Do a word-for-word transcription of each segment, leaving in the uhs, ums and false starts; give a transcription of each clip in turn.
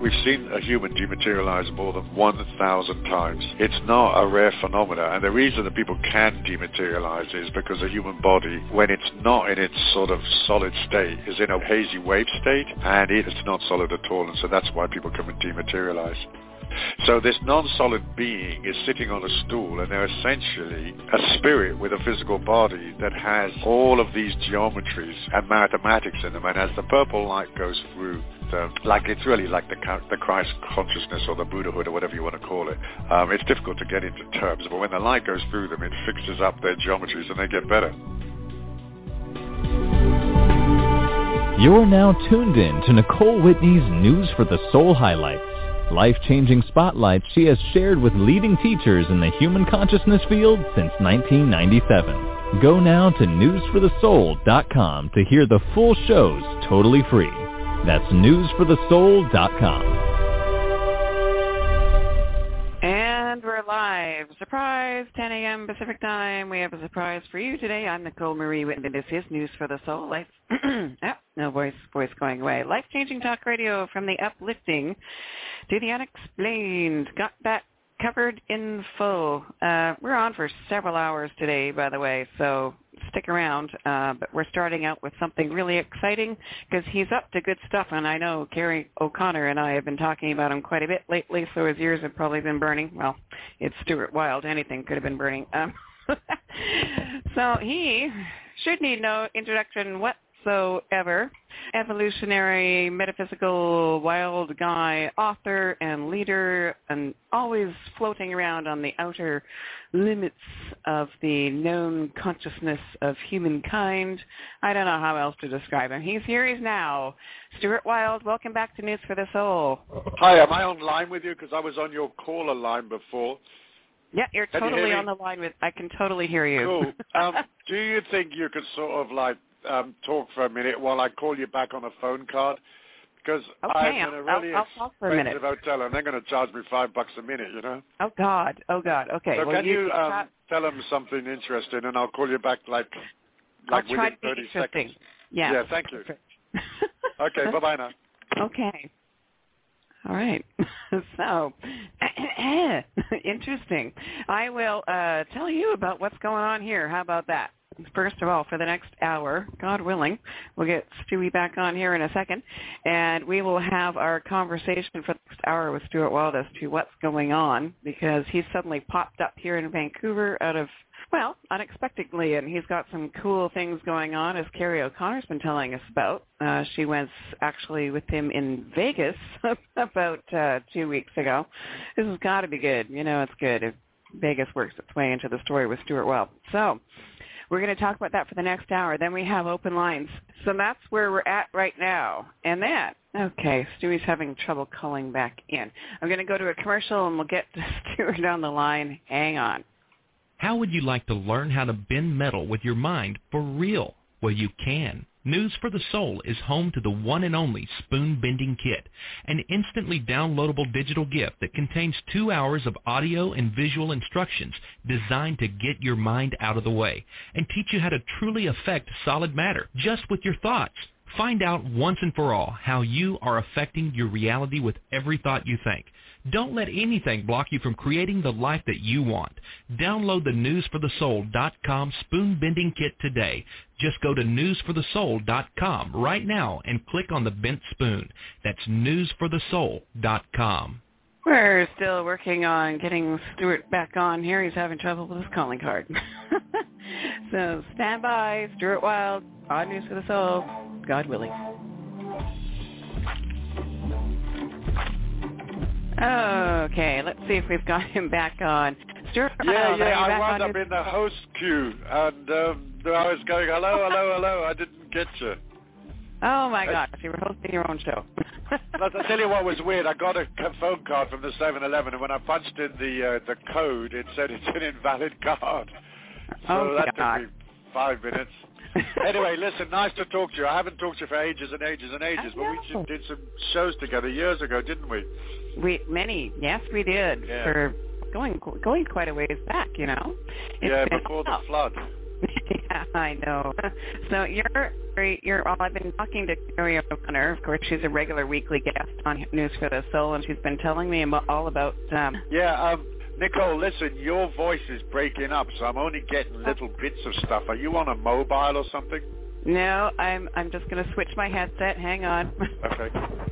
We've seen a human dematerialize more than one thousand times. It's not a rare phenomenon, and the reason that people can dematerialize is because the human body, when it's not in its sort of solid state, is in a hazy wave state, and it's not solid at all, and so that's why people come and dematerialize. So this non-solid being is sitting on a stool, and they're essentially a spirit with a physical body that has all of these geometries and mathematics in them. And as the purple light goes through, the, like it's really like the, the Christ consciousness or the Buddhahood or whatever you want to call it. Um, it's difficult to get into terms, but when the light goes through them, it fixes up their geometries and they get better. You're now tuned in to Nicole Whitney's News for the Soul highlights. Life-changing spotlights she has shared with leading teachers in the human consciousness field since nineteen ninety-seven. Go now to news for the soul dot com to hear the full shows totally free. That's news for the soul dot com. And we're live. Surprise, ten a.m. Pacific time. We have a surprise for you today. I'm Nicole Marie Whitney. This is News for the Soul. Life. oh, no voice, voice going away. Life-changing talk radio from the uplifting to the unexplained. Got that covered in full. Uh, we're on for several hours today, by the way, so stick around. Uh, but we're starting out with something really exciting because he's up to good stuff, and I know Gary O'Connor and I have been talking about him quite a bit lately, so his ears have probably been burning. Well, it's Stuart Wilde. Anything could have been burning. Um, so he should need no introduction whatsoever. Evolutionary, metaphysical, wild guy, author and leader, and always floating around on the outer limits of the known consciousness of humankind. I don't know how else to describe him. He's here, he's now. Stuart Wilde, welcome back to News for the Soul. Hi, am I on line with you? Because I was on your caller line before. Yeah, you're Can totally you on the line with, I can totally hear you. Cool. Um, do you think you could sort of like um, talk for a minute while I call you back on a phone card? Because okay, I'm in a really I'll, I'll for a expensive hotel and they're going to charge me five bucks a minute, you know? Oh, God. Oh, God. Okay. So well, can you, you um, tell them something interesting and I'll call you back like, like I'll try within to be thirty interesting. seconds? Yeah. Yeah, thank you. Okay, bye-bye now. Okay. All right. So, interesting. I will uh, tell you about what's going on here. How about that? First of all, for the next hour, God willing, we'll get Stewie back on here in a second, and we will have our conversation for the next hour with Stuart Wilde as to what's going on, because he's suddenly popped up here in Vancouver out of, well, unexpectedly, and he's got some cool things going on, as Carrie O'Connor's been telling us about. Uh, she was actually with him in Vegas about uh, two weeks ago. This has got to be good. You know, it's good if Vegas works its way into the story with Stuart Wilde. So we're going to talk about that for the next hour. Then we have open lines. So that's where we're at right now. And then, okay, Stewie's having trouble calling back in. I'm going to go to a commercial, and we'll get Stuart on the line. Hang on. How would you like to learn how to bend metal with your mind for real? Well, you can. News for the Soul is home to the one and only Spoon Bending Kit, an instantly downloadable digital gift that contains two hours of audio and visual instructions designed to get your mind out of the way and teach you how to truly affect solid matter just with your thoughts. Find out once and for all how you are affecting your reality with every thought you think. Don't let anything block you from creating the life that you want. Download the news for the soul dot com Spoon Bending Kit today. Just go to news for the soul dot com right now and click on the bent spoon. That's news for the soul dot com. We're still working on getting Stuart back on here. He's having trouble with his calling card. So stand by. Stuart Wilde on News for the Soul. God willing. Okay, let's see if we've got him back on. Stuart Yeah, Wilde, yeah, are you I back wound on up your- in the host queue, and um, I was going, hello, hello, hello, I didn't get you. Oh, my gosh, you were hosting your own show. But I'll tell you what was weird. I got a phone card from the seven eleven, and when I punched in the uh, the code, it said it's an invalid card. So Oh, my that God. took me five minutes. Anyway, listen, nice to talk to you. I haven't talked to you for ages and ages and ages, but we know. did some shows together years ago, didn't we? We many, yes, we did. Yeah. For going going quite a ways back, you know. It's yeah, been- before the oh. flood. Yeah, I know. So you're, you're. Well, I've been talking to Carrie O'Connor. Of course, she's a regular weekly guest on News for the Soul, and she's been telling me about, all about. Um, yeah, um, Nicole, listen, your voice is breaking up, so I'm only getting little bits of stuff. Are you on a mobile or something? No, I'm. I'm just going to switch my headset. Hang on. Okay.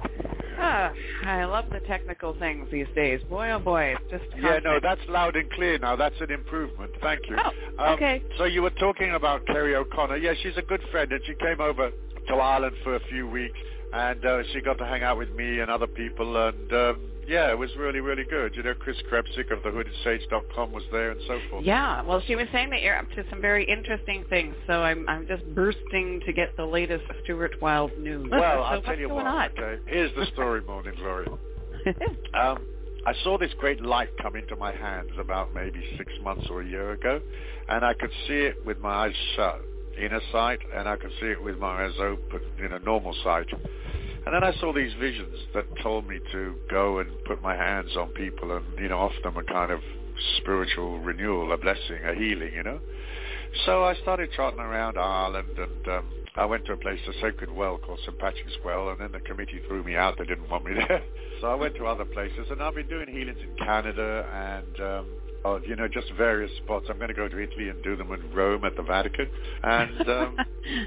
Ah, I love the technical things these days. Boy, oh boy, it's just constant. Yeah, no, that's loud and clear now. That's an improvement. Thank you. Oh, um, okay. So you were talking about Carrie O'Connor. Yeah, she's a good friend, and she came over to Ireland for a few weeks, and uh, she got to hang out with me and other people, and um, yeah, it was really, really good. You know, Chris Krebsick of the hooded sage dot com was there and so forth. Yeah, well, she was saying that you're up to some very interesting things, so I'm I'm just bursting to get the latest Stuart Wilde news. Well, so I'll what's tell you going what, on? okay? Here's the story, Morning Glory. um, I saw this great light come into my hands about maybe six months or a year ago, and I could see it with my eyes shut, inner sight, and I could see it with my eyes open, in a normal sight. And then I saw these visions that told me to go and put my hands on people and, you know, offer them a kind of spiritual renewal, a blessing, a healing, you know. So I started trotting around Ireland, and um, I went to a place, a sacred well called Saint Patrick's Well, and then the committee threw me out. They didn't want me there. So I went to other places, and I've been doing healings in Canada and, um, oh, you know, just various spots. I'm going to go to Italy and do them in Rome at the Vatican. And um,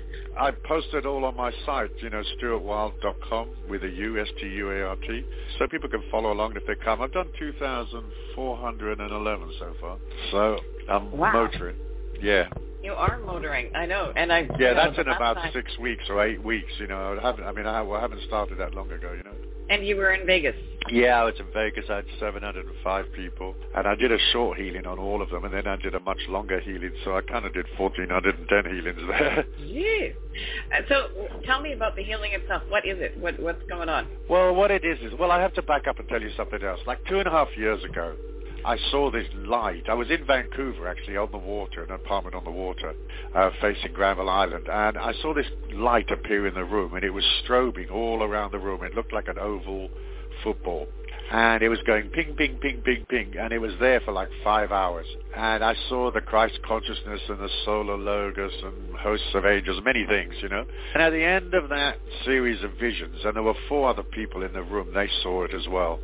I posted all on my site, you know, stuart wilde dot com with a U, S T U A R T, so people can follow along if they come. I've done two thousand four hundred eleven so far. So I'm wow. motoring. Yeah. You are motoring, I know, and I. Yeah, you know, that's in about time. six weeks or eight weeks. You know, I haven't. I mean, I, I haven't started that long ago. You know. And you were in Vegas. Yeah, I was in Vegas. I had seven hundred five people, and I did a short healing on all of them, and then I did a much longer healing. So I kind of did one thousand four hundred ten healings there. Jeez. Uh, so tell me about the healing itself. What is it? What What's going on? Well, what it is is, well, I have to back up and tell you something else. Like two and a half years ago, I saw this light. I was in Vancouver, actually, on the water, an apartment on the water, uh, facing Granville Island, and I saw this light appear in the room, and it was strobing all around the room. It looked like an oval football, and it was going ping, ping, ping, ping, ping, and it was there for like five hours. And I saw the Christ consciousness and the solar logos and hosts of angels, many things, you know. And at the end of that series of visions, and there were four other people in the room, they saw it as well.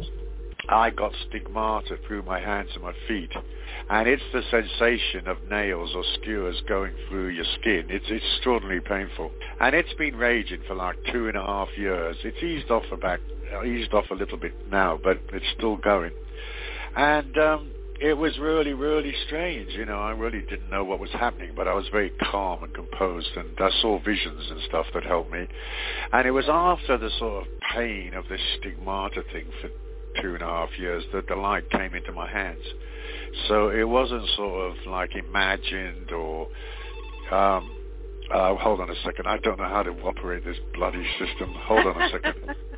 I got stigmata through my hands and my feet, and it's the sensation of nails or skewers going through your skin. It's extraordinarily painful, and it's been raging for like two and a half years. It's eased off about, eased off a little bit now, but it's still going. And um, it was really, really strange. You know, I really didn't know what was happening, but I was very calm and composed, and I saw visions and stuff that helped me. And it was after the sort of pain of this stigmata thing for two and a half years that the light came into my hands. So it wasn't sort of like imagined or um uh, hold on a second, I don't know how to operate this bloody system. Hold on a second.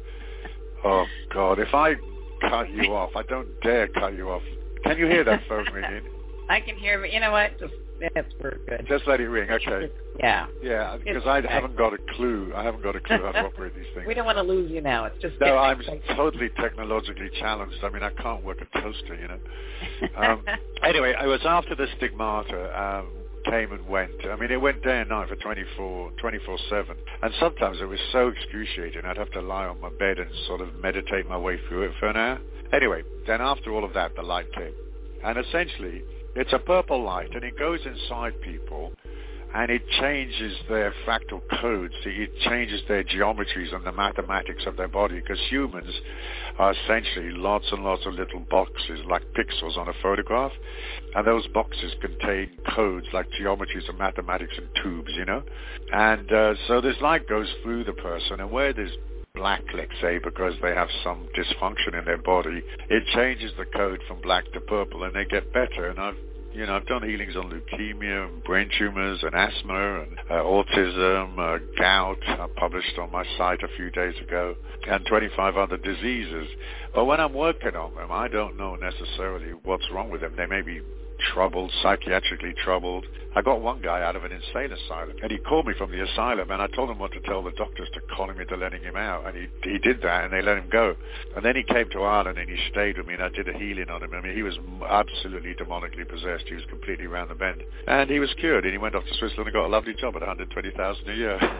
Oh God, if I cut you off, I don't dare cut you off. Can you hear that phone ringing? I can hear, but you know what? Just that's very good. Just let it ring, okay. Yeah. Yeah, because I haven't got a clue. I haven't got a clue how to operate these things. We don't want to lose you now. It's just... No, I'm totally technologically challenged. I mean, I can't work a toaster, you know. Um, anyway, it was after the stigmata um, came and went. I mean, it went day and night for twenty-four, twenty-four seven. And sometimes it was so excruciating, I'd have to lie on my bed and sort of meditate my way through it for an hour. Anyway, then after all of that, the light came. And essentially, it's a purple light, and it goes inside people, and it changes their fractal codes. It changes their geometries and the mathematics of their body, because humans are essentially lots and lots of little boxes, like pixels on a photograph, and those boxes contain codes like geometries and mathematics and tubes, you know. And uh, so this light goes through the person, and where there's black, let's say, because they have some dysfunction in their body, it changes the code from black to purple, and they get better. And I've, you know, I've done healings on leukemia and brain tumors and asthma and uh, autism, uh, gout. I published on my site a few days ago, and twenty-five other diseases. But when I'm working on them, I don't know necessarily what's wrong with them. They may be troubled, psychiatrically troubled. I got one guy out of an insane asylum, and he called me from the asylum, and I told him what to tell the doctors to call him into letting him out, and he he did that, and they let him go. And then he came to Ireland, and he stayed with me, and I did a healing on him. I mean, he was absolutely demonically possessed. He was completely round the bend. And he was cured, and he went off to Switzerland and got a lovely job at one hundred twenty thousand dollars a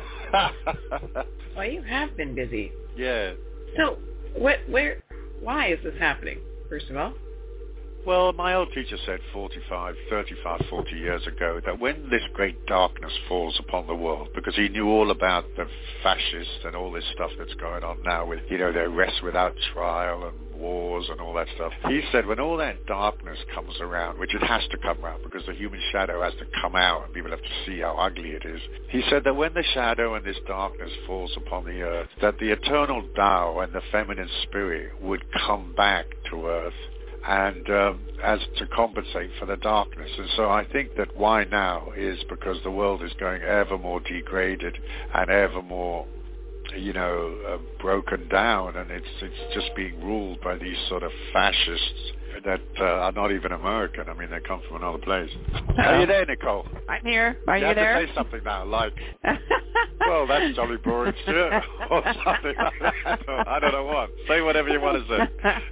year. Well, you have been busy. Yeah. So, what, where, why is this happening, first of all? Well, my old teacher said forty-five, thirty-five, forty years ago that when this great darkness falls upon the world, because he knew all about the fascists and all this stuff that's going on now with, you know, their arrests without trial and wars and all that stuff. He said when all that darkness comes around, which it has to come around because the human shadow has to come out and people have to see how ugly it is. He said that when the shadow and this darkness falls upon the earth, that the eternal Tao and the feminine spirit would come back to earth and um, as to compensate for the darkness. And so I think that why now is because the world is going ever more degraded and ever more, you know, uh, broken down, and it's it's just being ruled by these sort of fascists that uh, are not even American. I mean, they come from another place. Oh. Are you there, Nicole? I'm here. Are you, you have there? to say something now, like, well, that's jolly boring shit, or something like that. I don't know what. Say whatever you want to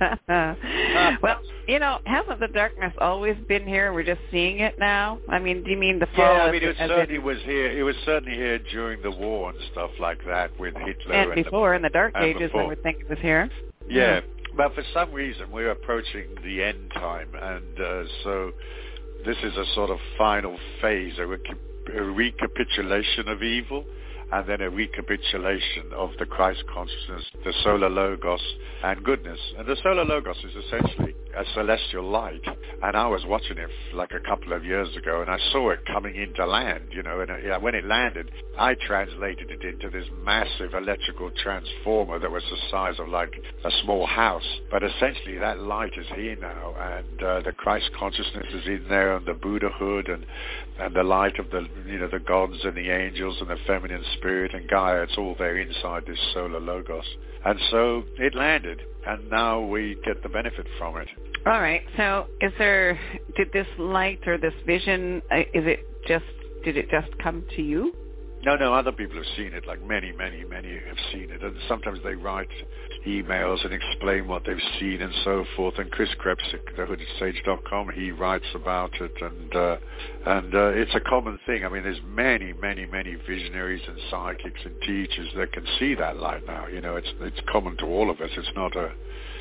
say. Well, you know, hasn't the darkness always been here? We're just seeing it now? I mean, do you mean the fall? Yeah, I mean, it as certainly it, was here. It was certainly here during the war and stuff like that with Hitler. And, and before, the, in the Dark and Ages, before. I would think it was here. Yeah. But for some reason, we're approaching the end time, and uh, so this is a sort of final phase, a, rec- a recapitulation of evil, and then a recapitulation of the Christ consciousness, the solar logos, and goodness. And the solar logos is essentially a celestial light, and I was watching it like a couple of years ago, and I saw it coming into land, you know, and uh, when it landed, I translated it into this massive electrical transformer that was the size of like a small house. But essentially that light is here now, and uh, the Christ consciousness is in there, and the Buddhahood, and and the light of the, you know, the gods and the angels and the feminine spirit and Gaia, it's all there inside this solar logos. And so it landed, and now we get the benefit from it. All right. So is there, did this light or this vision, uh, is it just, did it just come to you? No, no, other people have seen it, like many, many, many have seen it. And sometimes they write emails and explain what they've seen and so forth. And Chris Krebsick, the hooded sage dot com, he writes about it. And uh, and uh, it's a common thing. I mean, there's many, many, many visionaries and psychics and teachers that can see that light now. You know, it's it's common to all of us. It's not a,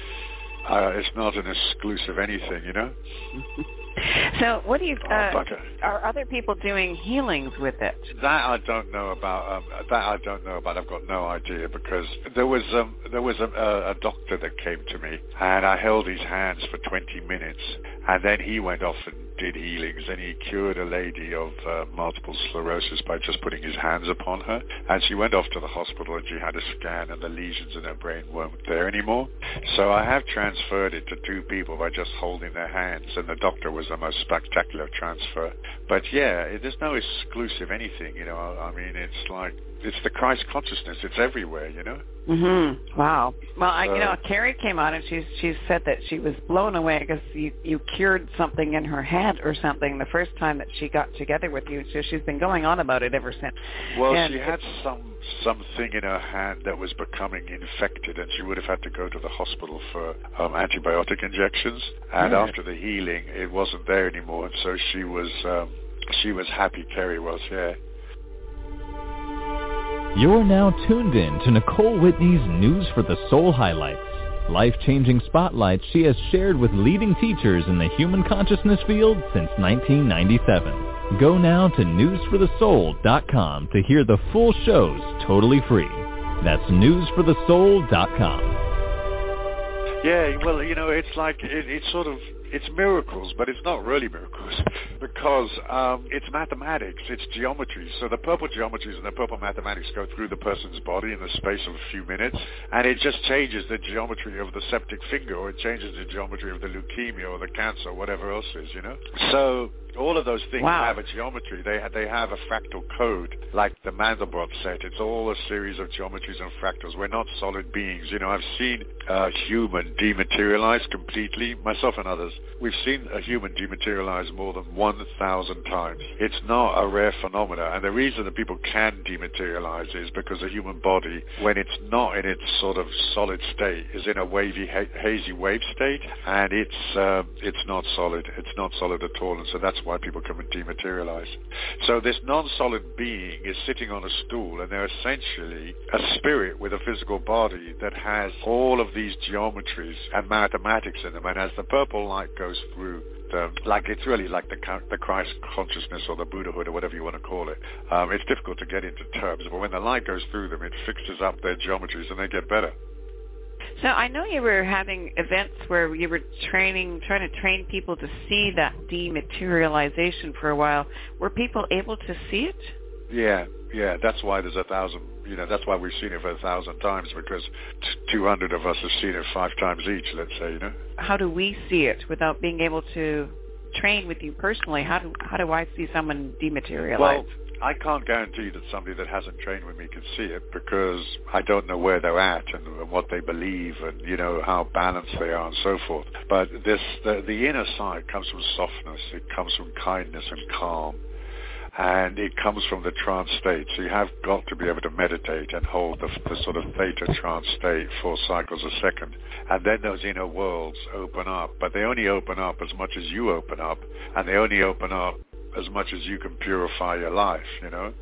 uh, it's not an exclusive anything, you know? So what do you, uh, oh, uh, are other people doing healings with it? That I don't know about. Um, that I don't know about. I've got no idea, because there was um, there was a, a, a doctor that came to me, and I held his hands for twenty minutes, and then he went off and did healings, and he cured a lady of uh, multiple sclerosis by just putting his hands upon her, and she went off to the hospital, and she had a scan, and the lesions in her brain weren't there anymore. So I have transferred it to two people by just holding their hands, and the doctor was the most spectacular transfer. But yeah, it, there's no exclusive anything, you know. I mean, it's like, it's the Christ consciousness. It's everywhere, you know. Mhm. Wow. Well, I, So, you know, Carrie came on and she's she said that she was blown away because you you cured something in her head or something the first time that she got together with you. So she's been going on about it ever since. well, And she had some something in her hand that was becoming infected, and she would have had to go to the hospital for um, antibiotic injections. And Yeah. after the healing, it wasn't there anymore, and so she was um, she was happy. Carrie was, yeah. You're now tuned in to Nicole Whitney's News for the Soul highlights, life-changing spotlights she has shared with leading teachers in the human consciousness field since nineteen ninety-seven. Go now to news for the soul dot com to hear the full shows totally free. That's news for the soul dot com. Yeah, well, you know, it's like, it, it's sort of, it's miracles, but it's not really miracles, because um, it's mathematics, it's geometry. So the purple geometries and the purple mathematics go through the person's body in the space of a few minutes, and it just changes the geometry of the septic finger, or it changes the geometry of the leukemia or the cancer or whatever else is, you know? So all of those things Wow. have a geometry. They have, they have a fractal code, like the Mandelbrot set. It's all a series of geometries and fractals. We're not solid beings. You know, I've seen uh, human dematerialize completely, myself and others. We've seen a human dematerialize more than one thousand times. It's not a rare phenomena, and the reason that people can dematerialize is because the human body, when it's not in its sort of solid state, is in a wavy, ha- hazy wave state, and it's uh, it's not solid. It's not solid at all, and so that's why people can dematerialize. So this non-solid being is sitting on a stool, and they're essentially a spirit with a physical body that has all of these geometries and mathematics in them, and as the purple light goes through, the, like it's really like the, the Christ consciousness or the Buddhahood or whatever you want to call it. Um, it's difficult to get into terms, but when the light goes through them, it fixes up their geometries and they get better. So I know you were having events where you were training, trying to train people to see that dematerialization for a while. Were people able to see it? Yeah, yeah. That's why there's a thousand. You know, that's why we've seen it for a thousand times, because two hundred of us have seen it five times each. Let's say, you know. How do we see it without being able to train with you personally? How do how do I see someone dematerialize? Well, I can't guarantee that somebody that hasn't trained with me can see it, because I don't know where they're at and, and what they believe and, you know, how balanced they are and so forth. But this, the, the inner side comes from softness. It comes from kindness and calm. And it comes from the trance state. So you have got to be able to meditate and hold the, the sort of theta trance state, four cycles a second. And then those inner worlds open up. But they only open up as much as you open up. And they only open up as much as you can purify your life, you know.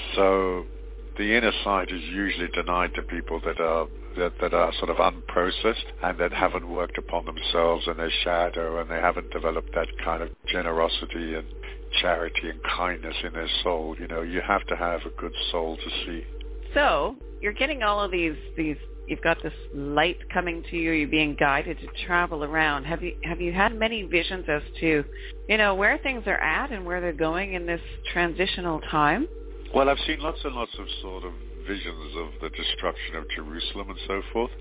So the inner side is usually denied to people that are that, that are sort of unprocessed and that haven't worked upon themselves and their shadow, and they haven't developed that kind of generosity and charity and kindness in their soul. You know, you have to have a good soul to see. So you're getting all of these these you've got this light coming to you, you're being guided to travel around. Have you have you had many visions as to, you know, where things are at and where they're going in this transitional time? Well, I've seen lots and lots of sort of visions of the destruction of Jerusalem and so forth.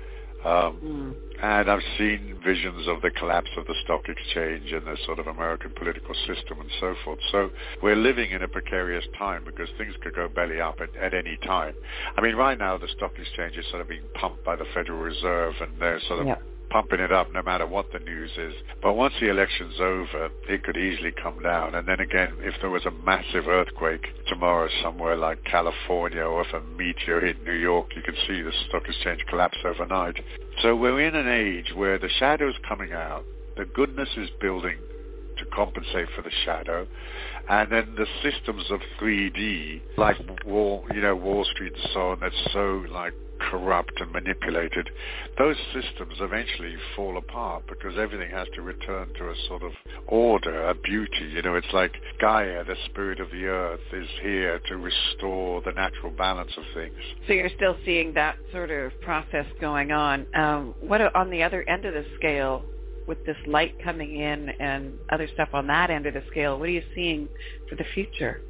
Um, mm. And I've seen visions of the collapse of the stock exchange and the sort of American political system and so forth. So we're living in a precarious time because things could go belly up at, at any time. I mean, right now the stock exchange is sort of being pumped by the Federal Reserve, and they're sort of yeah. pumping it up no matter what the news is. But once the election's over, it could easily come down. And then again, if there was a massive earthquake tomorrow somewhere like California, or if a meteor hit New York, you could see the stock exchange collapse overnight. So we're in an age where the shadow's coming out, the goodness is building to compensate for the shadow, and then the systems of three D, like Wall, you know, Wall Street and so on, that's so like corrupt and manipulated, those systems eventually fall apart because everything has to return to a sort of order, a beauty. You know, it's like Gaia, the spirit of the earth, is here to restore the natural balance of things. So you're still seeing that sort of process going on. Um, what on the other end of the scale, with this light coming in and other stuff on that end of the scale, what are you seeing for the future?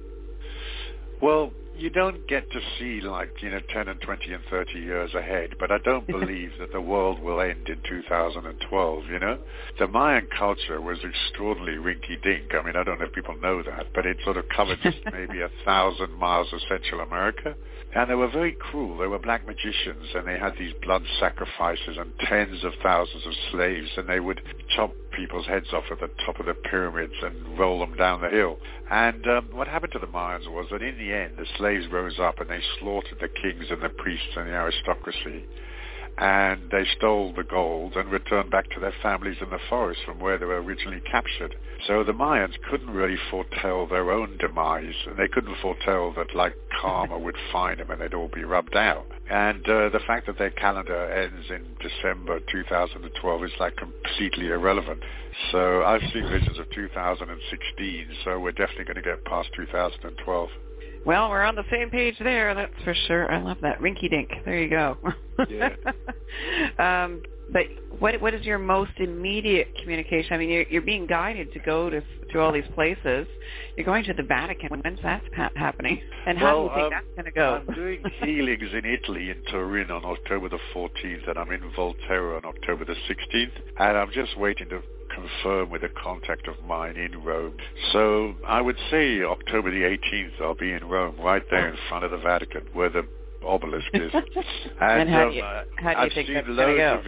Well, you don't get to see like, you know, ten and twenty and thirty years ahead, but I don't believe that the world will end in two thousand twelve, you know. The Mayan culture was extraordinarily rinky-dink. I mean, I don't know if people know that, but it sort of covered just maybe a thousand miles of Central America. And they were very cruel. They were black magicians, and they had these blood sacrifices and tens of thousands of slaves, and they would chop people's heads off at the top of the pyramids and roll them down the hill. And um, what happened to the Mayans was that in the end, the slaves rose up and they slaughtered the kings and the priests and the aristocracy. And they stole the gold and returned back to their families in the forest from where they were originally captured. So the Mayans couldn't really foretell their own demise, and they couldn't foretell that, like, karma would find them and they'd all be rubbed out. And uh, the fact that their calendar ends in December two thousand twelve is, like, completely irrelevant. So I've seen visions of two thousand sixteen, so we're definitely going to get past two thousand twelve. Well, we're on the same page there, that's for sure. I love that. Rinky-dink. There you go. Yeah. um, but what what is your most immediate communication? I mean, you're, you're being guided to go to to all these places. You're going to the Vatican. When's that ha- happening? And how well, do you think um, that's going to go? I'm doing healings in Italy, in Turin, on October the fourteenth, and I'm in Volterra on October the sixteenth, and I'm just waiting to confirm with a contact of mine in Rome. So I would say October the eighteenth I'll be in Rome, right there in front of the Vatican, where the obelisk is. And, and how um, do you, how do you I've think seen that's loads going to go? of visions.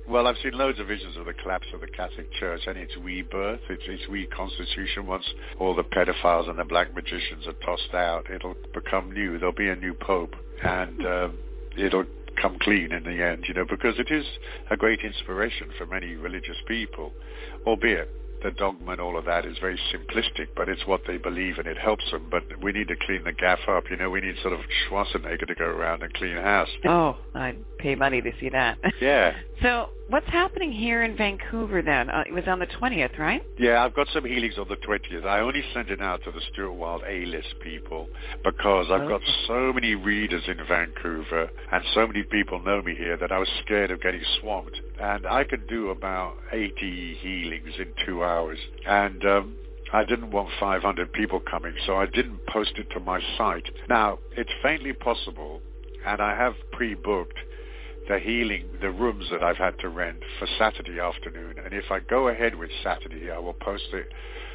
Well, I've seen loads of visions of the collapse of the Catholic Church and its rebirth, its, its reconstitution. Once all the pedophiles and the black magicians are tossed out, it'll become new. There'll be a new pope, and um, it'll come clean in the end, you know, because it is a great inspiration for many religious people, albeit the dogma and all of that is very simplistic, but it's what they believe and it helps them. But we need to clean the gaff up, you know. We need sort of Schwarzenegger to go around and clean house. Oh, I'd pay money to see that. Yeah. So what's happening here in Vancouver then? Uh, it was on the twentieth, right? Yeah, I've got some healings on the twentieth. I only sent it out to the Stuart Wilde A-list people because I've got so many readers in Vancouver and so many people know me here that I was scared of getting swamped. And I could do about eighty healings in two hours. And um, I didn't want five hundred people coming, so I didn't post it to my site. Now, it's faintly possible, and I have pre-booked the healing, the rooms that I've had to rent for Saturday afternoon. And if I go ahead with Saturday, I will post it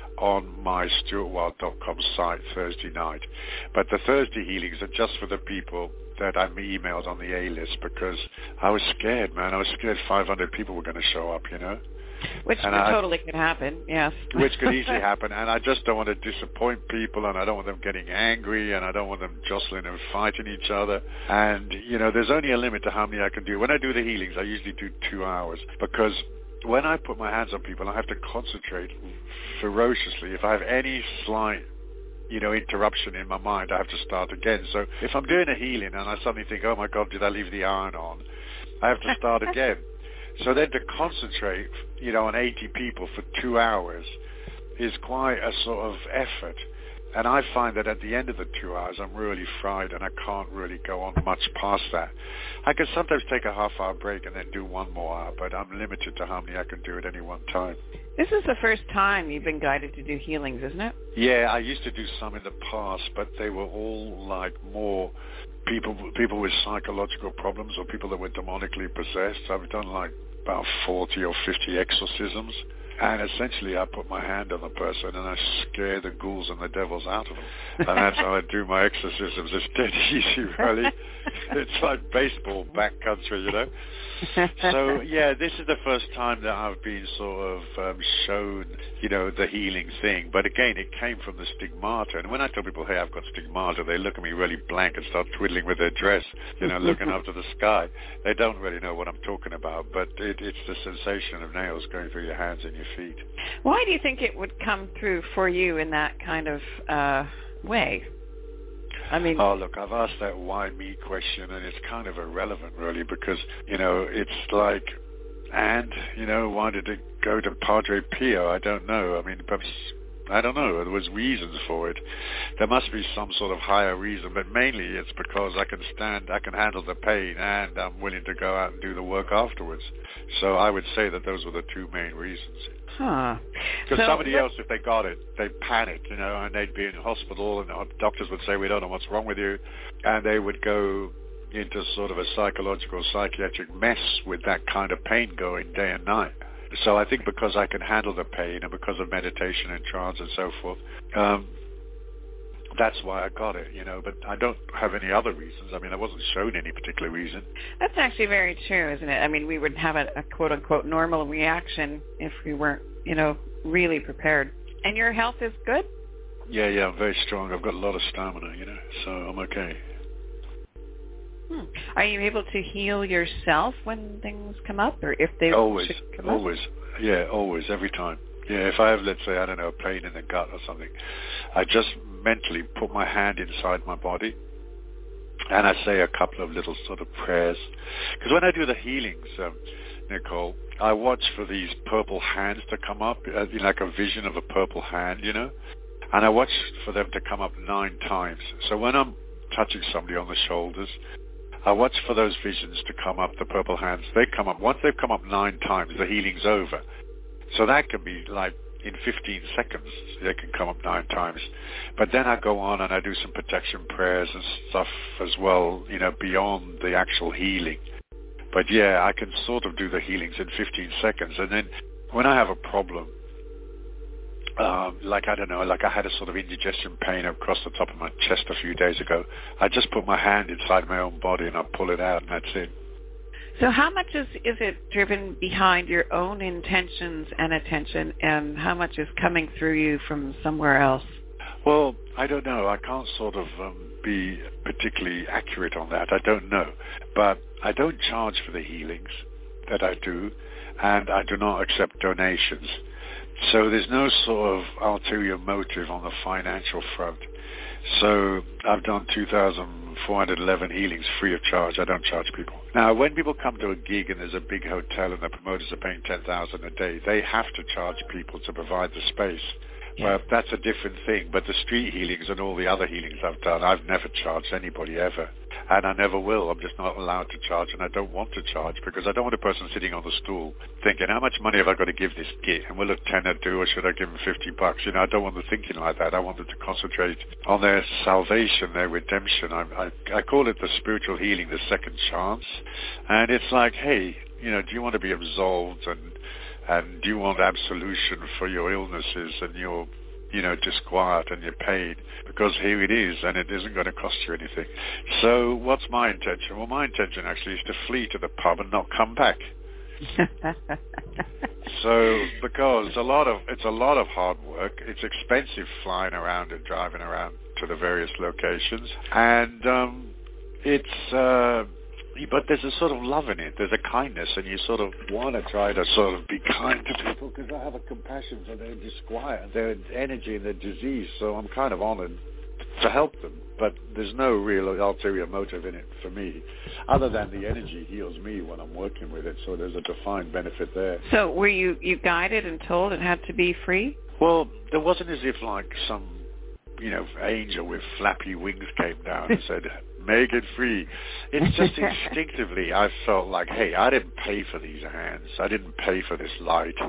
on my stuart wilde dot com site Thursday night. But the Thursday healings are just for the people that I emailed on the A-list because I was scared, man. I was scared five hundred people were going to show up, you know. Which and I, totally could happen, yes. Which could easily happen, and I just don't want to disappoint people, and I don't want them getting angry, and I don't want them jostling and fighting each other. And, you know, there's only a limit to how many I can do. When I do the healings, I usually do two hours because when I put my hands on people, I have to concentrate ferociously. If I have any slight, you know, interruption in my mind, I have to start again. So if I'm doing a healing and I suddenly think, oh, my God, did I leave the iron on? I have to start again. So then to concentrate, you know, on eighty people for two hours is quite a sort of effort. And I find that at the end of the two hours, I'm really fried and I can't really go on much past that. I can sometimes take a half-hour break and then do one more hour, but I'm limited to how many I can do at any one time. This is the first time you've been guided to do healings, isn't it? Yeah, I used to do some in the past, but they were all like more people people with psychological problems or people that were demonically possessed. I've done like about forty or fifty exorcisms. And essentially I put my hand on the person and I scare the ghouls and the devils out of them. And that's how I do my exorcisms. It's dead easy, really. It's like baseball backcountry, you know. So, yeah, this is the first time that I've been sort of um, shown, you know, the healing thing. But again, it came from the stigmata. And when I tell people, hey, I've got stigmata, they look at me really blank and start twiddling with their dress, you know, looking up to the sky. They don't really know what I'm talking about. But it, it's the sensation of nails going through your hands and your feet. Why do you think it would come through for you in that kind of uh, way? I mean, oh, look, I've asked that why me question, and it's kind of irrelevant, really, because, you know, it's like, and, you know, why did it go to Padre Pio? I don't know. I mean, perhaps, I don't know. There was reasons for it. There must be some sort of higher reason, but mainly it's because I can stand, I can handle the pain, and I'm willing to go out and do the work afterwards. So I would say that those were the two main reasons. Huh. Because so, somebody else, if they got it, they'd panic, you know, and they'd be in hospital, and doctors would say, we don't know what's wrong with you, and they would go into sort of a psychological, psychiatric mess with that kind of pain going day and night. So I think because I can handle the pain and because of meditation and trance and so forth, um, that's why I got it, you know, but I don't have any other reasons. I mean, I wasn't shown any particular reason. That's actually very true, isn't it? I mean, we would have a, a quote-unquote normal reaction if we weren't, you know, really prepared. And your health is good? Yeah, yeah, I'm very strong. I've got a lot of stamina, you know, so I'm okay. Hmm. Are you able to heal yourself when things come up, or if they always, come always, up? yeah, always, every time. Yeah, if I have, let's say, I don't know, a pain in the gut or something, I just mentally put my hand inside my body and I say a couple of little sort of prayers. Because when I do the healings, um, Nicole, I watch for these purple hands to come up, uh, like a vision of a purple hand, you know, and I watch for them to come up nine times. So when I'm touching somebody on the shoulders, I watch for those visions to come up, the purple hands. They come up. Once they've come up nine times, the healing's over. So that can be like in fifteen seconds, they can come up nine times. But then I go on and I do some protection prayers and stuff as well, you know, beyond the actual healing. But yeah, I can sort of do the healings in fifteen seconds. And then when I have a problem, um, like, I don't know, like I had a sort of indigestion pain across the top of my chest a few days ago, I just put my hand inside my own body and I pull it out and that's it. So how much is, is it driven behind your own intentions and attention, and how much is coming through you from somewhere else? Well, I don't know. I can't sort of um, be particularly accurate on that. I don't know. But I don't charge for the healings that I do, and I do not accept donations. So there's no sort of ulterior motive on the financial front. So I've done two thousand four hundred eleven healings free of charge. I don't charge people. Now, when people come to a gig and there's a big hotel and the promoters are paying ten thousand dollars a day, they have to charge people to provide the space. Yeah. Well, that's a different thing. But the street healings and all the other healings I've done, I've never charged anybody ever. And I never will. I'm just not allowed to charge, and I don't want to charge because I don't want a person sitting on the stool thinking, how much money have I got to give this git? And will a tenner do, or should I give them fifty bucks? You know, I don't want them thinking like that. I want them to concentrate on their salvation, their redemption. I, I, I call it the spiritual healing, the second chance. And it's like, hey, you know, do you want to be absolved, and and do you want absolution for your illnesses and your, you know, disquiet and your pain? Because here it is, and it isn't going to cost you anything. So what's my intention? Well, my intention actually is to flee to the pub and not come back. So, because a lot of it's a lot of hard work. It's expensive flying around and driving around to the various locations, and um, it's. Uh, But there's a sort of love in it. There's a kindness, and you sort of want to try to sort of be kind to people because I have a compassion for their disquiet, their energy, and their disease. So I'm kind of honored to help them. But there's no real ulterior motive in it for me, other than the energy heals me when I'm working with it. So there's a defined benefit there. So were you, you guided and told it had to be free? Well, there wasn't as if like some, you know, angel with flappy wings came down and said, make it free. It's just instinctively I felt like, hey, I didn't pay for these hands. I didn't pay for this light.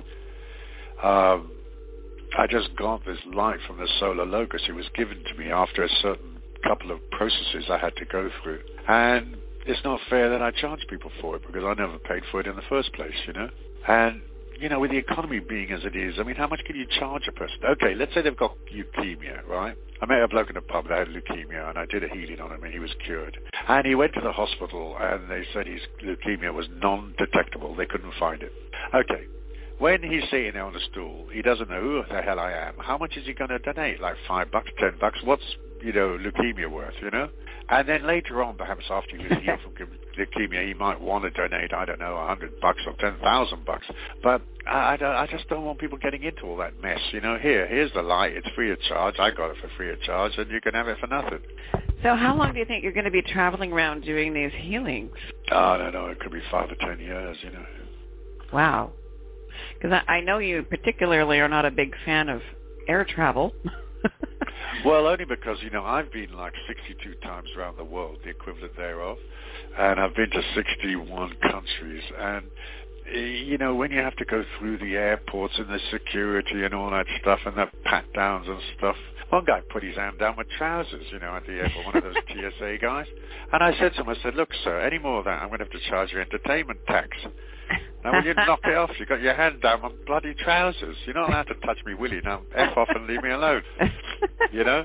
Um, I just got this light from the solar locus. It was given to me after a certain couple of processes I had to go through. And it's not fair that I charge people for it because I never paid for it in the first place, you know? And you know, with the economy being as it is, I mean, how much can you charge a person? Okay, let's say they've got leukemia, right? I met a bloke in a pub that had leukemia, and I did a healing on him, and he was cured. And he went to the hospital, and they said his leukemia was non-detectable. They couldn't find it. Okay, when he's sitting there on the stool, he doesn't know who the hell I am. How much is he going to donate? Like five bucks, ten bucks? What's, you know, leukemia worth, you know? And then later on, perhaps after he was healed from leukemia, he might want to donate, I don't know, a hundred bucks or ten thousand bucks. But I, I, don't, I just don't want people getting into all that mess. You know, here, here's the light. It's free of charge. I got it for free of charge, and you can have it for nothing. So how long do you think you're going to be traveling around doing these healings? Oh, I don't know. It could be five or ten years, you know. Wow. Because I, I know you particularly are not a big fan of air travel. Well, only because, you know, I've been like sixty-two times around the world, the equivalent thereof, and I've been to sixty-one countries. And, you know, when you have to go through the airports and the security and all that stuff and the pat-downs and stuff, one guy put his hand down with trousers, you know, at the airport, one of those T S A guys. And I said to him, I said, look, sir, any more of that, I'm going to have to charge you entertainment tax. Now, will you knock it off? You've got your hand down on bloody trousers. You're not allowed to touch me, will you? Now, F off and leave me alone. You know?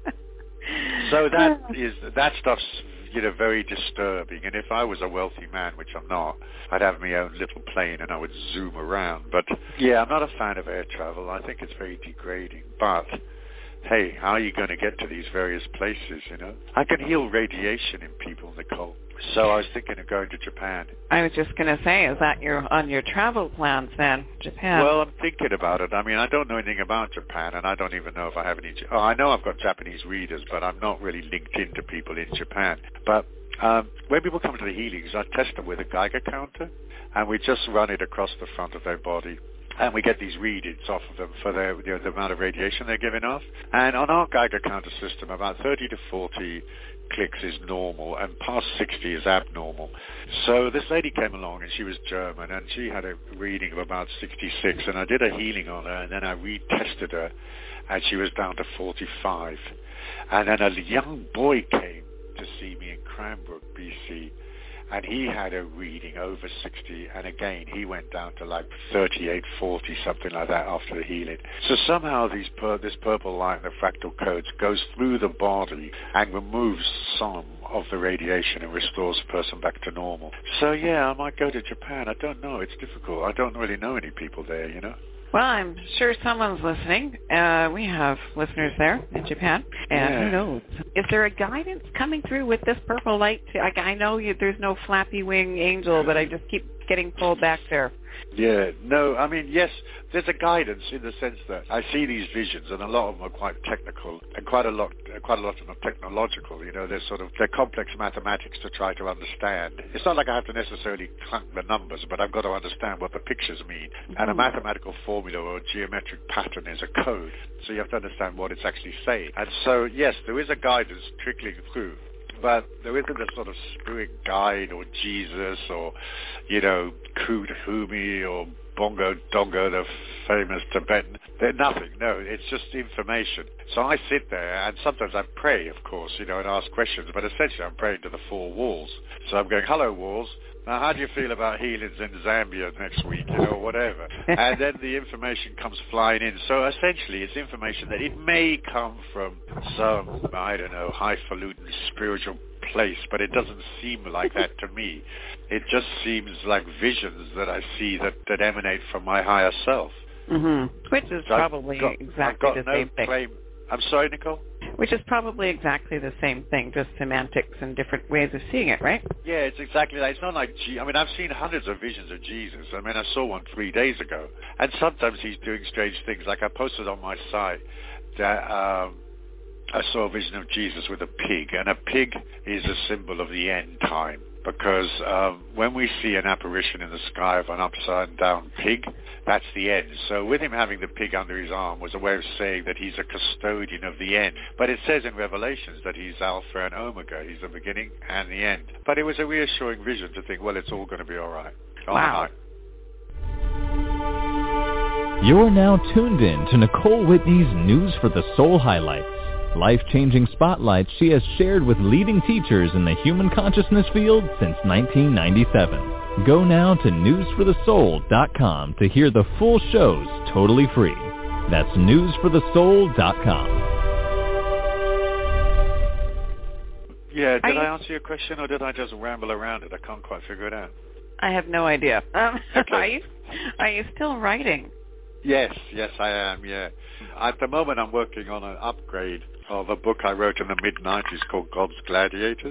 So that is, that stuff's, you know, very disturbing. And if I was a wealthy man, which I'm not, I'd have my own little plane and I would zoom around. But, yeah, I'm not a fan of air travel. I think it's very degrading. But, hey, how are you going to get to these various places, you know? I can heal radiation in people, Nicole. So I was thinking of going to Japan. I was just going to say, is that your on your travel plans then, Japan? Well, I'm thinking about it. I mean, I don't know anything about Japan, and I don't even know if I have any... Oh, I know I've got Japanese readers, but I'm not really linked into people in Japan. But um, when people come to the healings, I test them with a Geiger counter, and we just run it across the front of their body. And we get these readings off of them for their, you know, the amount of radiation they're giving off. And on our Geiger counter system, about thirty to forty clicks is normal, and past sixty is abnormal. So this lady came along, and she was German, and she had a reading of about sixty-six, and I did a healing on her, and then I retested her, and she was down to forty-five. And then a young boy came to see me in Cranbrook, B C, and he had a reading over sixty, and again, he went down to like thirty-eight, forty, something like that after the healing. So somehow these pur- this purple light, the fractal codes, goes through the body and removes some of the radiation and restores the person back to normal. So yeah, I might go to Japan. I don't know. It's difficult. I don't really know any people there, you know. Well, I'm sure someone's listening. Uh, we have listeners there in Japan, and yeah. who knows? Is there a guidance coming through with this purple light? Like, I know you, there's no flappy wing angel, but I just keep getting pulled back there. Yeah, no, I mean, yes, there's a guidance in the sense that I see these visions, and a lot of them are quite technical, and quite a lot, quite a lot of them are technological. You know, they're sort of they're complex mathematics to try to understand. It's not like I have to necessarily clunk the numbers, but I've got to understand what the pictures mean. Mm-hmm. And a mathematical formula or a geometric pattern is a code, so you have to understand what it's actually saying. And so, yes, there is a guidance trickling through. But there isn't a sort of spirit guide or Jesus or, you know, Koot Humi or Bongo Dongo, the famous Tibetan. They're nothing. No, it's just information. So I sit there, and sometimes I pray, of course, you know, and ask questions. But essentially I'm praying to the four walls. So I'm going, hello, walls. Now, how do you feel about healings in Zambia next week, you know, whatever? And then the information comes flying in. So essentially, it's information that it may come from some, I don't know, highfalutin spiritual place, but it doesn't seem like that to me. It just seems like visions that I see that, that emanate from my higher self. Mm-hmm. Which is so probably got, exactly the no same thing. Claim. I'm sorry, Nicole? Which is probably exactly the same thing, just semantics and different ways of seeing it, right? Yeah, it's exactly that. It's not like, Je- I mean, I've seen hundreds of visions of Jesus. I mean, I saw one three days ago. And sometimes he's doing strange things. Like I posted on my site that um, I saw a vision of Jesus with a pig. And a pig is a symbol of the end time. Because um, when we see an apparition in the sky of an upside-down pig, that's the end. So with him having the pig under his arm was a way of saying that he's a custodian of the end. But it says in Revelations that he's Alpha and Omega. He's the beginning and the end. But it was a reassuring vision to think, well, it's all going to be all right. All wow. right. You're now tuned in to Nicole Whitney's News for the Soul highlights. Life-changing spotlights she has shared with leading teachers in the human consciousness field since nineteen ninety-seven. Go now to news for the soul dot com to hear the full shows totally free. That's news for the soul dot com. Yeah, did I, I answer your question, or did I just ramble around it? I can't quite figure it out. I have no idea. Um, okay. are you, are you still writing? Yes, yes, I am, yeah. At the moment, I'm working on an upgrade of a book I wrote in the mid nineties called God's Gladiators.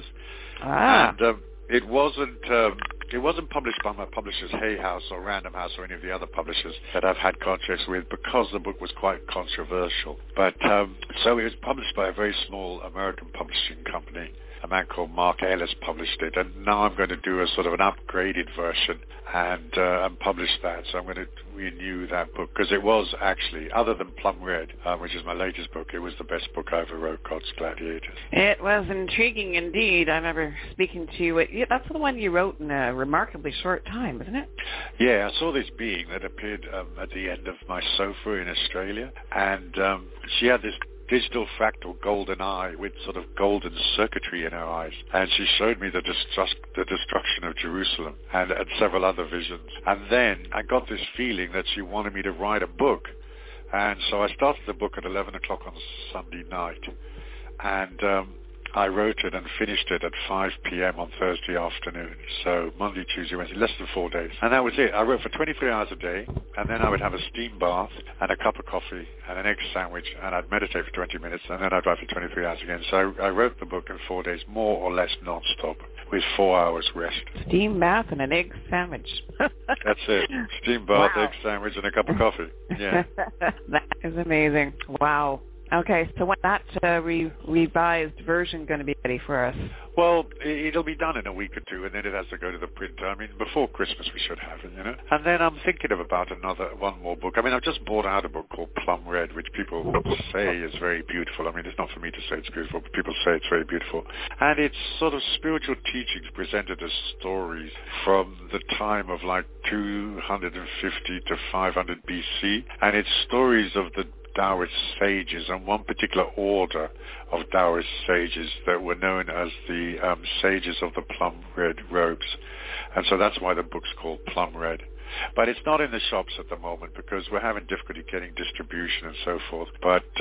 Ah. And um, it wasn't um, it wasn't published by my publishers Hay House or Random House or any of the other publishers that I've had contracts with because the book was quite controversial. But um, so it was published by a very small American publishing company. A man called Mark Ellis published it, and now I'm going to do a sort of an upgraded version and uh, and publish that. So I'm going to renew that book because it was actually, other than Plum Red, uh, which is my latest book, it was the best book I ever wrote, God's Gladiators. It was intriguing indeed. I remember speaking to you. Yeah, that's the one you wrote in a remarkably short time, isn't it? Yeah, I saw this being that appeared um, at the end of my sofa in Australia, and um, she had this digital fractal golden eye with sort of golden circuitry in her eyes. And she showed me the, destruct, the destruction of Jerusalem and, and several other visions. And then I got this feeling that she wanted me to write a book. And so I started the book at eleven o'clock on Sunday night. And um, I wrote it and finished it at five p.m. on Thursday afternoon. So Monday, Tuesday, Wednesday, less than four days. And that was it. I wrote for twenty-three hours a day, and then I would have a steam bath and a cup of coffee and an egg sandwich, and I'd meditate for twenty minutes, and then I'd write for twenty-three hours again. So I, I wrote the book in four days, more or less non-stop, with four hours rest. Steam bath and an egg sandwich. That's it. Steam bath, wow. egg sandwich, and a cup of coffee. Yeah. That is amazing. Wow. Okay, so when that uh, re- revised version going to be ready for us? Well, it'll be done in a week or two, and then it has to go to the printer. I mean, before Christmas we should have it, you know. And then I'm thinking of about another, one more book. I mean, I've just bought out a book called Plum Red, which people say is very beautiful. I mean, it's not for me to say it's beautiful, but people say it's very beautiful. And it's sort of spiritual teachings presented as stories from the time of like two hundred fifty to five hundred B C, and it's stories of the Taoist sages and one particular order of Taoist sages that were known as the um, sages of the plum red robes. And so that's why the book's called Plum Red. But it's not in the shops at the moment because we're having difficulty getting distribution and so forth. But um,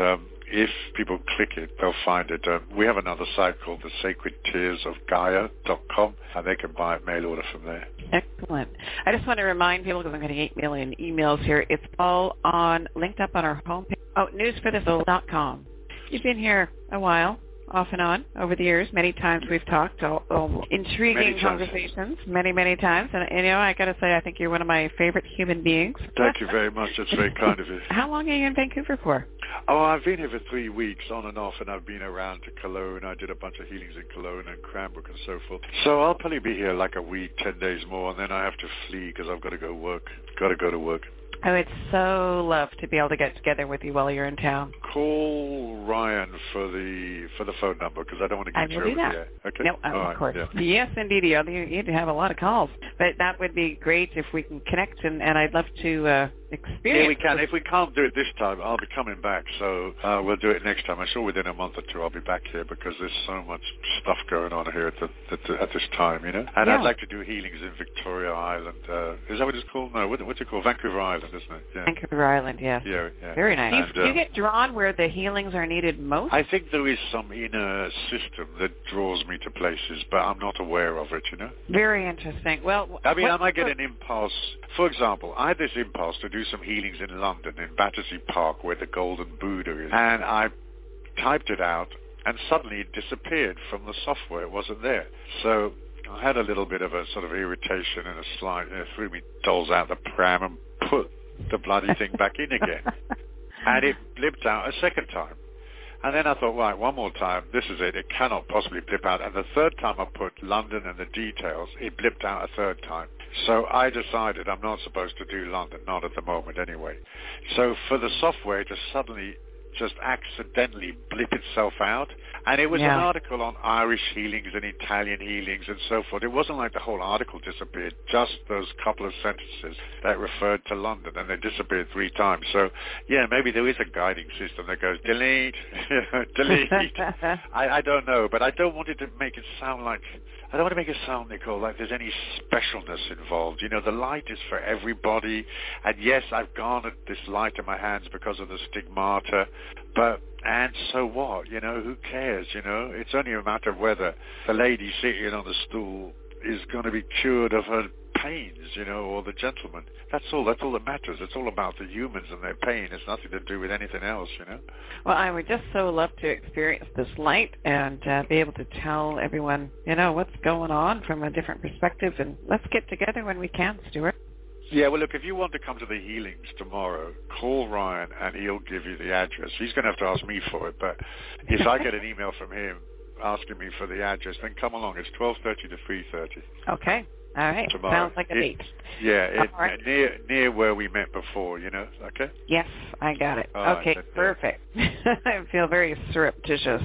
if people click it, they'll find it. Uh, we have another site called the Sacred Tears of Gaia dot com, and they can buy it mail order from there. Excellent. I just want to remind people, because I'm getting eight million emails here, it's all on linked up on our homepage. Oh, news for the soul dot com. You've been here a while, off and on, over the years. Many times we've talked, all, all intriguing many conversations, many, many times. And, you know, I got to say, I think you're one of my favorite human beings. Thank you very much. That's very kind of you. How long are you in Vancouver for? Oh, I've been here for three weeks, on and off, and I've been around to Cologne. I did a bunch of healings in Cologne and Cranbrook and so forth. So I'll probably be here like a week, ten days more, and then I have to flee because I've got to go work. Got to go to work. I would so love to be able to get together with you while you're in town. Call Ryan for the for the phone number, because I don't want to get you over there. Okay? No, oh, right, of course. Yeah. Yes, indeed. You need to have a lot of calls. But that would be great if we can connect, and, and I'd love to uh, experience. Yeah, we can. If we can't do it this time, I'll be coming back. So uh, we'll do it next time. I'm sure within a month or two I'll be back here, because there's so much stuff going on here at, the, at, the, at this time, you know. And yeah. I'd like to do healings in Victoria Island. Uh, is that what it's called? No, what, what's it called? Vancouver Island, isn't it? Yeah. Vancouver Island, yes. Yeah, yeah. Very nice. And, do, you, uh, do you get drawn where the healings are needed most? I think there is some inner system that draws me to places, but I'm not aware of it, you know. Very interesting. Well, I mean, what, I might get an impulse. For example, I had this impulse to do some healings in London, in Battersea Park, where the Golden Buddha is. And I typed it out, and suddenly it disappeared from the software. It wasn't there. So I had a little bit of a sort of irritation and a slight, uh, threw me dolls out the pram and put the bloody thing back in again. And it blipped out a second time. And then I thought, right, one more time, this is it. It cannot possibly blip out. And the third time I put London and the details, it blipped out a third time. So I decided I'm not supposed to do London, not at the moment anyway. So for the software to suddenly just accidentally blip itself out. And it was yeah. an article on Irish healings and Italian healings and so forth. It wasn't like the whole article disappeared, just those couple of sentences that referred to London, and they disappeared three times. So, yeah, maybe there is a guiding system that goes, delete, delete. I, I don't know, but I don't want it to make it sound like, I don't want to make it sound, Nicole, like there's any specialness involved. You know, the light is for everybody, and yes, I've garnered this light in my hands because of the stigmata, but, and so what, you know, who cares, you know? It's only a matter of whether the lady sitting on the stool is going to be cured of her pains, you know, or the gentleman. That's all, that's all that matters. It's all about the humans and their pain. It's nothing to do with anything else, you know? Well, I would just so love to experience this light and uh, be able to tell everyone, you know, what's going on from a different perspective, and let's get together when we can, Stuart. Yeah, well, look, if you want to come to the healings tomorrow, call Ryan and he'll give you the address. He's going to have to ask me for it, but if I get an email from him asking me for the address, then come along. It's twelve thirty to three thirty. Okay. All right. Tomorrow. Sounds like a date. Yeah, it, right. near near where we met before, you know, okay? Yes, I got it. All okay, right, perfect. I feel very surreptitious.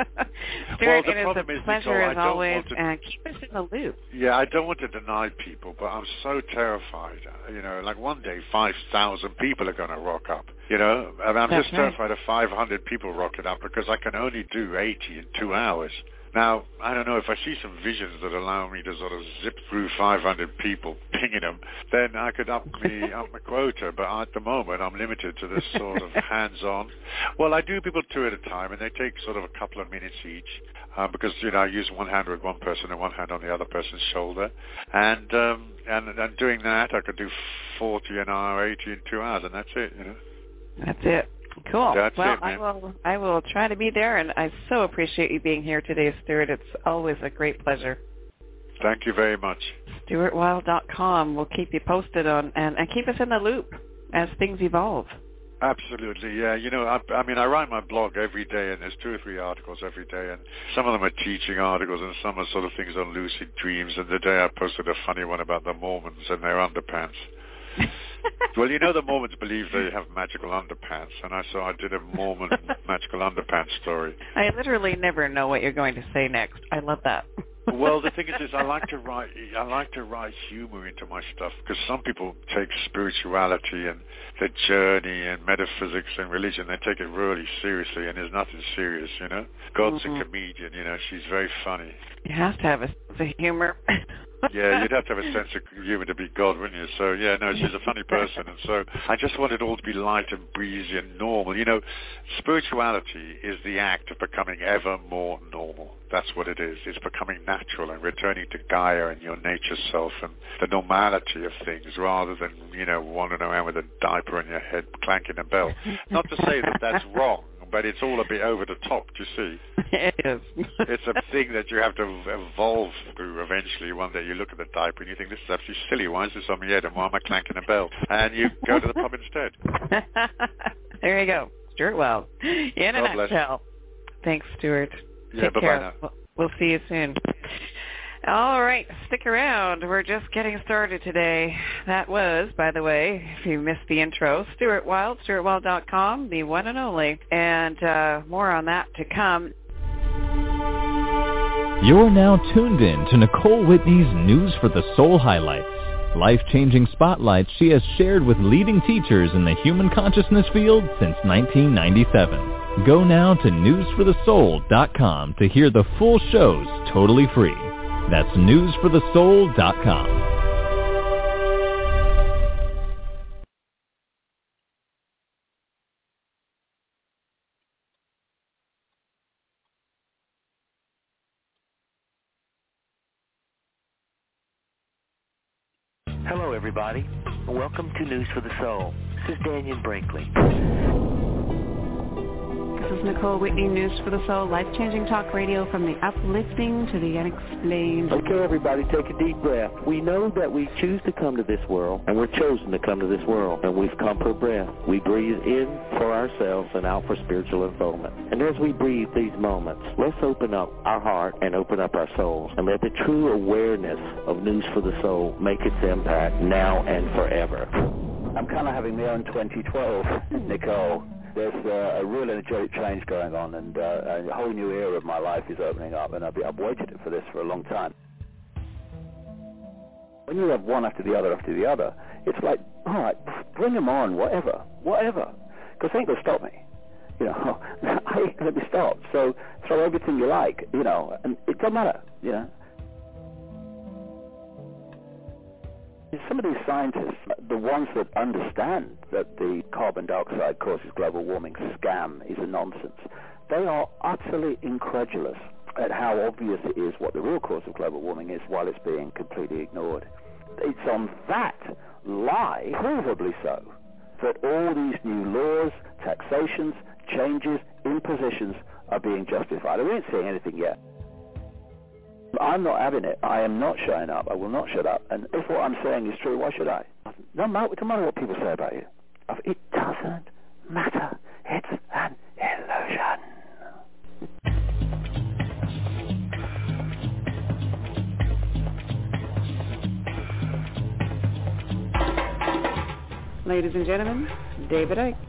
Well, Stuart, the it is problem a is, pleasure Nicole, I as don't always, want to... and keep us in the loop. Yeah, I don't want to deny people, but I'm so terrified. You know, like one day five thousand people are going to rock up. You know, and I'm That's just right. terrified of five hundred people rocking up because I can only do eighty in two hours. Now, I don't know, if I see some visions that allow me to sort of zip through five hundred people, pinging them, then I could up me up my quota. But at the moment, I'm limited to this sort of hands-on. Well, I do people two at a time, and they take sort of a couple of minutes each. Uh, because, you know, I use one hand with one person and one hand on the other person's shoulder. And, um, and and doing that, I could do forty an hour, eighty in two hours, and that's it, you know. That's it. Cool. That's well, it, man. I will I will try to be there, and I so appreciate you being here today, Stuart. It's always a great pleasure. Thank you very much. Stuart Weil dot com. We'll keep you posted on, and, and keep us in the loop as things evolve. Absolutely, yeah. You know, I, I mean, I write my blog every day, and there's two or three articles every day, and some of them are teaching articles, and some are sort of things on lucid dreams. And today I posted a funny one about the Mormons and their underpants. Well, you know, the Mormons believe they have magical underpants, and I so I did a Mormon magical underpants story. I literally never know what you're going to say next. I love that. Well, the thing is, is I like to write. I like to write humor into my stuff, because some people take spirituality and the journey and metaphysics and religion. They take it really seriously, and there's nothing serious, you know. God's mm-hmm. a comedian, you know. She's very funny. You have to have a sense of humor. Yeah, you'd have to have a sense of humor to be God, wouldn't you? So, yeah, no, she's a funny person. And so I just want it all to be light and breezy and normal. You know, spirituality is the act of becoming ever more normal. That's what it is. It's becoming natural and returning to Gaia and your nature self and the normality of things rather than, you know, wandering around with a diaper on your head, clanking a bell. Not to say that that's wrong, but it's all a bit over the top, do you see? It is. It's a thing that you have to evolve through eventually. One day you look at the diaper and you think, this is absolutely silly. Why is this on my head and why am I clanking a bell? And you go to the pub instead. There you go. Stuart Wells. In a God nutshell. Thanks, Stuart. Yeah, Take bye-bye care. now. We'll, we'll see you soon. All right, stick around. We're just getting started today. That was, by the way, if you missed the intro, Stuart Wild, stuart wild dot com, the one and only. And uh, more on that to come. You're now tuned in to Nicole Whitney's News for the Soul highlights. Life-changing spotlights she has shared with leading teachers in the human consciousness field since nineteen ninety-seven. Go now to news for the soul dot com to hear the full shows totally free. That's news for the soul dot com. Hello, everybody. Welcome to News for the Soul. This is Daniel Brinkley. This is Nicole Whitney, News for the Soul, life-changing talk radio from the uplifting to the unexplained. Okay, everybody, take a deep breath. We know that we choose to come to this world, and we're chosen to come to this world, and we've come for breath. We breathe in for ourselves and out for spiritual unfoldment. And as we breathe these moments, let's open up our heart and open up our souls, and let the true awareness of News for the Soul make its impact now and forever. I'm kind of having my own twenty twelve, Nicole. There's uh, a real energetic change going on, and, uh, and a whole new era of my life is opening up, and I've, been, I've waited for this for a long time. When you have one after the other after the other, it's like, all right, bring them on, whatever, whatever, because they ain't going to stop me. You know, I ain't going to be stopped, so throw everything you like, you know, and it doesn't matter, you know. Some of these scientists, the ones that understand that the carbon dioxide causes global warming scam is a nonsense, they are utterly incredulous at how obvious it is what the real cause of global warming is while it's being completely ignored. It's on that lie, provably so, that all these new laws, taxations, changes, impositions are being justified. We ain't seeing anything yet. I'm not having it. I am not showing up. I will not shut up. And if what I'm saying is true, why should I? No matter, no matter what people say about you. It doesn't matter. It's an illusion. Ladies and gentlemen, David Icke.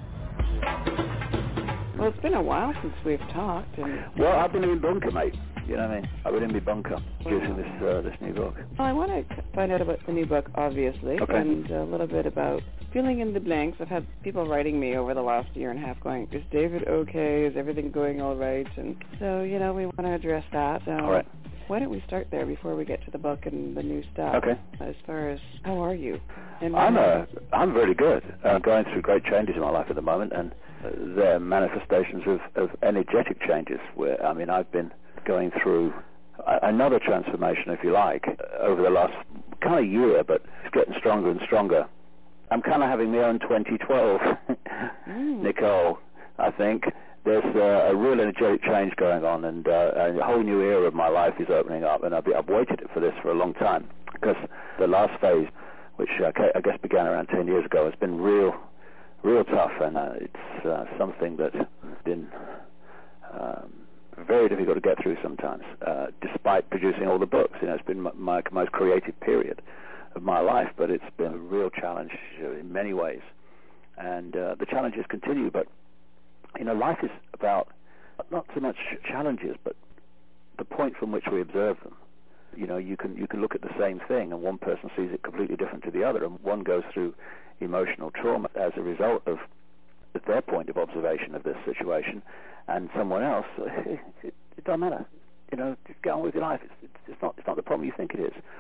Well, it's been a while since we've talked. And well, I've been in bunker, mate. You know what I mean? I've been in my bunker producing this uh, this new book. Well, I want to find out about the new book, obviously, okay. and a little bit about filling in the blanks. I've had people writing me over the last year and a half going, is David okay? Is everything going all right? And so, you know, we want to address that. So all right. Why don't we start there before we get to the book and the new stuff? Okay. As far as, how are you? And I'm uh, I'm very good. I'm going through great changes in my life at the moment, and uh, they're manifestations of, of energetic changes. Where I mean, I've been going through another transformation, if you like, over the last kind of year, but it's getting stronger and stronger. I'm kind of having my own twenty twelve, mm. Nicole, I think. There's uh, a real energetic change going on, and, uh, and a whole new era of my life is opening up, and I've, been, I've waited for this for a long time, because the last phase, which uh, I guess began around ten years ago, has been real, real tough, and uh, it's uh, something that's been um, very difficult to get through sometimes, uh, despite producing all the books. You know, it's been my, my most creative period of my life, but it's been a real challenge in many ways, and uh, the challenges continue. But you know, life is about not so much challenges, but the point from which we observe them. You know, you can you can look at the same thing, and one person sees it completely different to the other, and one goes through emotional trauma as a result of their point of observation of this situation, and someone else, it, it, it doesn't matter. You know, just get on with your life. It's, it's, it's not it's not the problem you think it is.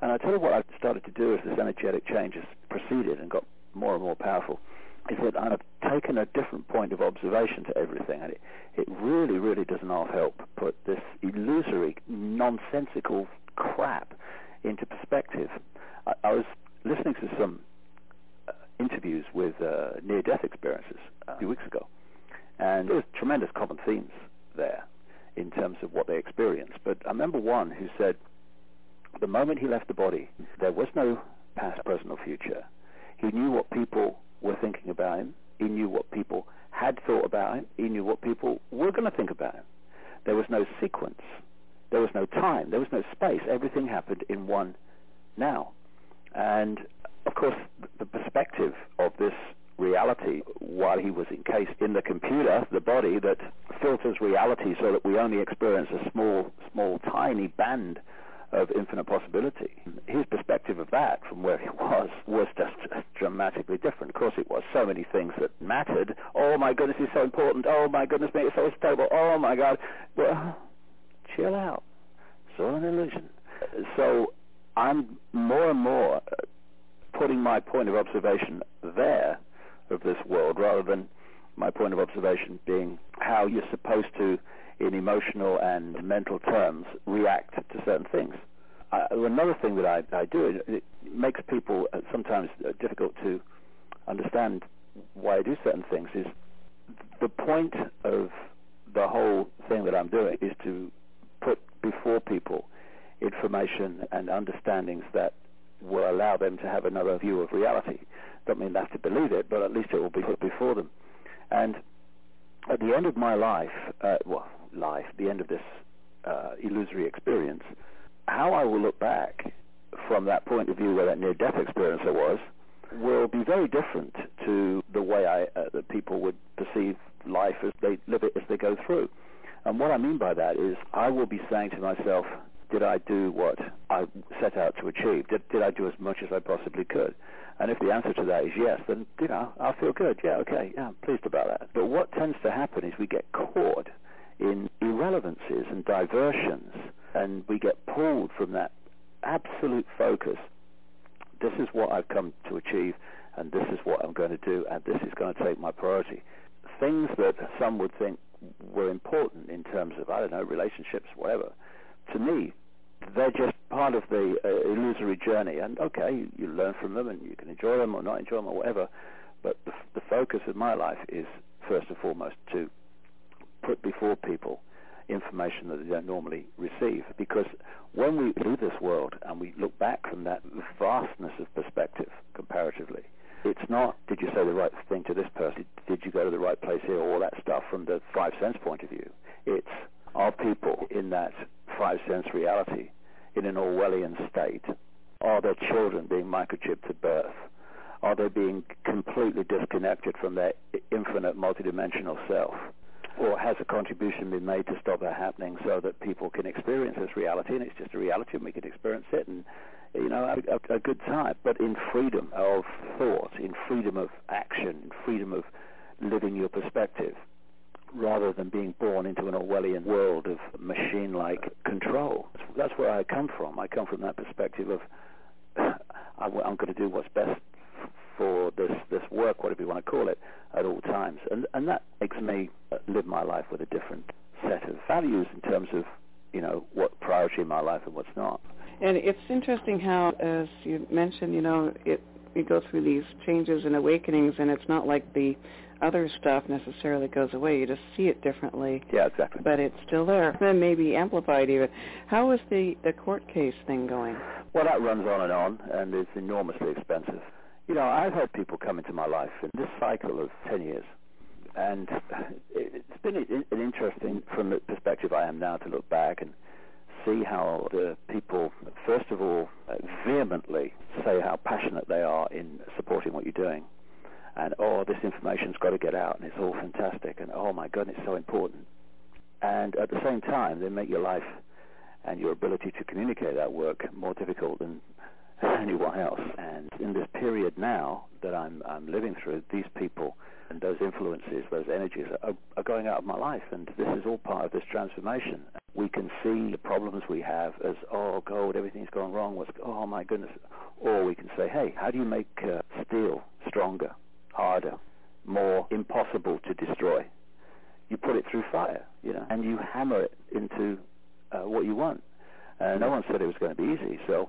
And I tell you what I've started to do as this energetic change has proceeded and got more and more powerful, is that I've taken a different point of observation to everything, and it, it really, really does not help put this illusory, nonsensical crap into perspective. I, I was listening to some uh, interviews with uh, near-death experiences a few weeks ago, and there was tremendous common themes there in terms of what they experienced. But I remember one who said the moment he left the body, there was no past, present, or future. He knew what people were thinking about him. He knew what people had thought about him. He knew what people were going to think about him. There was no sequence. There was no time. There was no space. Everything happened in one now. And, of course, the perspective of this reality, while he was encased in the computer, the body that filters reality so that we only experience a small, small, tiny band of infinite possibility. His perspective of that from where he was was just dramatically different. Of course it was. So many things that mattered. Oh my goodness, it's so important. Oh my goodness me, it's so stable. Oh my God. Well, chill out. It's all an illusion. So I'm more and more putting my point of observation there of this world rather than my point of observation being how you're supposed to, in emotional and mental terms, react to certain things. Uh, another thing that I, I do, it, it makes people uh, sometimes uh, difficult to understand why I do certain things, is the point of the whole thing that I'm doing is to put before people information and understandings that will allow them to have another view of reality. Don't mean they have to believe it, but at least it will be put before them. And at the end of my life, uh, well, life, the end of this uh, illusory experience, how I will look back from that point of view where that near-death experience was will be very different to the way I, uh, that people would perceive life as they live it as they go through. And what I mean by that is I will be saying to myself, did I do what I set out to achieve? Did, did I do as much as I possibly could? And if the answer to that is yes, then, you know, I'll feel good. Yeah, okay, yeah, I'm pleased about that. But what tends to happen is we get caught in irrelevancies and diversions, and we get pulled from that absolute focus. This is what I've come to achieve, and this is what I'm going to do, and this is going to take my priority. Things that some would think were important in terms of, I don't know, relationships, whatever, to me, they're just part of the uh, illusory journey. And okay, you, you learn from them, and you can enjoy them or not enjoy them or whatever, but the, the focus of my life is, first and foremost, to put before people information that they don't normally receive. Because when we leave this world and we look back from that vastness of perspective comparatively, it's not, did you say the right thing to this person? Did you go to the right place here? All that stuff from the five sense point of view. It's, are people in that five sense reality in an Orwellian state? Are their children being microchipped at birth? Are they being completely disconnected from their infinite multidimensional self? Or has a contribution been made to stop that happening so that people can experience this reality, and it's just a reality and we can experience it and, you know, have a, a good time, but in freedom of thought, in freedom of action, in freedom of living your perspective, rather than being born into an Orwellian world of machine-like control. That's where I come from. I come from that perspective of I'm going to do what's best for this, this work, whatever you want to call it, at all times. And, and that makes me live my life with a different set of values in terms of, you know, what priority in my life and what's not. And it's interesting how, as you mentioned, you know, it we go through these changes and awakenings, and it's not like the other stuff necessarily goes away. You just see it differently. Yeah, exactly. But it's still there. Then maybe amplified even. How is the, the court case thing going? Well, that runs on and on, and it's enormously expensive. You know, I've had people come into my life in this cycle of ten years, and it's been an interesting, from the perspective I am now, to look back and see how the people, first of all, vehemently say how passionate they are in supporting what you're doing. And, oh, this information's got to get out, and it's all fantastic, and, oh, my God, it's so important. And at the same time, they make your life and your ability to communicate that work more difficult than anyone else. And in this period now that I'm, I'm living through, these people and those influences, those energies are, are going out of my life, and this is all part of this transformation. We can see the problems we have as, oh, God, everything's gone wrong. What's, oh, my goodness. Or we can say, hey, how do you make uh, steel stronger, harder, more impossible to destroy? You put it through fire, you know, and you hammer it into uh, what you want. And no one said it was going to be easy. So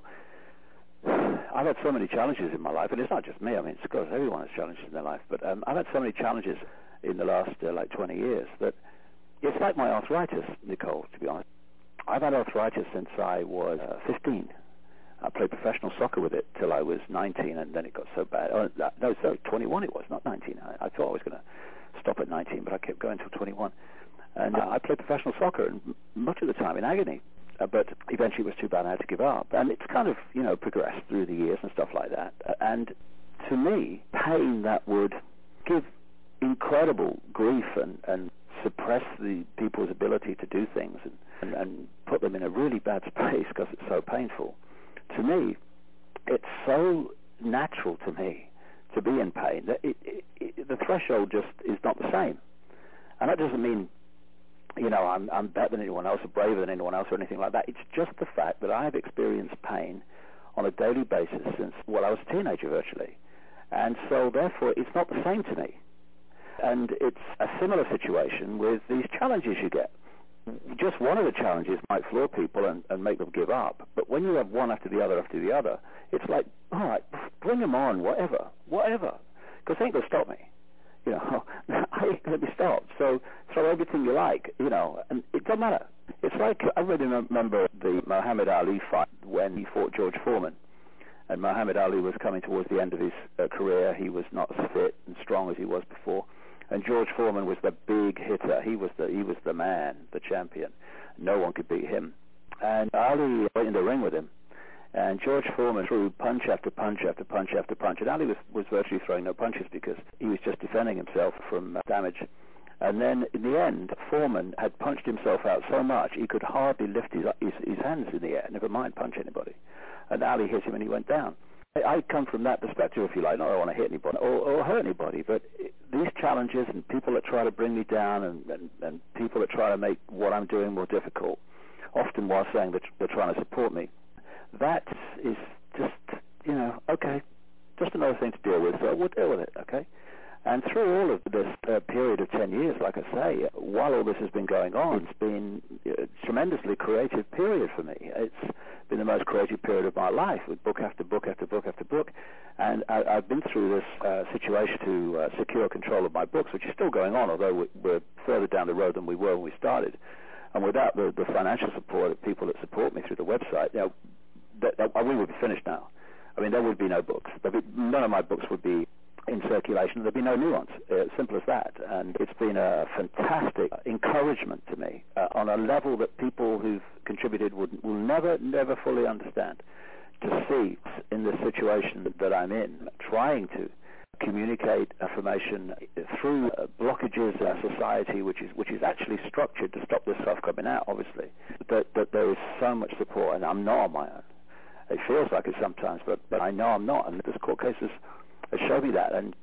I've had so many challenges in my life, and it's not just me. I mean, it's because everyone has challenges in their life. But um, I've had so many challenges in the last uh, like twenty years that it's like my arthritis, Nicole, to be honest. I've had arthritis since I was uh, fifteen. I played professional soccer with it till I was nineteen, and then it got so bad. Oh, no, sorry, twenty-one it was, not nineteen. I, I thought I was going to stop at nineteen, but I kept going till twenty-one. And uh, I played professional soccer, and much of the time in agony. Uh, but eventually it was too bad I had to give up. And it's kind of, you know, progressed through the years and stuff like that. Uh, and to me, pain that would give incredible grief and, and suppress the people's ability to do things and, and, and put them in a really bad space because it's so painful. To me, it's so natural to me to be in pain that it, it, it, the threshold just is not the same. And that doesn't mean, you know, I'm, I'm better than anyone else or braver than anyone else or anything like that. It's just the fact that I have experienced pain on a daily basis since, well, I was a teenager virtually. And so, therefore, it's not the same to me. And it's a similar situation with these challenges you get. Just one of the challenges might floor people and, and make them give up. But when you have one after the other after the other, it's like, all right, bring them on, whatever, whatever. Because they ain't going to stop me. You know, I ain't going to be stopped. So throw everything you like, you know, and it doesn't matter. It's like, I really remember the Muhammad Ali fight when he fought George Foreman. And Muhammad Ali was coming towards the end of his uh, career. He was not as fit and strong as he was before. And George Foreman was the big hitter. He was the he was the man, the champion. No one could beat him. And Ali went in the ring with him. And George Foreman threw punch after punch after punch after punch. And Ali was, was virtually throwing no punches because he was just defending himself from uh, damage. And then in the end, Foreman had punched himself out so much he could hardly lift his, his, his hands in the air, never mind punch anybody. And Ali hit him and he went down. I, I come from that perspective, if you like. Not that I want to hit anybody or, or hurt anybody, but it, these challenges and people that try to bring me down and, and, and people that try to make what I'm doing more difficult, often while saying that they're trying to support me, that is just, you know, okay, just another thing to deal with, so we'll deal with it, okay? And through all of this uh, period of ten years, like I say, while all this has been going on, it's been a tremendously creative period for me. It's been the most creative period of my life, with book after book after book after book. And I, I've been through this uh, situation to uh, secure control of my books, which is still going on, although we're further down the road than we were when we started. And without the, the financial support of people that support me through the website, you know, that, that, we would be finished now. I mean, there would be no books. Be, none of my books would be in circulation. There'd be no new ones. Uh, simple as that. And it's been a fantastic encouragement to me uh, on a level that people who've contributed would, will never, never fully understand. To see in the situation that I'm in, trying to communicate information through uh, blockages in our society, which is which is actually structured to stop this stuff coming out, obviously, that, that there is so much support, and I'm not on my own. It feels like it sometimes, but, but I know I'm not, and this court case has, has showed me that, and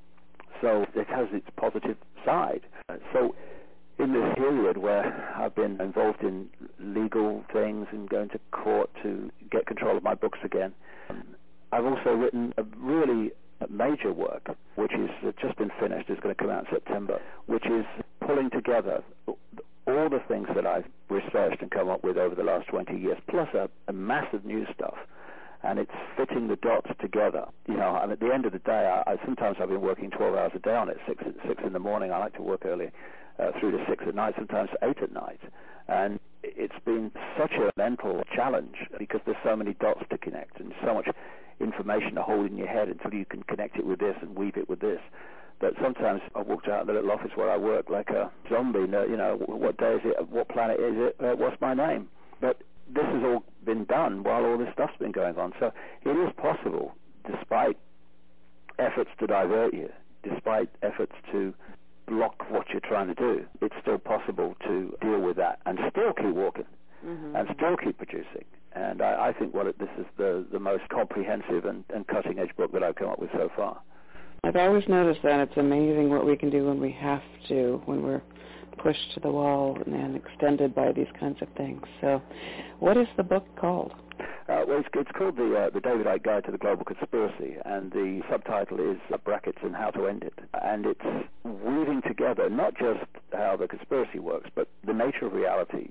so it has its positive side. So in this period where I've been involved in legal things and going to court to get control of my books again, I've also written a really major work, which is just been finished. It's going to come out in September, which is pulling together all the things that I've researched and come up with over the last twenty years, plus a, a massive new stuff. And it's fitting the dots together. You know, and at the end of the day, I, I sometimes I've been working twelve hours a day on it, six, six in the morning. I like to work early uh, through to six at night, sometimes eight at night. And it's been such a mental challenge because there's so many dots to connect and so much information to hold in your head until you can connect it with this and weave it with this. But sometimes I walked out in the little office where I work like a zombie. You know, what day is it? What planet is it? Uh, what's my name? But this has all been done while all this stuff's been going on. So it is possible, despite efforts to divert you, despite efforts to block what you're trying to do, it's still possible to deal with that and still keep walking mm-hmm. and still keep producing And I, I think what it, this is the, the most comprehensive and, and cutting-edge book that I've come up with so far. I've always noticed that it's amazing what we can do when we have to, when we're pushed to the wall and extended by these kinds of things. So what is the book called? Uh, well, it's, it's called the uh, the David Icke Guide to the Global Conspiracy, and the subtitle is uh, Brackets and How to End It. And it's weaving together not just how the conspiracy works, but the nature of reality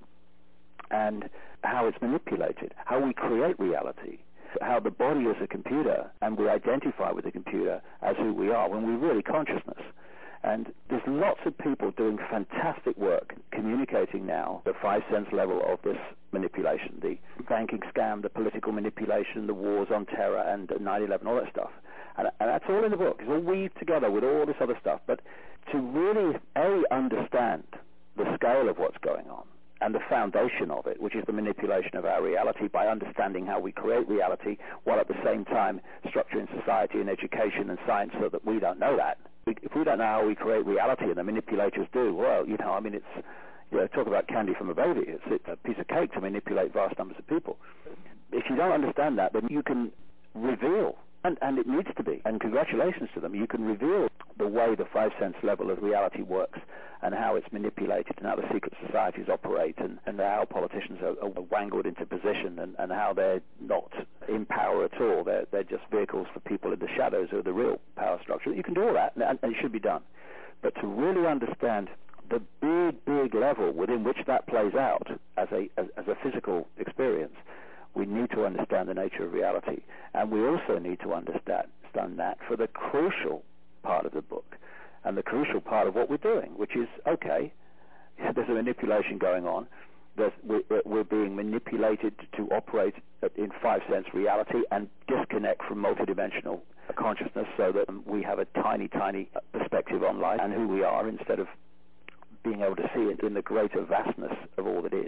and how it's manipulated, how we create reality, how the body is a computer, and we identify with the computer as who we are when we're really consciousness. And there's lots of people doing fantastic work communicating now the five sense level of this manipulation, the banking scam, the political manipulation, the wars on terror, and nine eleven, all that stuff. And, and that's all in the book. It's all weaved together with all this other stuff. But to really, A, understand the scale of what's going on, and the foundation of it, which is the manipulation of our reality by understanding how we create reality, while at the same time structuring society and education and science so that we don't know that. If we don't know how we create reality, and the manipulators do, well, you know, I mean, it's, you know, talk about candy from a baby. It's, it's a piece of cake to manipulate vast numbers of people. If you don't understand that, then you can reveal, and, and it needs to be, and congratulations to them, you can reveal the way the five sense level of reality works and how it's manipulated and how the secret societies operate and, and how politicians are, are wangled into position and, and how they're not in power at all. They're, they're just vehicles for people in the shadows who are the real power structure. You can do all that, and, and it should be done. But to really understand the big, big level within which that plays out as a, as, as a physical experience, we need to understand the nature of reality. And we also need to understand, understand that for the crucial part of the book and the crucial part of what we're doing, which is, okay, there's a manipulation going on. There's, we're, we're being manipulated to operate in five-sense reality and disconnect from multidimensional consciousness so that we have a tiny, tiny perspective on life and who we are instead of being able to see it in the greater vastness of all that is.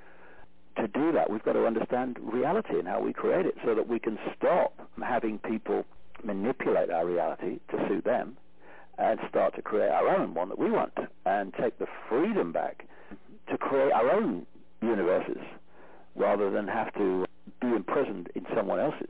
To do that, we've got to understand reality and how we create it so that we can stop having people manipulate our reality to suit them and start to create our own one that we want and take the freedom back to create our own universes rather than have to be imprisoned in someone else's.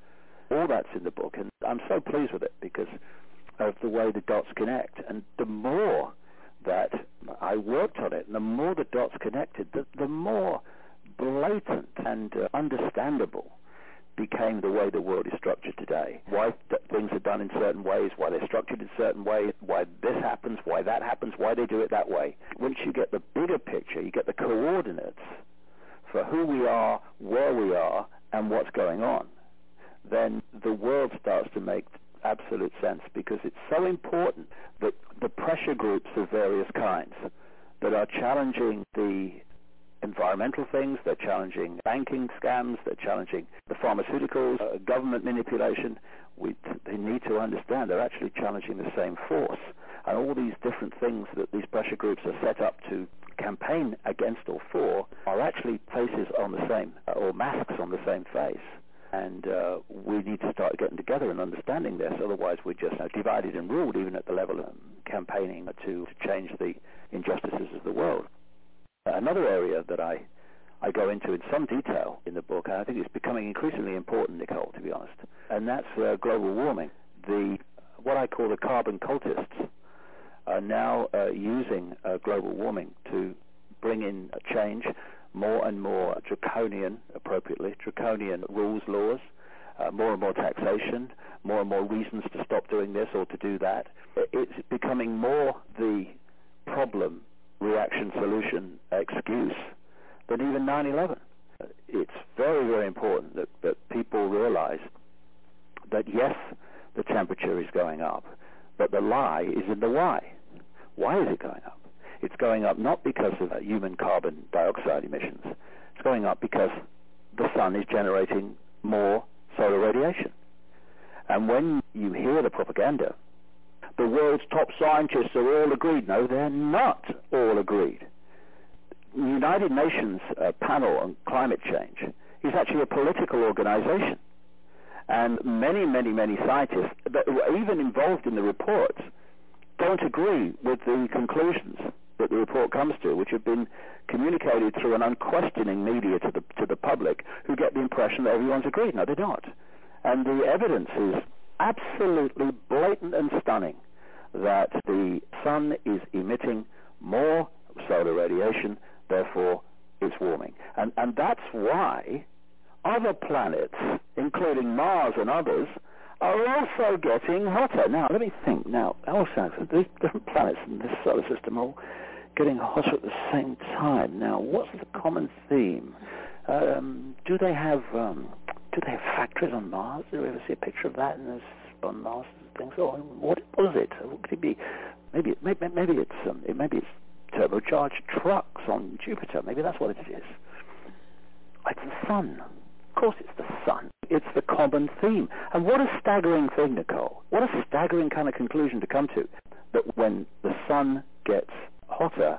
All that's in the book, and I'm so pleased with it because of the way the dots connect. And the more that I worked on it, and the more the dots connected, the, the more blatant and uh, understandable became the way the world is structured today. Why th- things are done in certain ways, why they're structured in certain ways, why this happens, why that happens, why they do it that way. Once you get the bigger picture, you get the coordinates for who we are, where we are, and what's going on, then the world starts to make absolute sense because it's so important that the pressure groups of various kinds that are challenging the environmental things, they're challenging banking scams, they're challenging the pharmaceuticals, uh, government manipulation. We, they need to understand they're actually challenging the same force. And all these different things that these pressure groups are set up to campaign against or for are actually faces on the same, uh, or masks on the same face. And uh, we need to start getting together and understanding this, otherwise we're just uh, divided and ruled even at the level of campaigning to, to change the injustices of the world. Another area that I, I go into in some detail in the book, and I think it's becoming increasingly important, Nicole, to be honest, and that's uh, global warming. The what I call the carbon cultists are now uh, using uh, global warming to bring in a change, more and more draconian, appropriately, draconian rules, laws, uh, more and more taxation, more and more reasons to stop doing this or to do that. It's becoming more the problem, reaction, solution, excuse than even nine eleven. It's very, very important that, that people realize that, yes, the temperature is going up, but the lie is in the why. Why is it going up? It's going up not because of uh, human carbon dioxide emissions. It's going up because the sun is generating more solar radiation. And when you hear the propaganda, the world's top scientists are all agreed. No, they're not all agreed. The United Nations uh, panel on climate change is actually a political organization. And many, many, many scientists that were even involved in the reports don't agree with the conclusions that the report comes to, which have been communicated through an unquestioning media to the to the public, who get the impression that everyone's agreed. No, they're not. And the evidence is absolutely blatant and stunning that the sun is emitting more solar radiation, therefore it's warming. And, and that's why other planets, including Mars and others, are also getting hotter. Now, let me think. Now, also, these different planets in this solar system are all getting hotter at the same time. Now, what's the common theme? Um, do they have um, do they have factories on Mars? Do we ever see a picture of that in this, on Mars things? Or what was it? What could it be? Maybe maybe maybe it's um, it, maybe it's turbocharged trucks on Jupiter. Maybe that's what it is. It's the sun. Of course, it's the sun. It's the common theme. And what a staggering thing, Nicole. What a staggering kind of conclusion to come to, that when the sun gets hotter,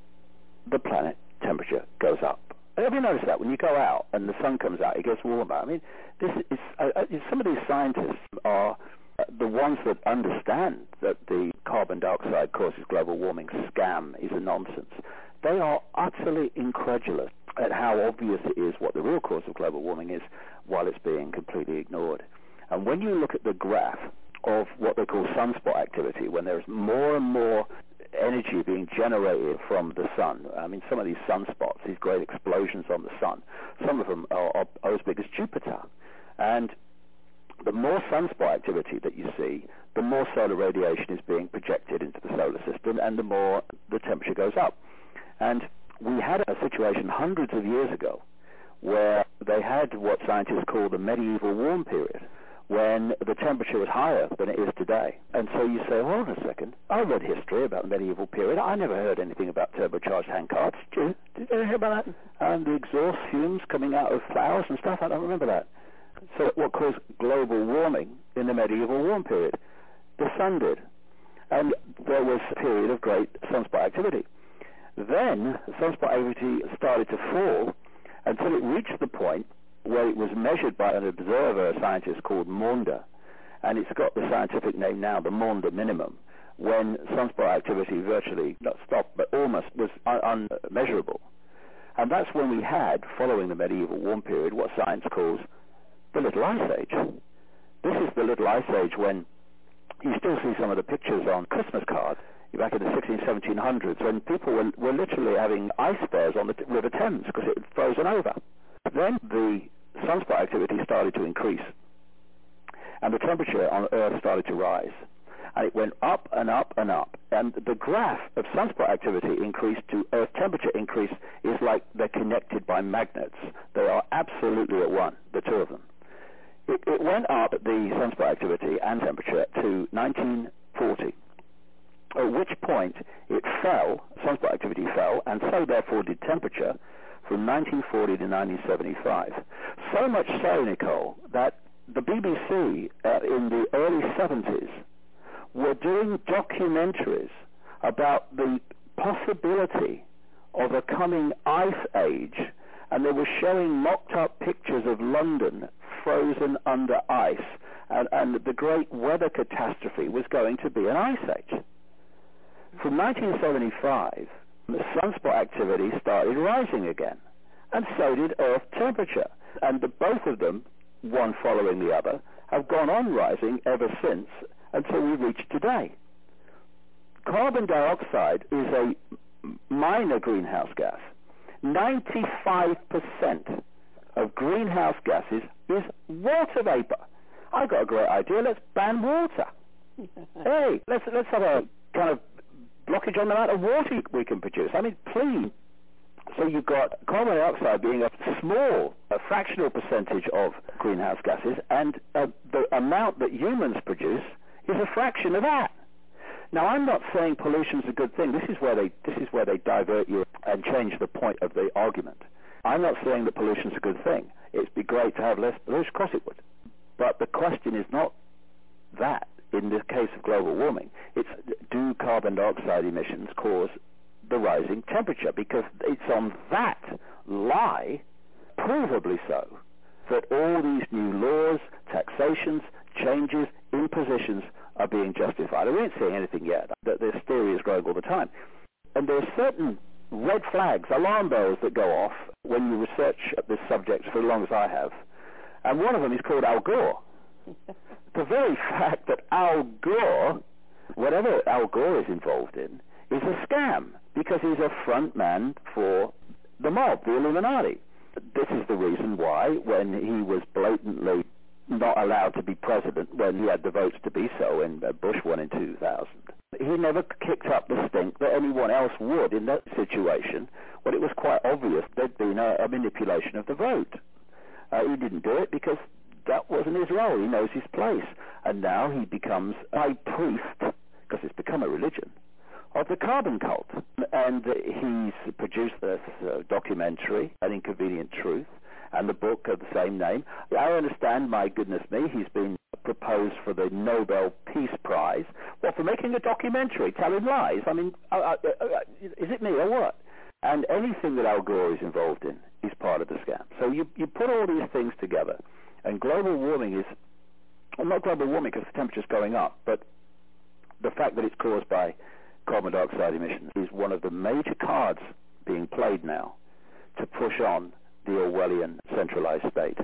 the planet temperature goes up. Have you noticed that? When you go out and the sun comes out, it gets warmer. I mean, this is uh, uh, some of these scientists are uh, the ones that understand that the carbon dioxide causes global warming scam is a nonsense. They are utterly incredulous at how obvious it is what the real cause of global warming is, while it's being completely ignored. And when you look at the graph of what they call sunspot activity, when there's more and more energy being generated from the sun, I mean, some of these sunspots, these great explosions on the sun, some of them are, are, are as big as Jupiter. And the more sunspot activity that you see, the more solar radiation is being projected into the solar system, and the more the temperature goes up. And we had a situation hundreds of years ago where they had what scientists call the medieval warm period, when the temperature was higher than it is today. And so you say, hold on a second, I read history about the medieval period. I never heard anything about turbocharged handcarts. Did you, did you hear about that? And the exhaust fumes coming out of flowers and stuff? I don't remember that. So what caused global warming in the medieval warm period? The sun did. And there was a period of great sunspot activity. Then sunspot activity started to fall until it reached the point where it was measured by an observer, a scientist called Maunder, and it's got the scientific name now, the Maunder minimum, when sunspot activity virtually not stopped, but almost was un- unmeasurable. And that's when we had, following the medieval warm period, what science calls the Little Ice Age. This is the Little Ice Age when you still see some of the pictures on Christmas cards back in the sixteen, seventeen hundreds, when people were, were literally having ice fairs on the t- River Thames because it had frozen over. Then the sunspot activity started to increase, and the temperature on Earth started to rise, and it went up and up and up, and the graph of sunspot activity increase to Earth temperature increase is like they're connected by magnets. They are absolutely at one, the two of them. It, it went up, the sunspot activity and temperature, to nineteen forty, at which point it fell, sunspot activity fell, and so therefore did temperature, from nineteen forty to nineteen seventy-five. So much so, Nicole, that the B B C uh, in the early seventies were doing documentaries about the possibility of a coming ice age, and they were showing mocked-up pictures of London frozen under ice, and, and the great weather catastrophe was going to be an ice age. From nineteen seventy-five, the sunspot activity started rising again, and so did Earth temperature. And the, both of them, one following the other, have gone on rising ever since until we reach today. Carbon dioxide is a minor greenhouse gas. ninety-five percent of greenhouse gases is water vapor. I got a great idea. Let's ban water. Hey, let's let's have a kind of blockage on the amount of water we can produce. I mean, please. So you've got carbon dioxide being a small, a fractional percentage of greenhouse gases, and uh, the amount that humans produce is a fraction of that. Now, I'm not saying pollution's a good thing. This is where they this is where they divert you and change the point of the argument. I'm not saying that pollution's a good thing. It'd be great to have less pollution. Of course it would. But the question is not that. In the case of global warming, it's do carbon dioxide emissions cause the rising temperature? Because it's on that lie, provably so, that all these new laws, taxations, changes, impositions are being justified. And we ain't seeing anything yet. This theory is growing all the time. And there are certain red flags, alarm bells that go off when you research this subject for as long as I have. And one of them is called Al Gore. The very fact that Al Gore, whatever Al Gore is involved in, is a scam because he's a front man for the mob, the Illuminati. This is the reason why, when he was blatantly not allowed to be president, when he had the votes to be so, and Bush won in two thousand, he never kicked up the stink that anyone else would in that situation when it was quite obvious there'd been a, a manipulation of the vote. Uh, he didn't do it because that wasn't his role. He knows his place. And now he becomes a high priest, because it's become a religion, of the carbon cult. And he's produced this uh, documentary, An Inconvenient Truth, and the book of the same name. I understand, my goodness me, he's been proposed for the Nobel Peace Prize. Well, for making a documentary, telling lies. I mean, uh, uh, uh, is it me or what? And anything that Al Gore is involved in is part of the scam. So you, you put all these things together, and global warming is, well, not global warming because the temperature's going up, but the fact that it's caused by carbon dioxide emissions is one of the major cards being played now to push on the Orwellian centralized state.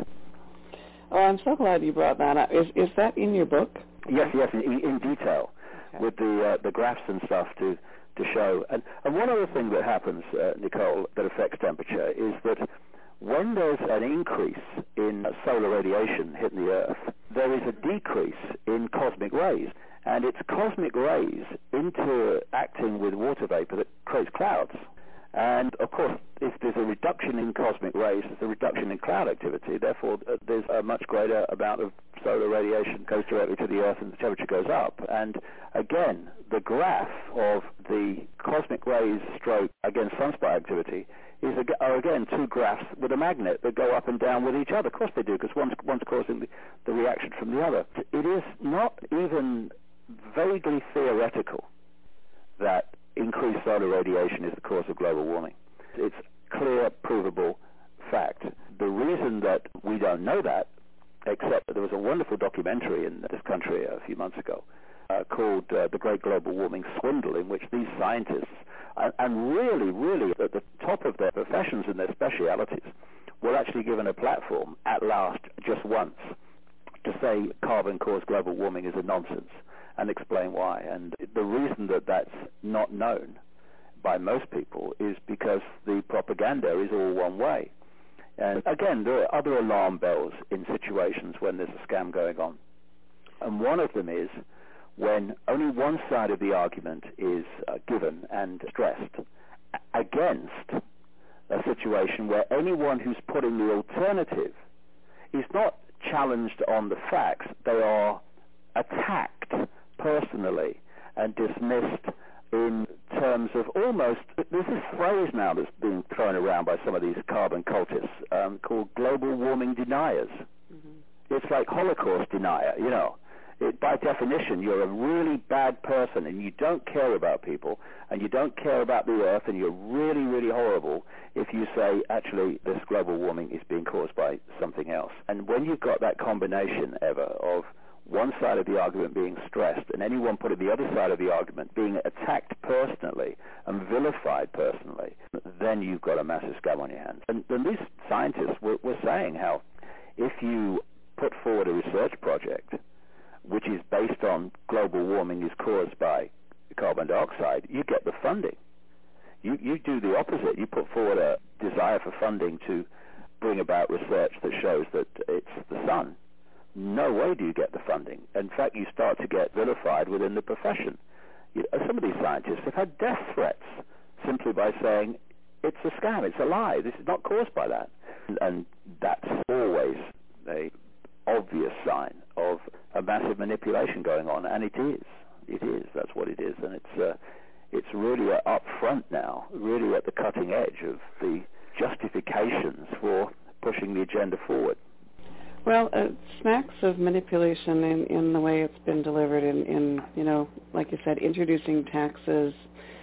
Oh, I'm so glad you brought that up. Is is that in your book? Yes, yes, in, in detail, okay. with the uh, the graphs and stuff to to show. And, and one other thing that happens, uh, Nicole, that affects temperature is that when there's an increase in solar radiation hitting the Earth, there is a decrease in cosmic rays. And it's cosmic rays interacting with water vapor that creates clouds. And, of course, if there's a reduction in cosmic rays, there's a reduction in cloud activity. Therefore, uh, there's a much greater amount of solar radiation goes directly to the Earth and the temperature goes up. And, again, the graph of the cosmic rays stroke against sunspot activity is, are, again, two graphs with a magnet that go up and down with each other. Of course they do, because one's, one's causing the, the reaction from the other. It is not even vaguely theoretical that increased solar radiation is the cause of global warming. It's clear, provable fact. The reason that we don't know that, except that there was a wonderful documentary in this country a few months ago uh, called uh, The Great Global Warming Swindle, in which these scientists, and, and really, really at the top of their professions and their specialities, were actually given a platform at last, just once, to say carbon caused global warming is a nonsense, and explain why. And the reason that that's not known by most people is because the propaganda is all one way. And again, there are other alarm bells in situations when there's a scam going on. And one of them is when only one side of the argument is uh, given and stressed against a situation where anyone who's putting the alternative is not challenged on the facts, they are attacked personally and dismissed in terms of almost, there's this phrase now that's being thrown around by some of these carbon cultists um, called global warming deniers. Mm-hmm. It's like Holocaust denier, you know. It, by definition, you're a really bad person and you don't care about people and you don't care about the Earth and you're really, really horrible if you say, actually, this global warming is being caused by something else. And when you've got that combination, ever, of one side of the argument being stressed and anyone putting the other side of the argument being attacked personally and vilified personally, then you've got a massive scam on your hands. And, and these scientists were, were saying how if you put forward a research project which is based on global warming is caused by carbon dioxide, you get the funding. You, you do the opposite. You put forward a desire for funding to bring about research that shows that it's the sun. No way do you get the funding. In fact, you start to get vilified within the profession. You, some of these scientists have had death threats simply by saying, it's a scam, it's a lie, this is not caused by that. And, and that's always a obvious sign of a massive manipulation going on, and it is. It is. That's what it is, and it's uh, it's really uh, up front now, really at the cutting edge of the justifications for pushing the agenda forward. Well, it smacks of manipulation in, in the way it's been delivered in, in, you know, like you said, introducing taxes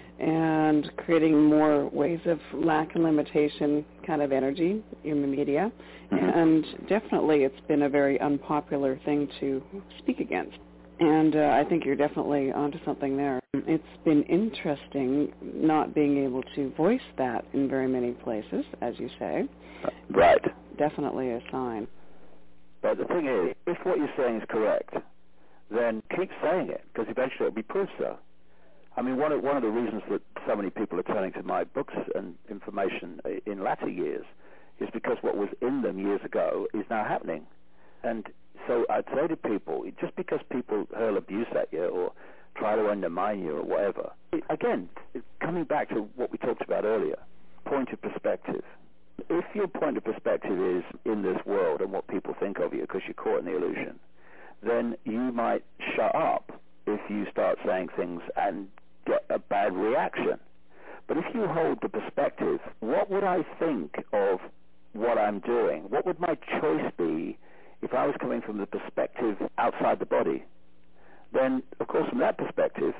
and creating more ways of lack and limitation kind of energy in the media. Mm-hmm. And definitely it's been a very unpopular thing to speak against. And uh, I think you're definitely onto something there. It's been interesting not being able to voice that in very many places, as you say. Right. Definitely a sign. But the thing is, if what you're saying is correct, then keep saying it, because eventually it'll be proved so. I mean, one of, one of the reasons that so many people are turning to my books and information in latter years is because what was in them years ago is now happening. And so I'd say to people, just because people hurl abuse at you or try to undermine you or whatever, again, coming back to what we talked about earlier, point of perspective. If your point of perspective is in this world and what people think of you because you're caught in the illusion, then you might shut up if you start saying things and get a bad reaction. But if you hold the perspective, what would I think of what I'm doing? What would my choice be if I was coming from the perspective outside the body? Then, of course, from that perspective,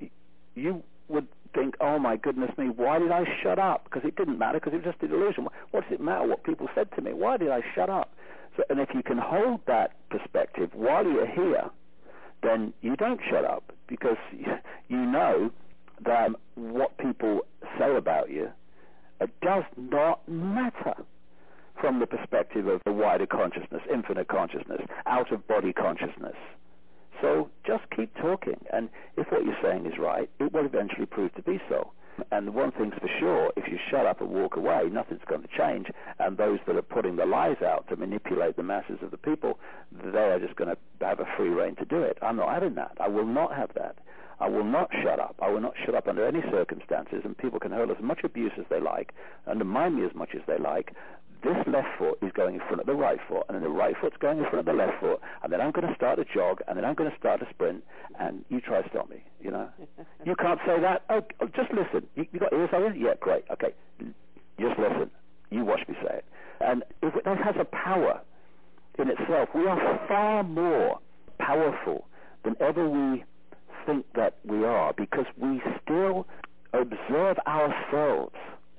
you would think, oh my goodness me, why did I shut up? Because it didn't matter, because it was just an illusion. What does it matter what people said to me? Why did I shut up? So, and if you can hold that perspective while you're here, then you don't shut up, because you know that what people say about you it does not matter from the perspective of the wider consciousness, infinite consciousness, out-of-body consciousness. So just keep talking, and if what you're saying is right, it will eventually prove to be so. And one thing's for sure, if you shut up and walk away, nothing's going to change, and those that are putting the lies out to manipulate the masses of the people, they are just going to have a free rein to do it. I'm not having that. I will not have that. I will not shut up. I will not shut up under any circumstances, and people can hurl as much abuse as they like, undermine me as much as they like. This left foot is going in front of the right foot, and then the right foot's going in front of the left foot, and then I'm going to start a jog, and then I'm going to start a sprint, and you try to stop me, you know. You can't say that. Oh, just listen. You, you got ears, have you? Yeah, great. Okay. Just listen. You watch me say it. And if it, that has a power in itself. We are far more powerful than ever we think that we are, because we still observe ourselves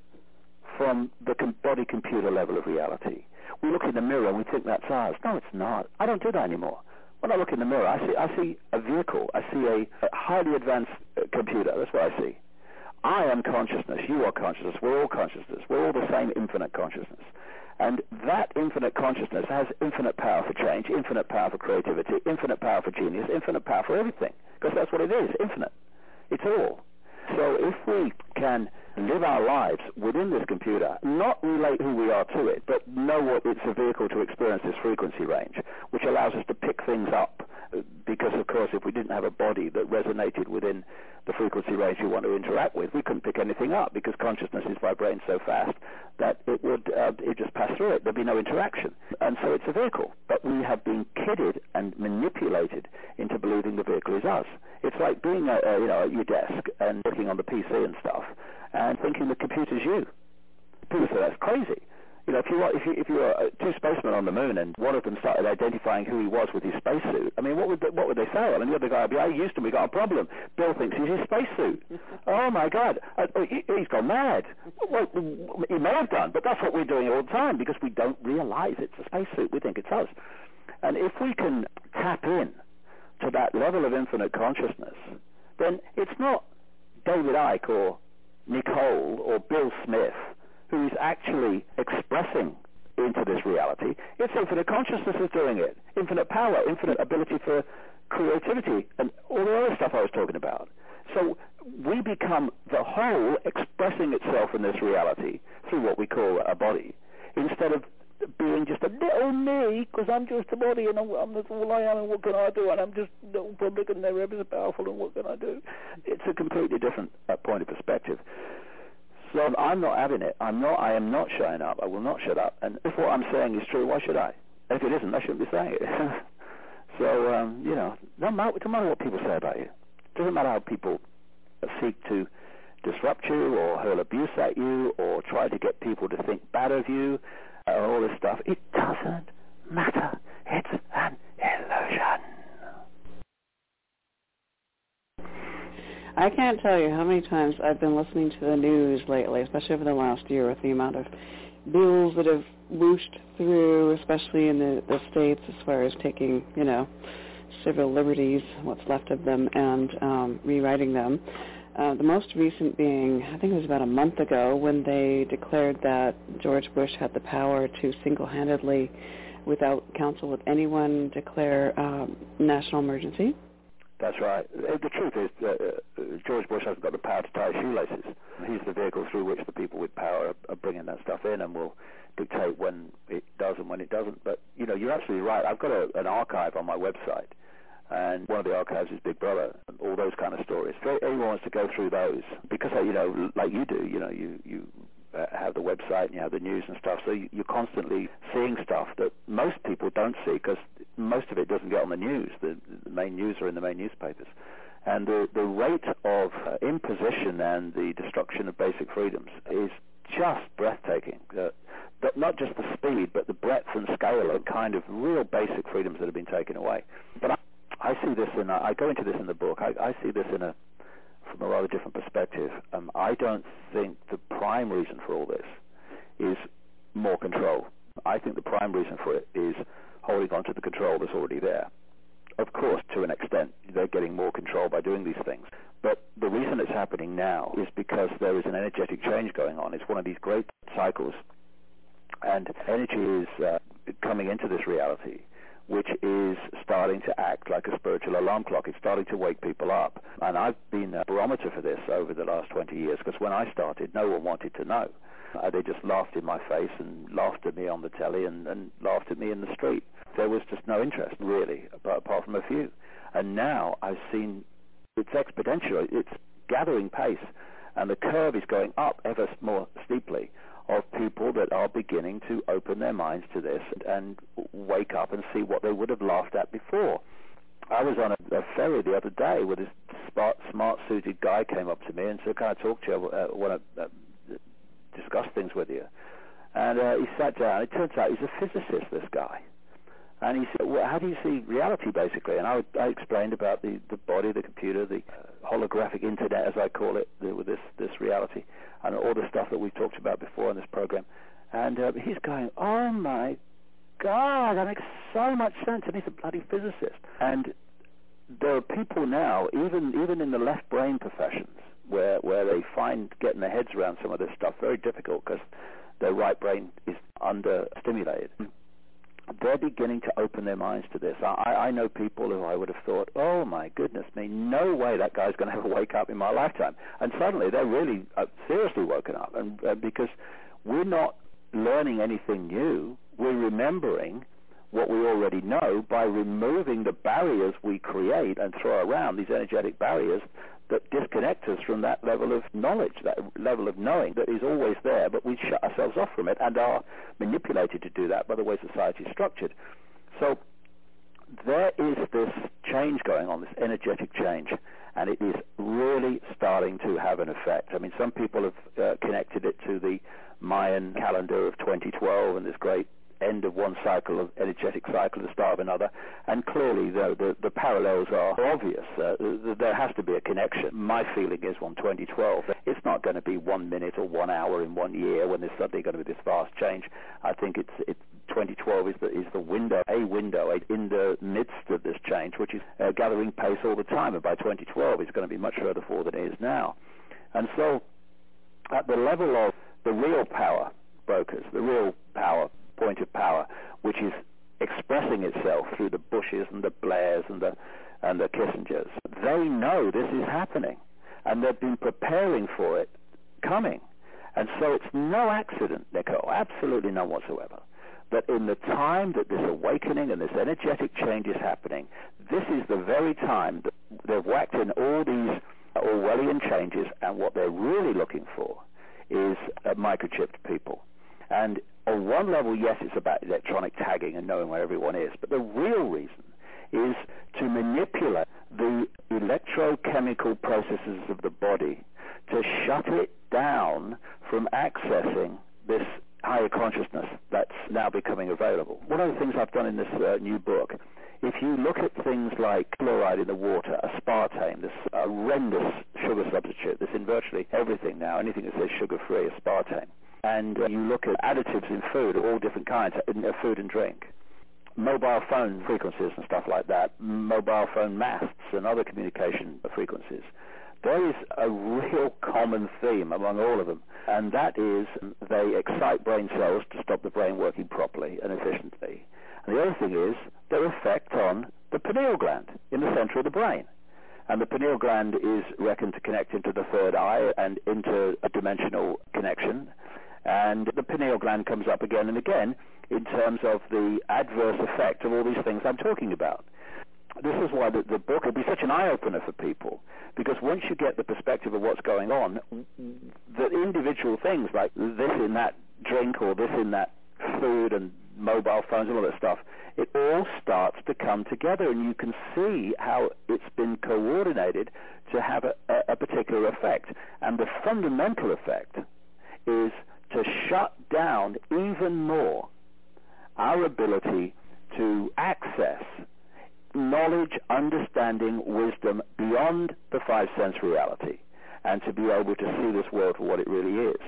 from the body computer level of reality. We look in the mirror and we think that's ours. No, it's not. I don't do that anymore. When I look in the mirror, I see I see a vehicle. I see a, a highly advanced uh, computer. That's what I see. I am consciousness. You are consciousness. We're all consciousness. We're all the same infinite consciousness. And that infinite consciousness has infinite power for change, infinite power for creativity, infinite power for genius, infinite power for everything. Because that's what it is, infinite. It's all. So if we can live our lives within this computer, not relate who we are to it, but know what it's a vehicle to experience this frequency range, which allows us to pick things up, because, of course, if we didn't have a body that resonated within the frequency range you want to interact with, we couldn't pick anything up, because consciousness is vibrating so fast that it would uh, it just pass through it. There'd be no interaction. And so it's a vehicle. But we have been kidded and manipulated into believing the vehicle is us. It's like being uh, uh, you know, at your desk and working on the P C and stuff and thinking the computer's you. People say that's crazy. You know, if you if you if you were two spacemen on the moon and one of them started identifying who he was with his spacesuit, I mean, what would they, what would they say? I mean, the other guy would be, "Hey, Houston, we got a problem. Bill thinks he's his spacesuit." Oh my God, uh, he, he's gone mad. Well, he may have done, but that's what we're doing all the time, because we don't realize it's a spacesuit. We think it's us. And if we can tap in to that level of infinite consciousness, then it's not David Icke or Nicole or Bill Smith who is actually expressing into this reality. It's infinite consciousness is doing it. Infinite power, infinite ability for creativity, and all the other stuff I was talking about. So we become the whole expressing itself in this reality through what we call a body, instead of being just a little me, because I'm just a body and I'm, I'm that's all I am, and what can I do, and I'm just little public and they're ever so powerful, and what can I do? It's a completely different uh, point of perspective. So I'm not having it. I'm not. I am not shutting up. I will not shut up. And if what I'm saying is true, why should I? And if it isn't, I shouldn't be saying it. So um, you know, no matter, no matter what people say about you, it doesn't matter how people seek to disrupt you or hurl abuse at you or try to get people to think bad of you, uh, all this stuff. It doesn't matter. It's an illusion. I can't tell you how many times I've been listening to the news lately, especially over the last year, with the amount of bills that have whooshed through, especially in the, the States, as far as taking, you know, civil liberties, what's left of them, and um, rewriting them. Uh, the most recent being, I think it was about a month ago, when they declared that George Bush had the power to single-handedly, without counsel with anyone, declare um, national emergency. That's right. The truth is, uh, George Bush hasn't got the power to tie shoelaces. He's the vehicle through which the people with power are bringing that stuff in and will dictate when it does and when it doesn't. But, you know, you're absolutely right. I've got a, an archive on my website, and one of the archives is Big Brother, and all those kind of stories. If anyone wants to go through those, because, you know, like you do, you know, you... you Uh, have the website and you have the news and stuff, so you, you're constantly seeing stuff that most people don't see because most of it doesn't get on the news. The, the main news are in the main newspapers. And the, the rate of uh, imposition and the destruction of basic freedoms is just breathtaking. Uh, but not just the speed, but the breadth and scale of kind of real basic freedoms that have been taken away. But I, I see this, and I go into this in the book, I, I see this in a from a rather different perspective. Um, I don't think the prime reason for all this is more control. I think the prime reason for it is holding on to the control that's already there. Of course, to an extent, they're getting more control by doing these things. But the reason it's happening now is because there is an energetic change going on. It's one of these great cycles. And energy is uh, coming into this reality, which is starting to act like a spiritual alarm clock. It's starting to wake people up. And I've been a barometer for this over the last twenty years, because when I started, no one wanted to know. Uh, they just laughed in my face and laughed at me on the telly and, and laughed at me in the street. There was just no interest, really, apart, apart from a few. And now I've seen it's exponential. It's gathering pace, and the curve is going up ever more steeply, of people that are beginning to open their minds to this and wake up and see what they would have laughed at before. I was on a, a ferry the other day where this smart, smart-suited guy came up to me and said, "Can I talk to you? I uh, want to uh, discuss things with you." And uh, he sat down. It turns out he's a physicist, this guy. And he said, "Well, how do you see reality, basically?" And I, I explained about the, the body, the computer, the uh, holographic internet, as I call it, the, with this, this reality, and all the stuff that we've talked about before in this program. And uh, he's going, "Oh, my God, that makes so much sense." And he's a bloody physicist. And there are people now, even even in the left brain professions, where, where they find getting their heads around some of this stuff very difficult because their right brain is under-stimulated. They're beginning to open their minds to this. I, I know people who I would have thought, "Oh, my goodness me, no way that guy's going to ever wake up in my lifetime." And suddenly they're really uh, seriously woken up, and uh, because we're not learning anything new. We're remembering what we already know by removing the barriers we create and throw around, these energetic barriers that disconnect us from that level of knowledge, that level of knowing that is always there, but we shut ourselves off from it and are manipulated to do that by the way society is structured. So there is this change going on, this energetic change, and it is really starting to have an effect. I mean, some people have uh, connected it to the Mayan calendar of twenty twelve and this great end of one cycle of energetic cycle, the start of another, and clearly the, the, the parallels are obvious. Uh, there has to be a connection. My feeling is on twenty twelve, it's not going to be one minute or one hour in one year when there's suddenly going to be this vast change. I think it's, it's twenty twelve is the, is the window, a window in the midst of this change, which is uh, gathering pace all the time, and by twenty twelve it's going to be much further forward than it is now. And so at the level of the real power brokers, the real power point of power, which is expressing itself through the Bushes and the Blairs and the and the Kissingers, they know this is happening, and they've been preparing for it coming. And so it's no accident, Nicole, absolutely none whatsoever, that in the time that this awakening and this energetic change is happening, this is the very time that they've whacked in all these Orwellian changes, and what they're really looking for is uh, microchipped people. And on one level, yes, it's about electronic tagging and knowing where everyone is, but the real reason is to manipulate the electrochemical processes of the body to shut it down from accessing this higher consciousness that's now becoming available. One of the things I've done in this uh, new book, if you look at things like fluoride in the water, aspartame, this horrendous sugar substitute that's in virtually everything now, anything that says sugar-free, aspartame, and uh, you look at additives in food, all different kinds, in uh, food and drink, mobile phone frequencies and stuff like that, mobile phone masts and other communication frequencies, there is a real common theme among all of them, and that is they excite brain cells to stop the brain working properly and efficiently. And the other thing is their effect on the pineal gland in the center of the brain. And the pineal gland is reckoned to connect into the third eye and into a dimensional connection. And the pineal gland comes up again and again in terms of the adverse effect of all these things I'm talking about. This is why the, the book will be such an eye-opener for people, because once you get the perspective of what's going on, the individual things like this in that drink or this in that food and mobile phones and all that stuff, it all starts to come together, and you can see how it's been coordinated to have a, a, a particular effect. And the fundamental effect is to shut down even more our ability to access knowledge, understanding, wisdom beyond the five-sense reality, and to be able to see this world for what it really is.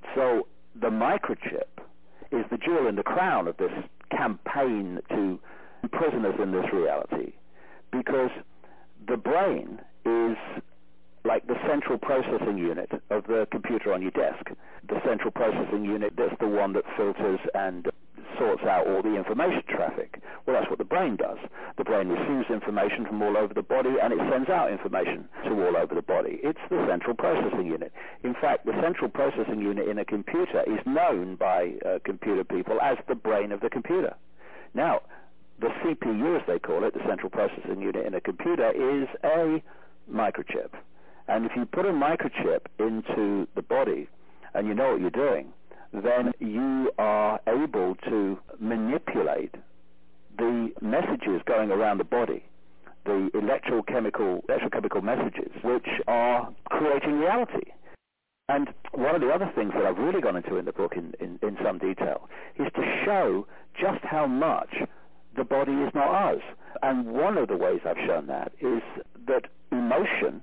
So the microchip is the jewel in the crown of this campaign to imprison us in this reality, because the brain is like the central processing unit of the computer on your desk. The central processing unit, that's the one that filters and sorts out all the information traffic. Well, that's what the brain does. The brain receives information from all over the body, and it sends out information to all over the body. It's the central processing unit. In fact, the central processing unit in a computer is known by uh, computer people as the brain of the computer. Now, the C P U, as they call it, the central processing unit in a computer, is a microchip. And if you put a microchip into the body and you know what you're doing, then you are able to manipulate the messages going around the body, the electrochemical, electrochemical messages, which are creating reality. And one of the other things that I've really gone into in the book in, in, in some detail is to show just how much the body is not ours. And one of the ways I've shown that is that emotion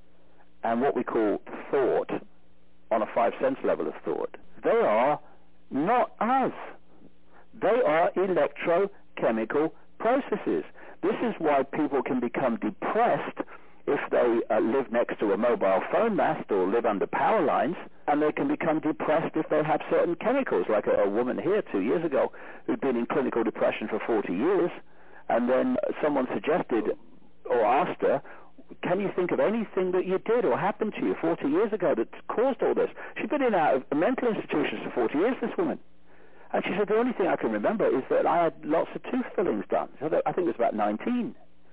and what we call thought, on a five-sense level of thought, they are not us. They are electrochemical processes. This is why people can become depressed if they uh, live next to a mobile phone mast or live under power lines, and they can become depressed if they have certain chemicals, like a, a woman here two years ago who'd been in clinical depression for forty years, and then someone suggested or asked her, can you think of anything that you did or happened to you forty years ago that caused all this? She'd been in and out of mental institutions for forty years, this woman. And she said, the only thing I can remember is that I had lots of tooth fillings done. So that, I think it was about nineteen.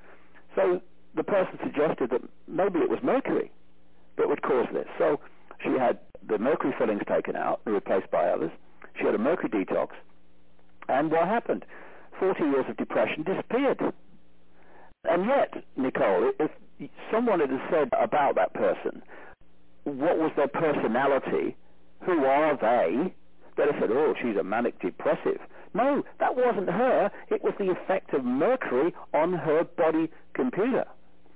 So the person suggested that maybe it was mercury that would cause this. So she had the mercury fillings taken out and replaced by others. She had a mercury detox. And what happened? forty years of depression disappeared. And yet, Nicole, if someone had said about that person, what was their personality, who are they, they'd have said, oh, she's a manic depressive. No, that wasn't her. It was the effect of mercury on her body computer.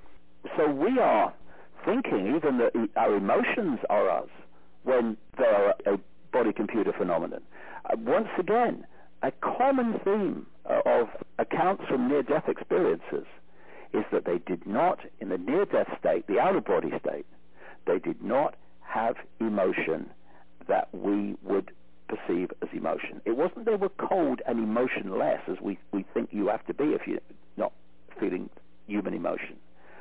So we are thinking even that our emotions are us when they are a body-computer phenomenon. Uh, once again, a common theme uh, of accounts from near-death experiences is that they did not, in the near-death state, the out-of-body state, they did not have emotion that we would perceive as emotion. It wasn't they were cold and emotionless, as we, we think you have to be if you're not feeling human emotion.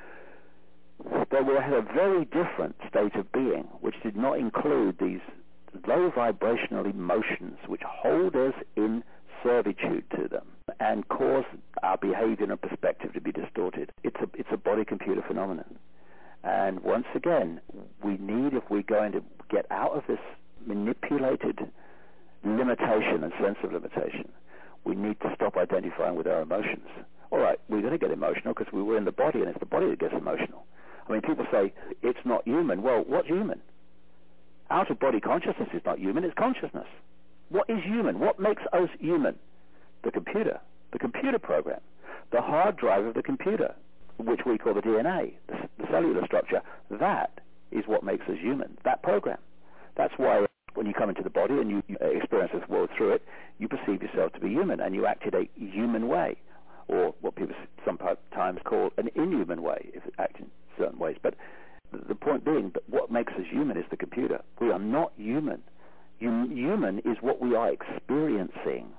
They were at a very different state of being, which did not include these low vibrational emotions which hold us in servitude to them and cause our behavior and perspective to be distorted. It's a, it's a body-computer phenomenon. And once again, we need, if we're going to get out of this manipulated limitation and sense of limitation, we need to stop identifying with our emotions. All right, we're going to get emotional because we were in the body, and it's the body that gets emotional. I mean, people say, it's not human. Well, what's human? Out-of-body consciousness is not human, it's consciousness. What is human? What makes us human? The computer, the computer program, the hard drive of the computer, which we call the D N A, the, the cellular structure. That is what makes us human, that program. That's why when you come into the body and you, you experience this world through it, you perceive yourself to be human, and you act in a human way, or what people sometimes call an inhuman way, if it acts in certain ways. But the point being that what makes us human is the computer. We are not human. Hum- human is what we are experiencing.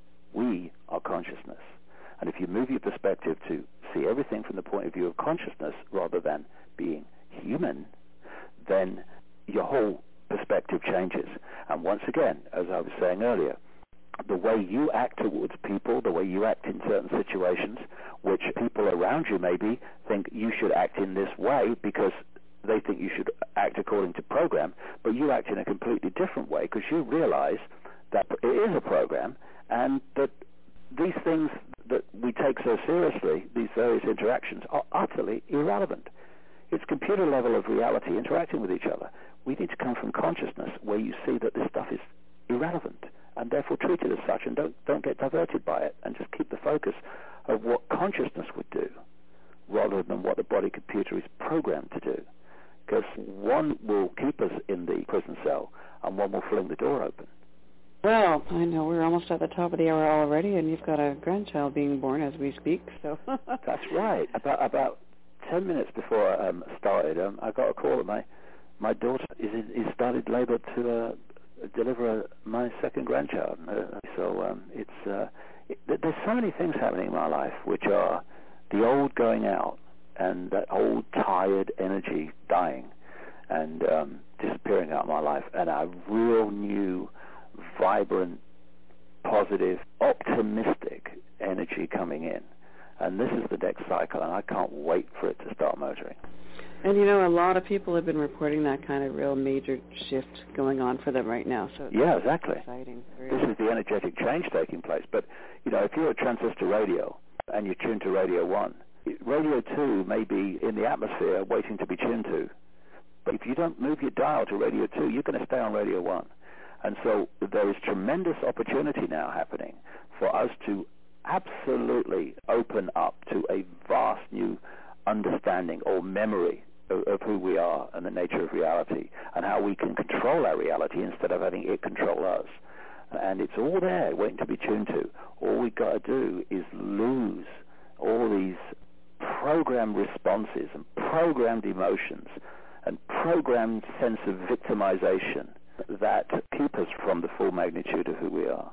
We are consciousness. And if you move your perspective to see everything from the point of view of consciousness rather than being human, then your whole perspective changes. And once again, as I was saying earlier, the way you act towards people, the way you act in certain situations, which people around you maybe think you should act in this way because they think you should act according to program, but you act in a completely different way because you realize that it is a program, and that these things that we take so seriously, these various interactions, are utterly irrelevant. It's computer level of reality interacting with each other. We need to come from consciousness where you see that this stuff is irrelevant, and therefore treat it as such, and don't don't get diverted by it, and just keep the focus of what consciousness would do rather than what the body computer is programmed to do. Because one will keep us in the prison cell and one will fling the door open. Well, I know we're almost at the top of the hour already, and you've got a grandchild being born as we speak. So that's right. About about ten minutes before I um, started, um, I got a call that my my daughter is is started labour to uh, deliver a, my second grandchild. Uh, so um, it's uh, it, there's so many things happening in my life which are the old going out and that old tired energy dying and um, disappearing out of my life, and a real new, vibrant, positive, optimistic energy coming in. And this is the next cycle, and I can't wait for it to start motoring. And you know, a lot of people have been reporting that kind of real major shift going on for them right now. So yeah, exactly. Exciting. This is the energetic change taking place. But you know, if you're a transistor radio and you're tuned to Radio One, Radio Two may be in the atmosphere waiting to be tuned to. But if you don't move your dial to Radio Two, you're going to stay on Radio One. And so there is tremendous opportunity now happening for us to absolutely open up to a vast new understanding or memory of, of who we are and the nature of reality, and how we can control our reality instead of having it control us. And it's all there waiting to be tuned to. All we've got to do is lose all these programmed responses and programmed emotions and programmed sense of victimization that keep us from the full magnitude of who we are.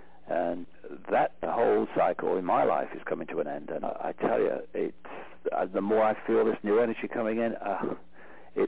And that whole cycle in my life is coming to an end. And I, I tell you, it's, uh, the more I feel this new energy coming in, uh, it's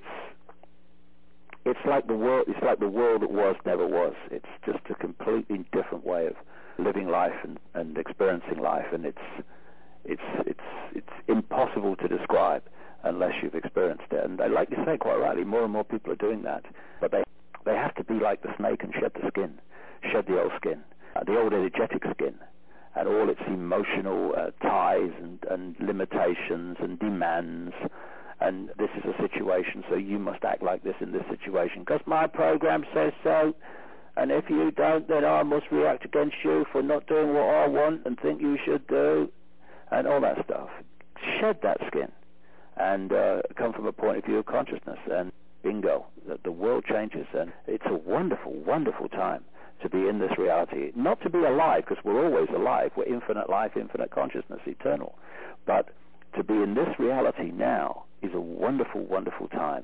it's like the world. It's like the world that was never was. It's just a completely different way of living life and, and experiencing life. And it's it's it's it's impossible to describe unless you've experienced it. And like you say, quite rightly, more and more people are doing that. But they they have to be like the snake and shed the skin, shed the old skin. Uh, the old energetic skin, and all its emotional uh, ties and, and limitations and demands, and this is a situation, so you must act like this in this situation, because my program says so, and if you don't, then I must react against you for not doing what I want and think you should do, and all that stuff. Shed that skin, and uh, come from a point of view of consciousness, and bingo, the, the world changes, and it's a wonderful, wonderful time to be in this reality. Not to be alive, because we're always alive. We're infinite life, infinite consciousness, eternal. But to be in this reality now is a wonderful, wonderful time.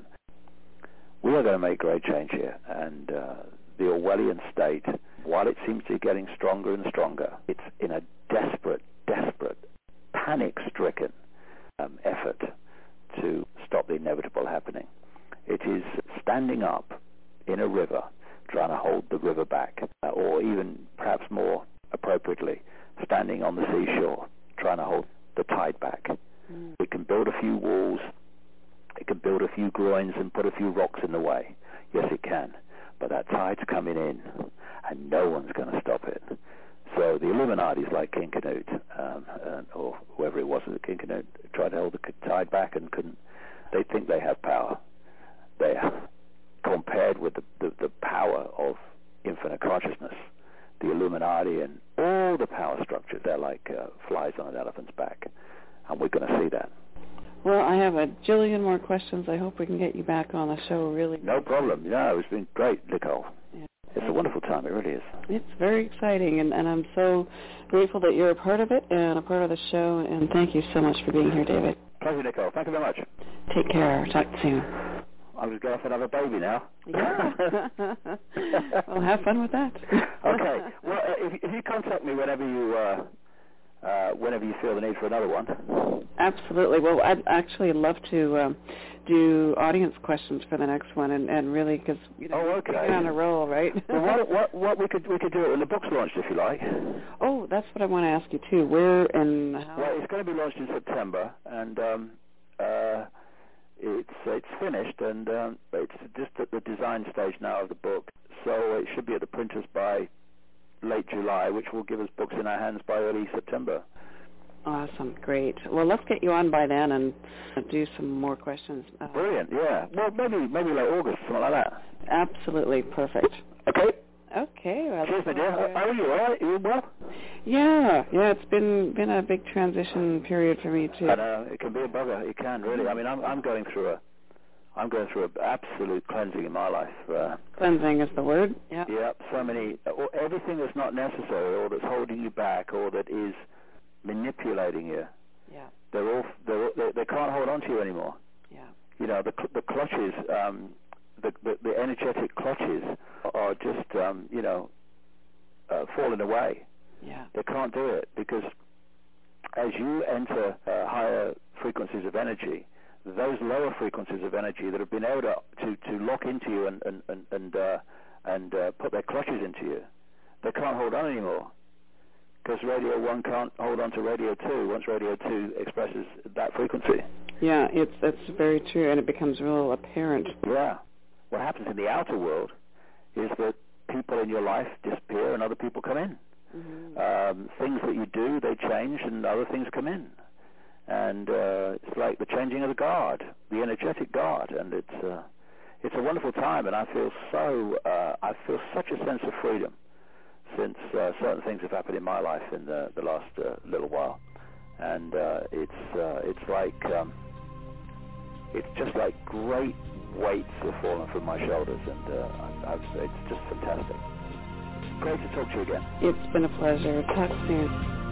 We are going to make great change here. And uh, the Orwellian state, while it seems to be getting stronger and stronger, it's in a desperate, desperate, panic-stricken um, effort to stop the inevitable happening. It is standing up in a river, trying to hold the river back, uh, or even perhaps more appropriately, standing on the seashore, trying to hold the tide back. Mm. It can build a few walls, it can build a few groins and put a few rocks in the way. Yes, it can. But that tide's coming in, and no one's going to stop it. So the Illuminati's like King Canute, um, uh, or whoever it was that King Canute tried to hold the tide back and couldn't. They think they have power. They have. Compared with the, the, the power of infinite consciousness, the Illuminati and all the power structures, they're like uh, flies on an elephant's back. And we're going to see that. Well, I have a jillion more questions. I hope we can get you back on the show, really. No problem. No, it's been great, Nicole. Yeah. a wonderful time. It really is. It's very exciting, and, and I'm so grateful that you're a part of it and a part of the show, and thank you so much for being here, David. Pleasure, Nicole. Thank you very much. Take care. Talk soon. I was going to have a baby now. Yeah. Well, have fun with that. Okay. Well, uh, if, if you contact me whenever you uh, uh, whenever you feel the need for another one. Absolutely. Well, I'd actually love to um, do audience questions for the next one, and, and really, because you know, oh, okay. you're on a roll, right? Well, what, what, what we could we could do it when the book's launched, if you like. Oh, that's what I want to ask you too. Where and how? Well, it's going to be launched in September, and um, uh, it's it's finished, and um, it's just at the design stage now of the book. So it should be at the printers by late July, which will give us books in our hands by early September. Awesome, great. Well, let's get you on by then and do some more questions. Uh, Brilliant, yeah. Well, maybe maybe like August, something like that. Absolutely, perfect. Okay. Okay. Well, cheers, my dear. How are you? All right? You well? Yeah, yeah. It's been been a big transition period for me too. I know it can be a bugger. It can really. I mean, I'm I'm going through a I'm going through an absolute cleansing in my life. Uh, cleansing is the word. Yeah. Yeah. So many, everything that's not necessary, or that's holding you back, or that is manipulating you. Yeah. They're all they're, they they can't hold on to you anymore. Yeah. You know, the the clutches, um, the, the the energetic clutches are just um, you know uh, falling away. Yeah. They can't do it because as you enter uh, higher frequencies of energy, those lower frequencies of energy that have been able to to, to lock into you and and and and, uh, and uh, put their clutches into you, they can't hold on anymore. Because Radio one can't hold on to Radio two once Radio two expresses that frequency. Yeah, it's that's very true, and it becomes real apparent. Yeah. What happens in the outer world is that people in your life disappear and other people come in. Mm-hmm. Um, things that you do, they change, and other things come in. And uh, it's like the changing of the guard, the energetic guard, and it's uh, it's a wonderful time, and I feel so uh, I feel such a sense of freedom since uh, certain things have happened in my life in the, the last uh, little while, and uh, it's uh, it's like um, it's just like great weights have fallen from my shoulders, and uh, I, I've, it's just fantastic. Great to talk to you again. It's been a pleasure. Talk soon.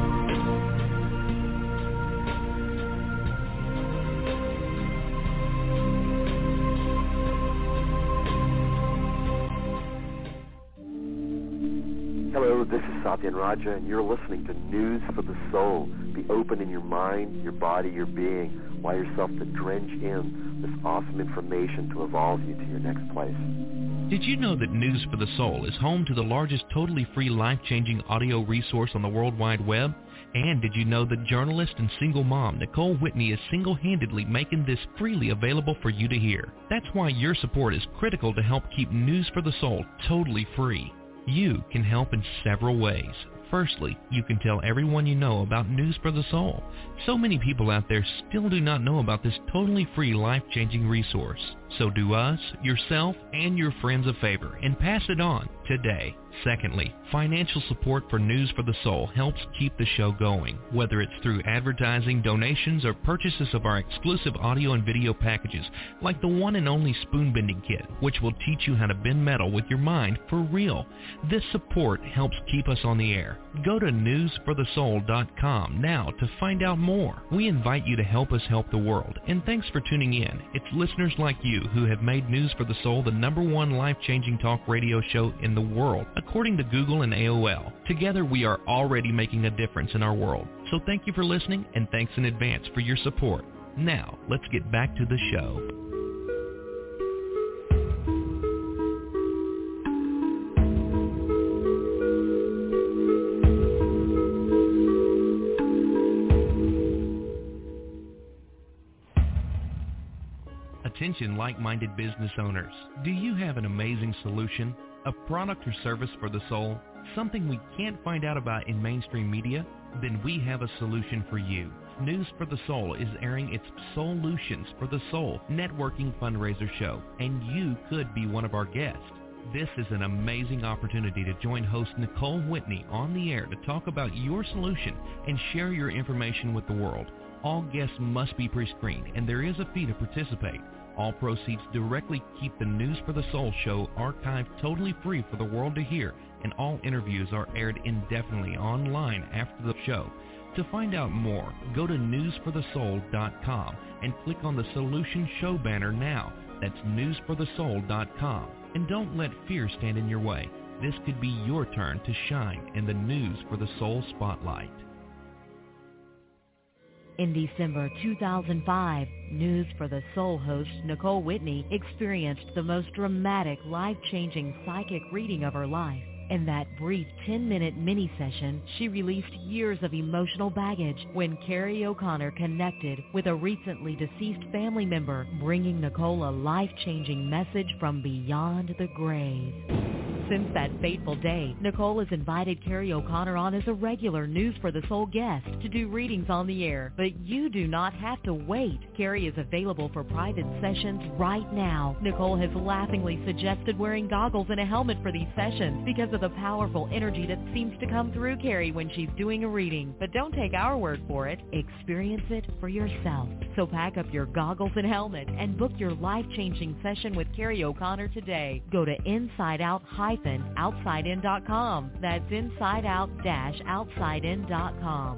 Hello, this is Satyan Raja, and you're listening to News for the Soul. Be open in your mind, your body, your being. Allow yourself to drench in this awesome information to evolve you to your next place. Did you know that News for the Soul is home to the largest totally free life-changing audio resource on the World Wide Web? And did you know that journalist and single mom Nicole Whitney is single-handedly making this freely available for you to hear? That's why your support is critical to help keep News for the Soul totally free. You can help in several ways. Firstly, you can tell everyone you know about News for the Soul. So many people out there still do not know about this totally free life-changing resource. So do us, yourself, and your friends a favor and pass it on today. Secondly, financial support for News for the Soul helps keep the show going, whether it's through advertising, donations, or purchases of our exclusive audio and video packages, like the one and only Spoon Bending Kit, which will teach you how to bend metal with your mind for real. This support helps keep us on the air. Go to news for the soul dot com now to find out more. We invite you to help us help the world, and thanks for tuning in. It's listeners like you who have made News for the Soul the number one life-changing talk radio show in the world, according to Google and A O L. Together, we are already making a difference in our world. So thank you for listening, and thanks in advance for your support. Now, let's get back to the show. Attention like-minded business owners. Do you have an amazing solution? A product or service for the soul? Something we can't find out about in mainstream media? Then we have a solution for you. News for the Soul is airing its Solutions for the Soul networking fundraiser show, and you could be one of our guests. This is an amazing opportunity to join host Nicole Whitney on the air to talk about your solution and share your information with the world. All guests must be pre-screened, and there is a fee to participate. All proceeds directly keep the News for the Soul show archived totally free for the world to hear, and all interviews are aired indefinitely online after the show. To find out more, go to news for the soul dot com and click on the Solution Show banner now. That's news for the soul dot com. And don't let fear stand in your way. This could be your turn to shine in the News for the Soul spotlight. In December two thousand five, News for the Soul host Nicole Whitney experienced the most dramatic, life-changing psychic reading of her life. In that brief ten-minute mini-session, she released years of emotional baggage when Carrie O'Connor connected with a recently deceased family member, bringing Nicole a life-changing message from beyond the grave. Since that fateful day, Nicole has invited Carrie O'Connor on as a regular News for the Soul guest to do readings on the air. But you do not have to wait. Carrie is available for private sessions right now. Nicole has laughingly suggested wearing goggles and a helmet for these sessions because of the powerful energy that seems to come through Carrie when she's doing a reading. But don't take our word for it. Experience it for yourself. So pack up your goggles and helmet and book your life-changing session with Carrie O'Connor today. Go to inside out outside in dot com. That's inside out outside in dot com.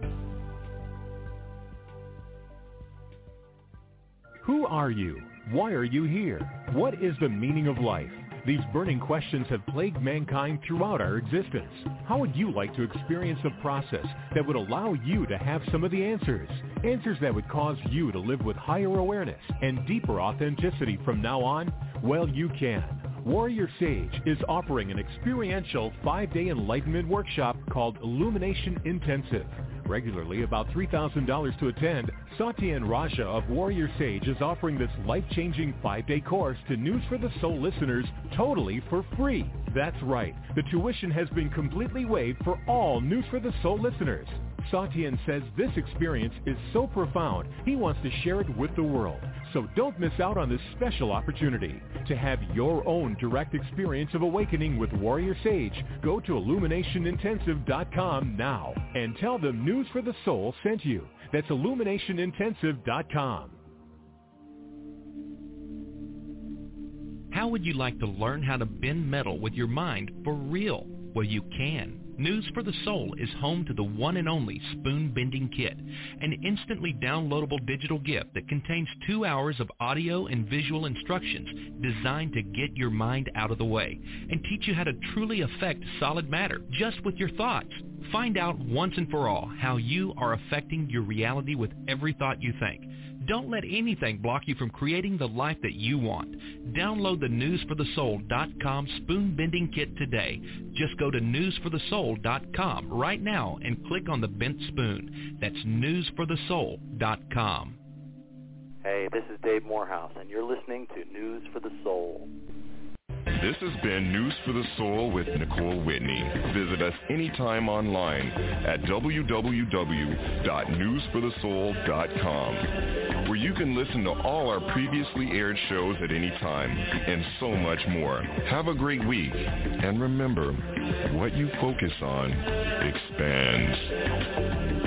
Who are you? Why are you here? What is the meaning of life? These burning questions have plagued mankind throughout our existence. How would you like to experience a process that would allow you to have some of the answers? Answers that would cause you to live with higher awareness and deeper authenticity from now on? Well, you can. Warrior Sage is offering an experiential five-day enlightenment workshop called Illumination Intensive. Regularly about three thousand dollars to attend, Satya Raja of Warrior Sage is offering this life-changing five-day course to News for the Soul listeners totally for free. That's right. The tuition has been completely waived for all News for the Soul listeners. Satyan says this experience is so profound, he wants to share it with the world. So don't miss out on this special opportunity. To have your own direct experience of awakening with Warrior Sage, go to illumination intensive dot com now and tell them News for the Soul sent you. That's illumination intensive dot com. How would you like to learn how to bend metal with your mind for real? Well, you can. News for the Soul is home to the one and only Spoon Bending Kit, an instantly downloadable digital gift that contains two hours of audio and visual instructions designed to get your mind out of the way and teach you how to truly affect solid matter just with your thoughts. Find out once and for all how you are affecting your reality with every thought you think. Don't let anything block you from creating the life that you want. Download the news for the soul dot com Spoon Bending Kit today. Just go to news for the soul dot com right now and click on the bent spoon. That's news for the soul dot com. Hey, this is Dave Morehouse, and you're listening to News for the Soul. This has been News for the Soul with Nicole Whitney. Visit us anytime online at w w w dot news for the soul dot com, where you can listen to all our previously aired shows at any time, and so much more. Have a great week, and remember, what you focus on expands.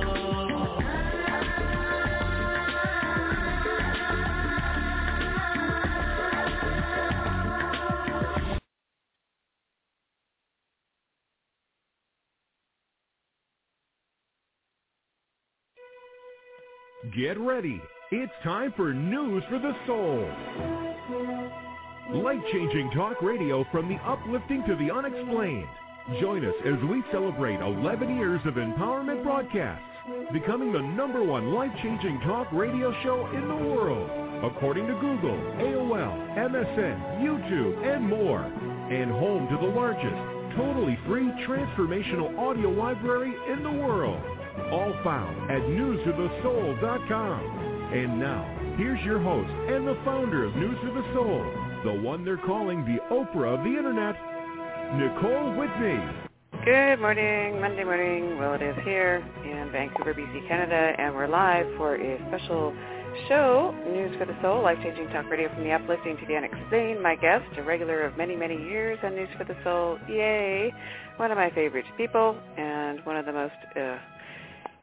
Get ready. It's time for News for the Soul. Life-changing talk radio from the uplifting to the unexplained. Join us as we celebrate eleven years of empowerment broadcasts, becoming the number one life-changing talk radio show in the world, according to Google, A O L, M S N, YouTube, and more. And home to the largest, totally free transformational audio library in the world. All found at news for the soul dot com. And now, here's your host and the founder of News for the Soul, the one they're calling the Oprah of the Internet, Nicole Whitney. Good morning, Monday morning. Well, it is here in Vancouver, B C, Canada, and we're live for a special show, News for the Soul, life-changing talk radio from the uplifting to the unexplained. My guest, a regular of many, many years on News for the Soul, yay, one of my favorite people, and one of the most... Uh,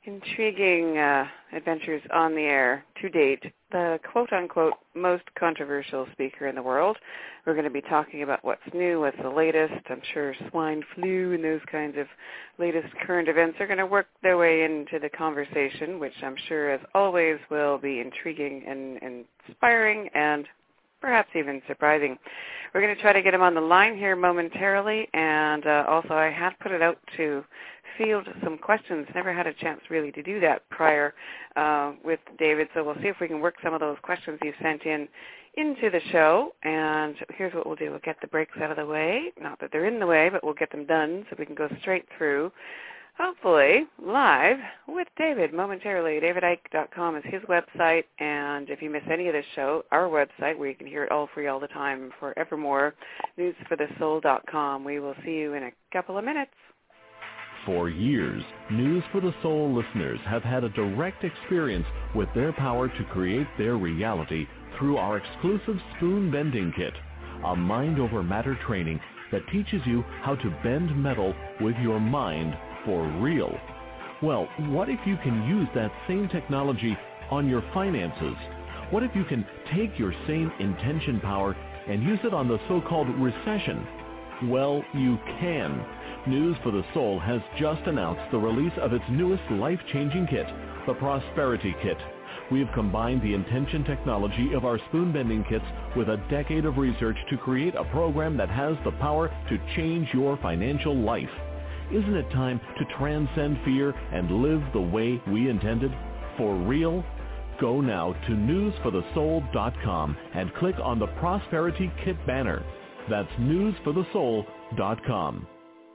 intriguing uh, adventures on the air to date. The quote-unquote most controversial speaker in the world. We're going to be talking about what's new, what's the latest. I'm sure swine flu and those kinds of latest current events are going to work their way into the conversation, which I'm sure, as always, will be intriguing and inspiring and perhaps even surprising. We're going to try to get him on the line here momentarily, and uh, also I had put it out to field some questions. Never had a chance really to do that prior uh, with David, so we'll see if we can work some of those questions you sent in into the show. And here's what we'll do. We'll get the breaks out of the way. Not that they're in the way, but we'll get them done so we can go straight through, hopefully live with David momentarily. david icke dot com is his website, and if you miss any of this show, our website, where you can hear it all free all the time forevermore, news for the soul dot com. We will see you in a couple of minutes. For years, News for the Soul listeners have had a direct experience with their power to create their reality through our exclusive Spoon Bending Kit, a mind-over-matter training that teaches you how to bend metal with your mind for real. Well, what if you can use that same technology on your finances? What if you can take your same intention power and use it on the so-called recession? Well, you can. News for the Soul has just announced the release of its newest life-changing kit, the Prosperity Kit. We have combined the intention technology of our spoon bending kits with a decade of research to create a program that has the power to change your financial life. Isn't it time to transcend fear and live the way we intended? For real? Go now to news for the soul dot com and click on the Prosperity Kit banner. That's news for the soul dot com.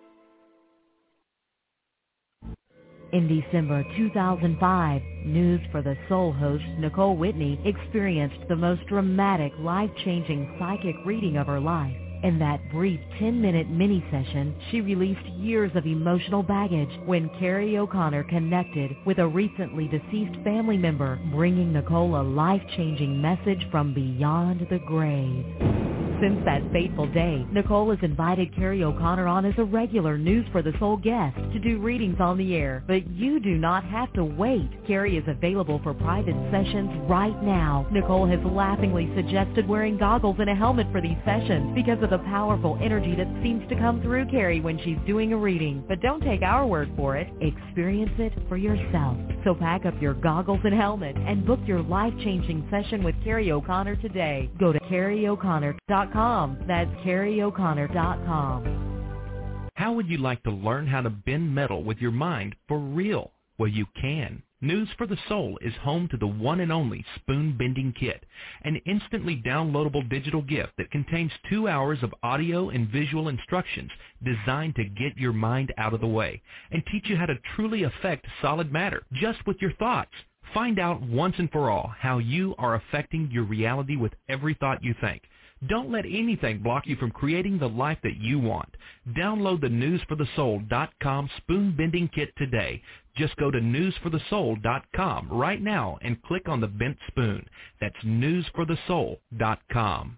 In December two thousand five, News for the Soul host Nicole Whitney experienced the most dramatic, life-changing psychic reading of her life. In that brief ten-minute mini-session, she released years of emotional baggage when Carrie O'Connor connected with a recently deceased family member, bringing Nicole a life-changing message from beyond the grave. Since that fateful day, Nicole has invited Carrie O'Connor on as a regular News for the Soul guest to do readings on the air. But you do not have to wait. Carrie is available for private sessions right now. Nicole has laughingly suggested wearing goggles and a helmet for these sessions because of the powerful energy that seems to come through Carrie when she's doing a reading. But don't take our word for it. Experience it for yourself. So pack up your goggles and helmet and book your life-changing session with Carrie O'Connor today. Go to carrie o'connor dot com. That's carrie o'connor dot com. How would you like to learn how to bend metal with your mind for real? Well, you can. News for the Soul is home to the one and only Spoon Bending Kit, an instantly downloadable digital gift that contains two hours of audio and visual instructions designed to get your mind out of the way and teach you how to truly affect solid matter just with your thoughts. Find out once and for all how you are affecting your reality with every thought you think. Don't let anything block you from creating the life that you want. Download the news for the soul dot com Spoon Bending Kit today. Just go to news for the soul dot com right now and click on the bent spoon. That's news for the soul dot com.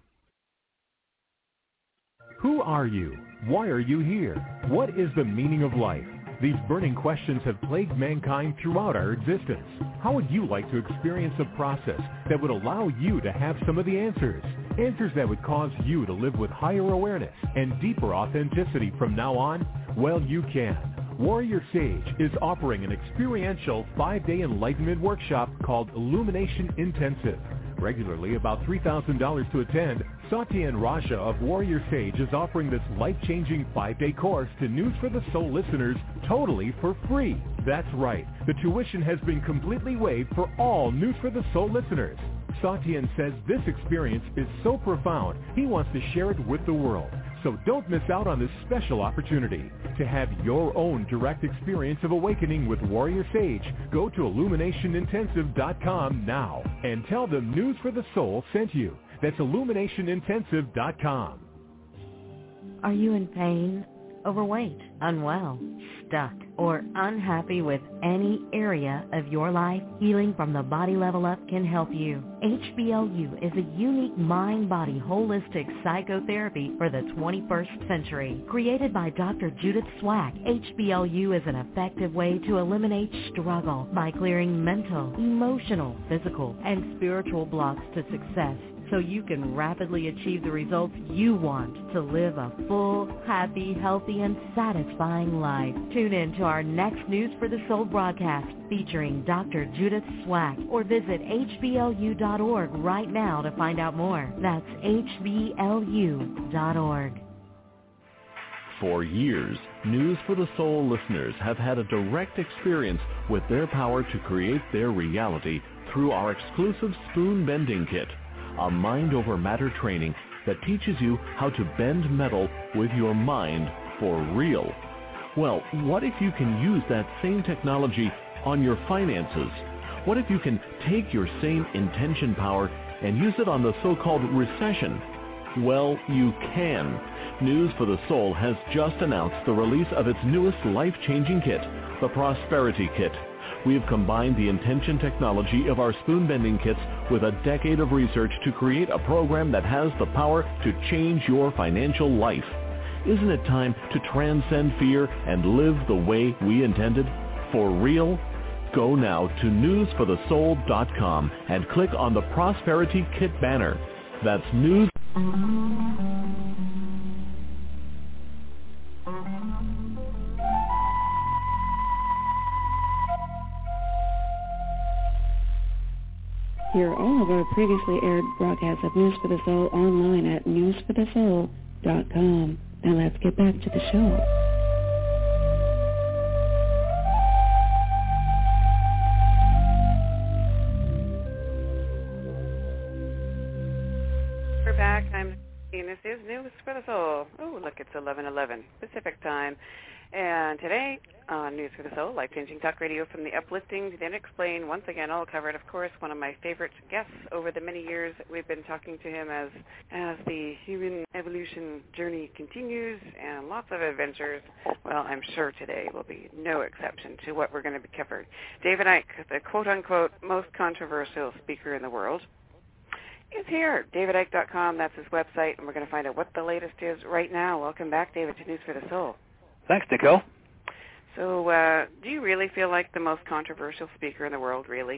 Who are you? Why are you here? What is the meaning of life? These burning questions have plagued mankind throughout our existence. How would you like to experience a process that would allow you to have some of the answers? Answers that would cause you to live with higher awareness and deeper authenticity from now on? Well, you can. Warrior Sage is offering an experiential five-day enlightenment workshop called Illumination Intensive. Regularly about three thousand dollars to attend, Satyan Raja of Warrior Sage is offering this life-changing five-day course to News for the Soul listeners totally for free. That's right. The tuition has been completely waived for all News for the Soul listeners. Satyan says this experience is so profound, he wants to share it with the world. So don't miss out on this special opportunity. To have your own direct experience of awakening with Warrior Sage, go to illumination intensive dot com now and tell them News for the Soul sent you. That's illumination intensive dot com. Are you in pain? overweight, unwell, stuck, or unhappy with any area of your life, Healing from the Body Level Up can help you. H B L U is a unique mind-body holistic psychotherapy for the twenty-first century. Created by Doctor Judith Swack, H B L U is an effective way to eliminate struggle by clearing mental, emotional, physical, and spiritual blocks to success, so you can rapidly achieve the results you want to live a full, happy, healthy, and satisfying life. Tune in to our next News for the Soul broadcast featuring Doctor Judith Swack, or visit H B L U dot org right now to find out more. That's H B L U dot org. For years, News for the Soul listeners have had a direct experience with their power to create their reality through our exclusive Spoon Bending Kit, a mind-over-matter training that teaches you how to bend metal with your mind for real. Well, what if you can use that same technology on your finances? What if you can take your same intention power and use it on the so-called recession? Well, you can. News for the Soul has just announced the release of its newest life-changing kit, the Prosperity Kit. We have combined the intention technology of our spoon bending kits with a decade of research to create a program that has the power to change your financial life. Isn't it time to transcend fear and live the way we intended? For real? Go now to news for the soul dot com and click on the Prosperity Kit banner. That's news. Hear all of our previously aired broadcasts of News for the Soul online at news for the soul dot com. Now let's get back to the show. We're back. I'm and this is News for the Soul. Oh, look, it's eleven eleven Pacific time. And today on News for the Soul, life-changing talk radio from the uplifting to the unexplained, once again all covered, of course, one of my favorite guests over the many years that we've been talking to him as as the human evolution journey continues and lots of adventures. Well, I'm sure today will be no exception to what we're going to be covering. David Icke, the quote-unquote most controversial speaker in the world, is here. david icke dot com, that's his website, and we're going to find out what the latest is right now. Welcome back, David, to News for the Soul. Thanks, Nicole. So uh, do you really feel like the most controversial speaker in the world, really?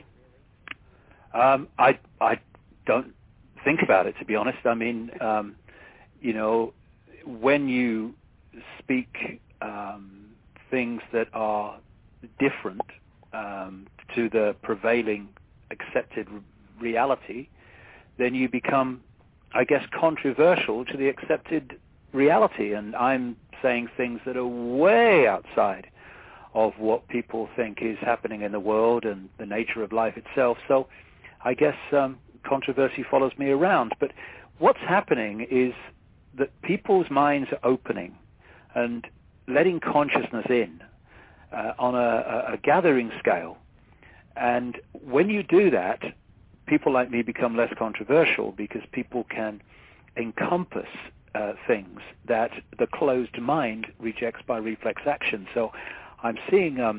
Um, I I don't think about it, to be honest. I mean, um, you know, when you speak um, things that are different um, to the prevailing accepted reality, then you become, I guess, controversial to the accepted reality. And I'm saying things that are way outside of what people think is happening in the world and the nature of life itself. So I guess um, controversy follows me around. But what's happening is that people's minds are opening and letting consciousness in uh, on a, a gathering scale. And when you do that, people like me become less controversial because people can encompass uh, things that the closed mind rejects by reflex action. So I'm seeing um,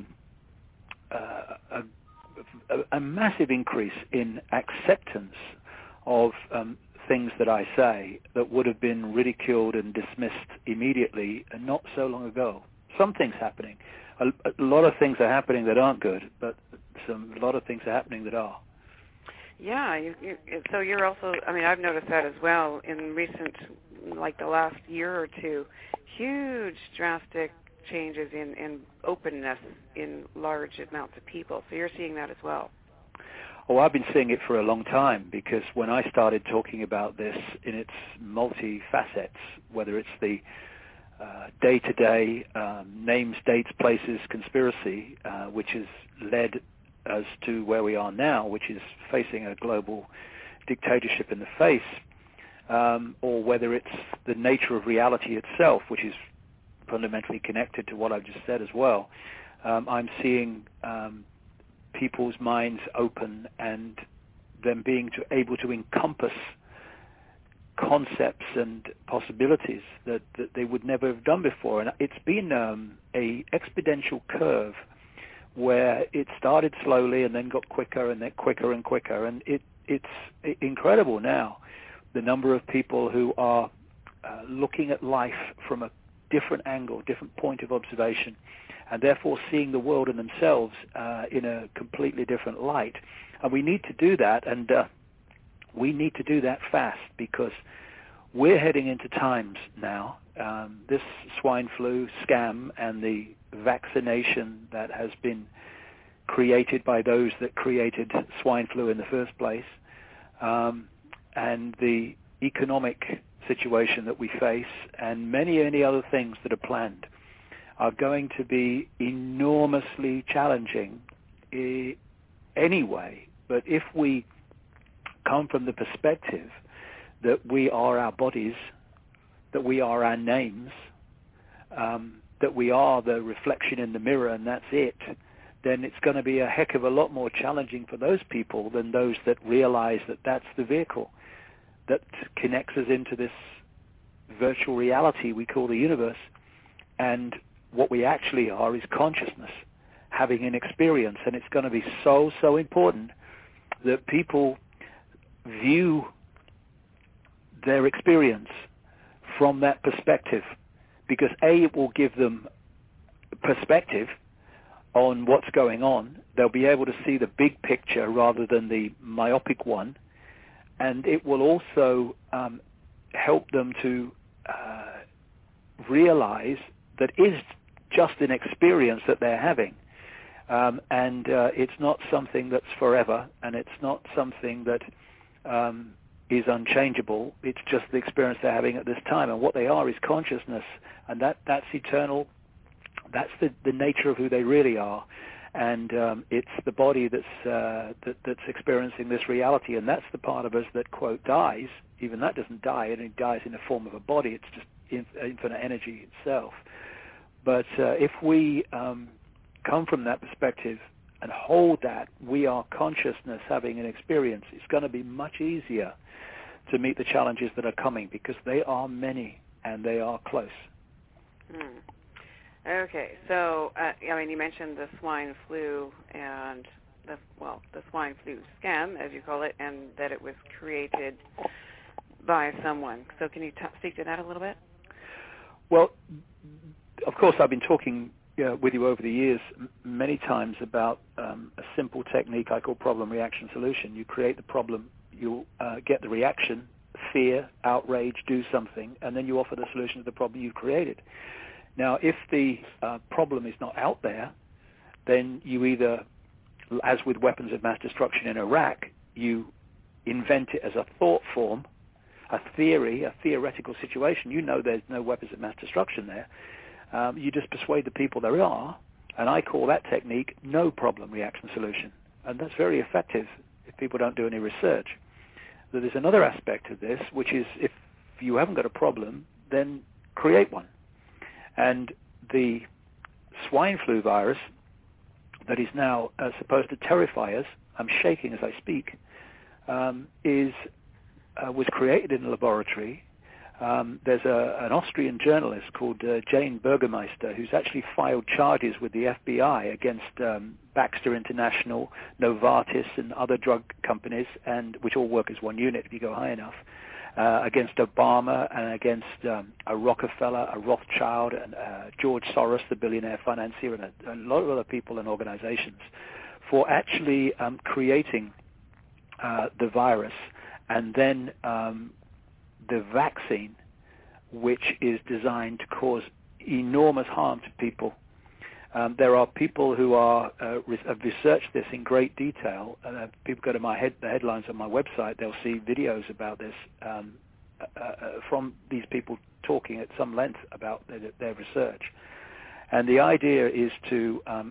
uh, a, a, a massive increase in acceptance of um, things that I say that would have been ridiculed and dismissed immediately and not so long ago. Something's happening. A, a lot of things are happening that aren't good, but some, a lot of things are happening that are. Yeah, you, you, so you're also, I mean, I've noticed that as well in recent, like the last year or two, huge drastic changes in, in openness in large amounts of people. So you're seeing that as well. Oh, I've been seeing it for a long time, because when I started talking about this in its multi-facets, whether it's the uh, day-to-day um, names, dates, places conspiracy, uh, which has led us to where we are now, which is facing a global dictatorship in the face, um, or whether it's the nature of reality itself, which is fundamentally connected to what I've just said as well. Um, I'm seeing um, people's minds open and them being to, able to encompass concepts and possibilities that, that they would never have done before. And it's been um, a exponential curve where it started slowly and then got quicker and then quicker and quicker. And it, it's incredible now, the number of people who are uh, looking at life from a different angle, different point of observation, and therefore seeing the world and themselves uh, in a completely different light. And we need to do that, and uh, we need to do that fast, because we're heading into times now. Um, this swine flu scam and the vaccination that has been created by those that created swine flu in the first place, um, and the economic situation that we face, and many, many other things that are planned, are going to be enormously challenging eh, anyway. But if we come from the perspective that we are our bodies, that we are our names, um, that we are the reflection in the mirror and that's it, then it's going to be a heck of a lot more challenging for those people than those that realize that that's the vehicle that connects us into this virtual reality we call the universe. And what we actually are is consciousness, having an experience. And it's going to be so, so important that people view their experience from that perspective, because A, it will give them perspective on what's going on. They'll be able to see the big picture rather than the myopic one, and it will also um, help them to uh, realize that is just an experience that they're having, um, and uh, it's not something that's forever, and it's not something that um, is unchangeable. It's just the experience they're having at this time, and what they are is consciousness, and that that's eternal. That's the, the nature of who they really are, and um, it's the body that's uh, that, that's experiencing this reality, and that's the part of us that, quote, dies. Even that doesn't die; it only dies in the form of a body. It's just infinite energy itself. But uh, if we um, come from that perspective and hold that we are consciousness having an experience, it's going to be much easier to meet the challenges that are coming, because they are many and they are close. Hmm. Okay, so uh, I mean, you mentioned the swine flu and the well, the swine flu scam, as you call it, and that it was created by someone. So, can you t- speak to that a little bit? Well, of course, I've been talking uh, with you over the years m- many times about um, a simple technique I call problem, reaction, solution. You create the problem, you uh, get the reaction, fear, outrage, do something, and then you offer the solution to the problem you've created. Now, if the uh, problem is not out there, then you either, as with weapons of mass destruction in Iraq, you invent it as a thought form, a theory, a theoretical situation. You know there's no weapons of mass destruction there. Um, you just persuade the people there are, and I call that technique no problem, reaction, solution. And that's very effective if people don't do any research. So there's another aspect of this, which is if you haven't got a problem, then create one. And the swine flu virus that is now uh, supposed to terrify us, I'm shaking as I speak, um, is uh, was created in a laboratory. Um, there's a, an Austrian journalist called uh, Jane Burgermeister who's actually filed charges with the F B I against um, Baxter International, Novartis, and other drug companies, and which all work as one unit if you go high enough. Uh, against Obama and against um, a Rockefeller, a Rothschild, and uh, George Soros, the billionaire financier, and a, a lot of other people and organizations for actually um, creating uh, the virus and then um, the vaccine, which is designed to cause enormous harm to people. Um, there are people who are uh, re- have researched this in great detail. And uh, people go to my head, the headlines on my website. They'll see videos about this um, uh, uh, from these people talking at some length about their, their research. And the idea is to um,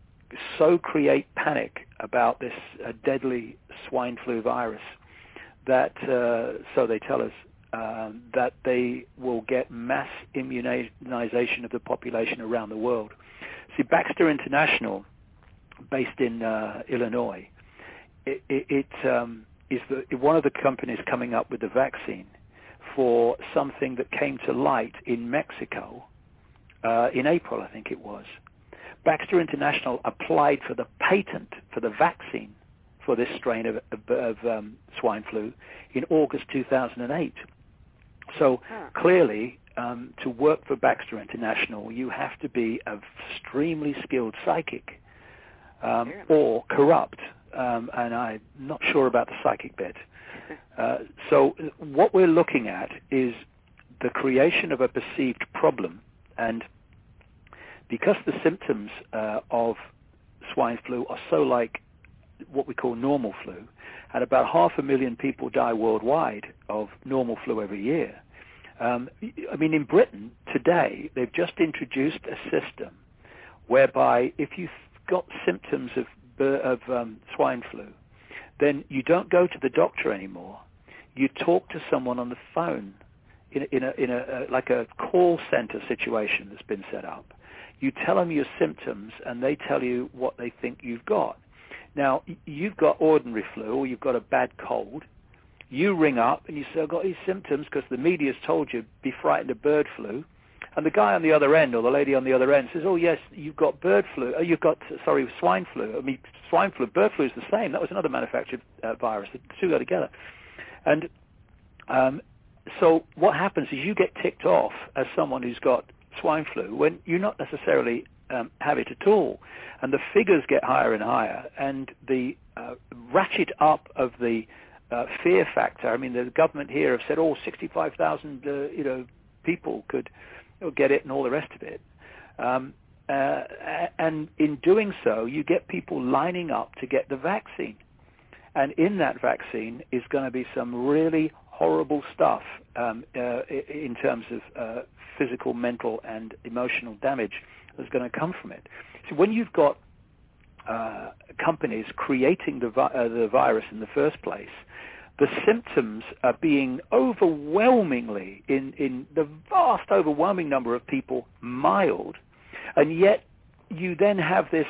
so create panic about this uh, deadly swine flu virus that, uh, so they tell us, um, that they will get mass immunization of the population around the world. See, Baxter International, based in uh, Illinois, it, it, it um, is the, one of the companies coming up with the vaccine for something that came to light in Mexico uh, in April, I think it was. Baxter International applied for the patent for the vaccine for this strain of, of, of um, swine flu in August two thousand eight. So clearly, um, to work for Baxter International, you have to be an extremely skilled psychic um, or corrupt, um, and I'm not sure about the psychic bit. Uh, so what we're looking at is the creation of a perceived problem, and because the symptoms uh, of swine flu are so like what we call normal flu, and about half a million people die worldwide of normal flu every year. Um, I mean, in Britain today, they've just introduced a system whereby if you've got symptoms of, of um, swine flu, then you don't go to the doctor anymore. You talk to someone on the phone in a, in a, in a, uh, like a call center situation that's been set up. You tell them your symptoms, and they tell you what they think you've got. Now, you've got ordinary flu, or you've got a bad cold. You ring up and you say, I've got these symptoms because the media's told you, be frightened of bird flu. And the guy on the other end, or the lady on the other end, says, oh, yes, you've got bird flu. Oh, you've got, sorry, swine flu. I mean, swine flu, bird flu is the same. That was another manufactured uh, virus. The two go together. And um, so what happens is you get ticked off as someone who's got swine flu when you're not necessarily um, have it at all. And the figures get higher and higher, and the uh, ratchet up of the uh, fear factor. I mean, the government here have said, oh, sixty-five thousand uh, you know, people could get it and all the rest of it. Um, uh, and in doing so, you get people lining up to get the vaccine. And in that vaccine is going to be some really horrible stuff um, uh, in terms of uh, physical, mental, and emotional damage that's going to come from it. So when you've got uh, companies creating the, vi- uh, the virus in the first place, the symptoms are being overwhelmingly, in, in the vast overwhelming number of people, mild, and yet you then have this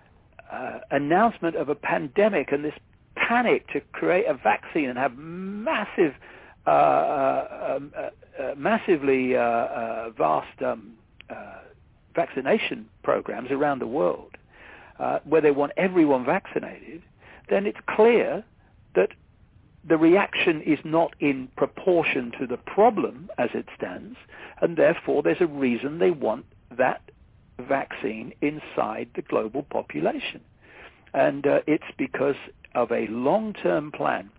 uh, announcement of a pandemic and this panic to create a vaccine and have massive, uh, uh, um, uh, uh, massively uh, uh, vast um, uh, vaccination programs around the world, uh, where they want everyone vaccinated, then it's clear that the reaction is not in proportion to the problem as it stands, and therefore there's a reason they want that vaccine inside the global population. And uh, it's because of a long-term plan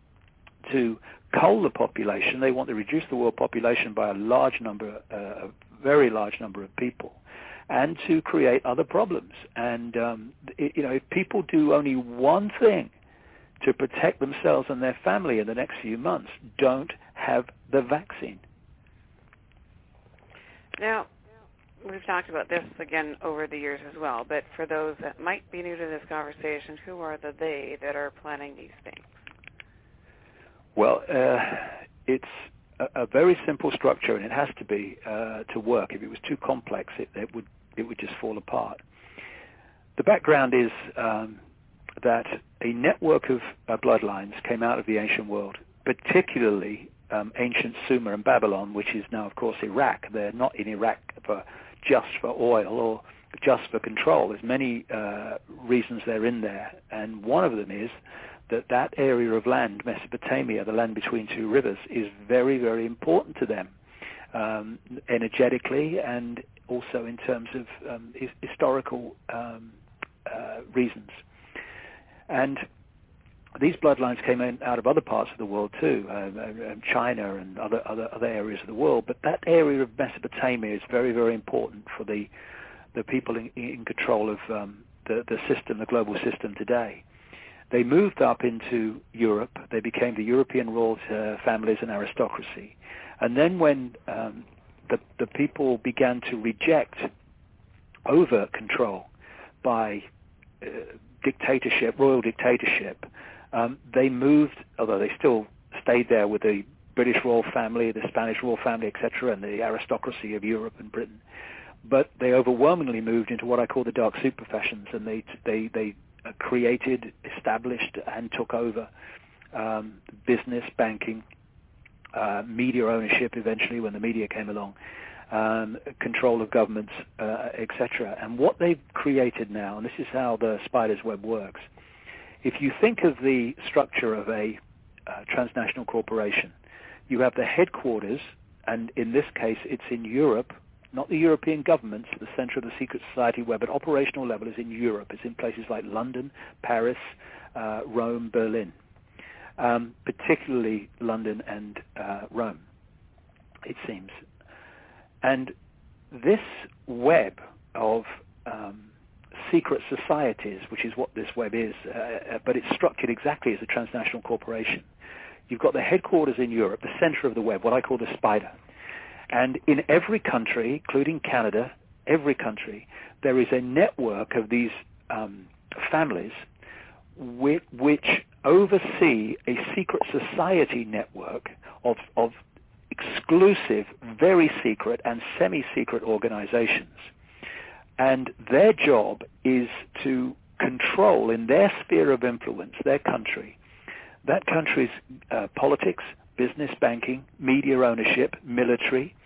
to cull the population. They want to reduce the world population by a large number, uh, a very large number of people, and to create other problems. And um, it, you know, if people do only one thing to protect themselves and their family in the next few months, don't have the vaccine. Now, we've talked about this again over the years as well, but for those that might be new to this conversation, who are the they that are planning these things? Well, uh, it's a, a very simple structure, and it has to be uh, to work. If it was too complex, it, it would it would just fall apart. The background is um, that a network of uh, bloodlines came out of the ancient world, particularly um, ancient Sumer and Babylon, which is now, of course, Iraq. They're not in Iraq for just for oil or just for control. There's many uh, reasons they're in there, and one of them is that that area of land, Mesopotamia, the land between two rivers, is very, very important to them, um, energetically and also in terms of um, his, historical um, uh, reasons. And these bloodlines came in out of other parts of the world too, uh, China and other, other other areas of the world. But that area of Mesopotamia is very, very important for the the people in, in control of um, the, the system, the global system today. They moved up into Europe. They became the European royal uh, families and aristocracy. And then when um, the, the people began to reject overt control by uh, dictatorship, royal dictatorship, um, they moved, although they still stayed there with the British royal family, the Spanish royal family, et cetera, and the aristocracy of Europe and Britain. But they overwhelmingly moved into what I call the dark superprofessions, and they they they created, established, and took over um, business, banking, uh, media ownership eventually when the media came along, um, control of governments, uh, et cetera. And what they've created now, and this is how the spider's web works, if you think of the structure of a uh, transnational corporation, you have the headquarters, and in this case it's in Europe, not the European governments, the center of the secret society web at operational level is in Europe. It's in places like London, Paris, uh, Rome, Berlin, um, particularly London and uh, Rome, it seems. And this web of um, secret societies, which is what this web is, uh, but it's structured exactly as a transnational corporation. You've got the headquarters in Europe, the center of the web, what I call the spider. And in every country, including Canada, every country, there is a network of these um, families which, which oversee a secret society network of, of exclusive, very secret, and semi-secret organizations. And their job is to control, in their sphere of influence, their country, that country's uh, politics, business, banking, media ownership, military,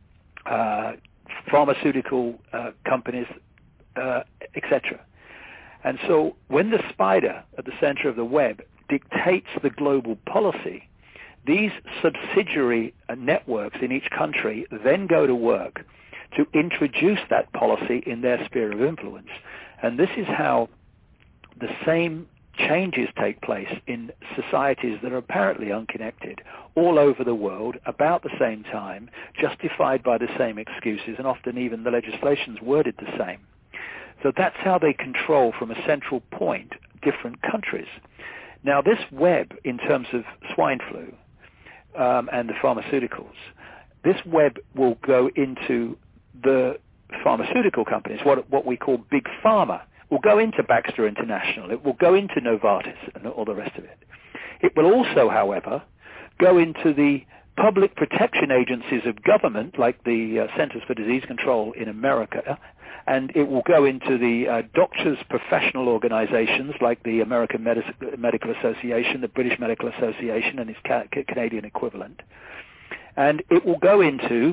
uh, pharmaceutical uh, companies, uh, et cetera. And so when the spider at the center of the web dictates the global policy, these subsidiary uh, networks in each country then go to work to introduce that policy in their sphere of influence. And this is how the same changes take place in societies that are apparently unconnected all over the world about the same time, justified by the same excuses, and often even the legislation's worded the same. So that's how they control from a central point different countries. Now this web, in terms of swine flu um, and the pharmaceuticals, this web will go into the pharmaceutical companies, what, what we call big pharma. Will go into Baxter International. It will go into Novartis and all the rest of it. It will also, however, go into the public protection agencies of government, like the uh, Centers for Disease Control in America, and it will go into the uh, doctors' professional organizations, like the American Medi- Medical Association, the British Medical Association, and its ca- Canadian equivalent. And it will go into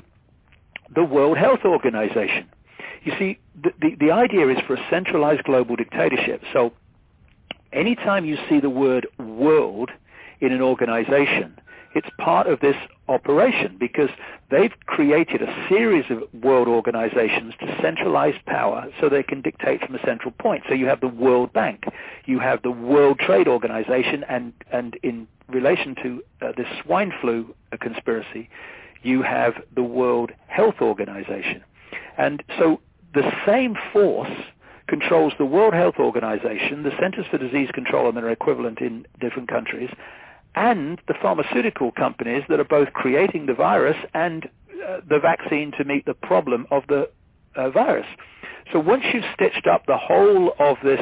the World Health Organization. You see, the, the, the idea is for a centralized global dictatorship. So anytime you see the word world in an organization, it's part of this operation because they've created a series of world organizations to centralize power so they can dictate from a central point. So you have the World Bank, you have the World Trade Organization, and, and in relation to uh, this swine flu uh, conspiracy, you have the World Health Organization. And so the same force controls the World Health Organization, the Centers for Disease Control and their equivalent in different countries, and the pharmaceutical companies that are both creating the virus and uh, the vaccine to meet the problem of the uh, virus. So once you've stitched up the whole of this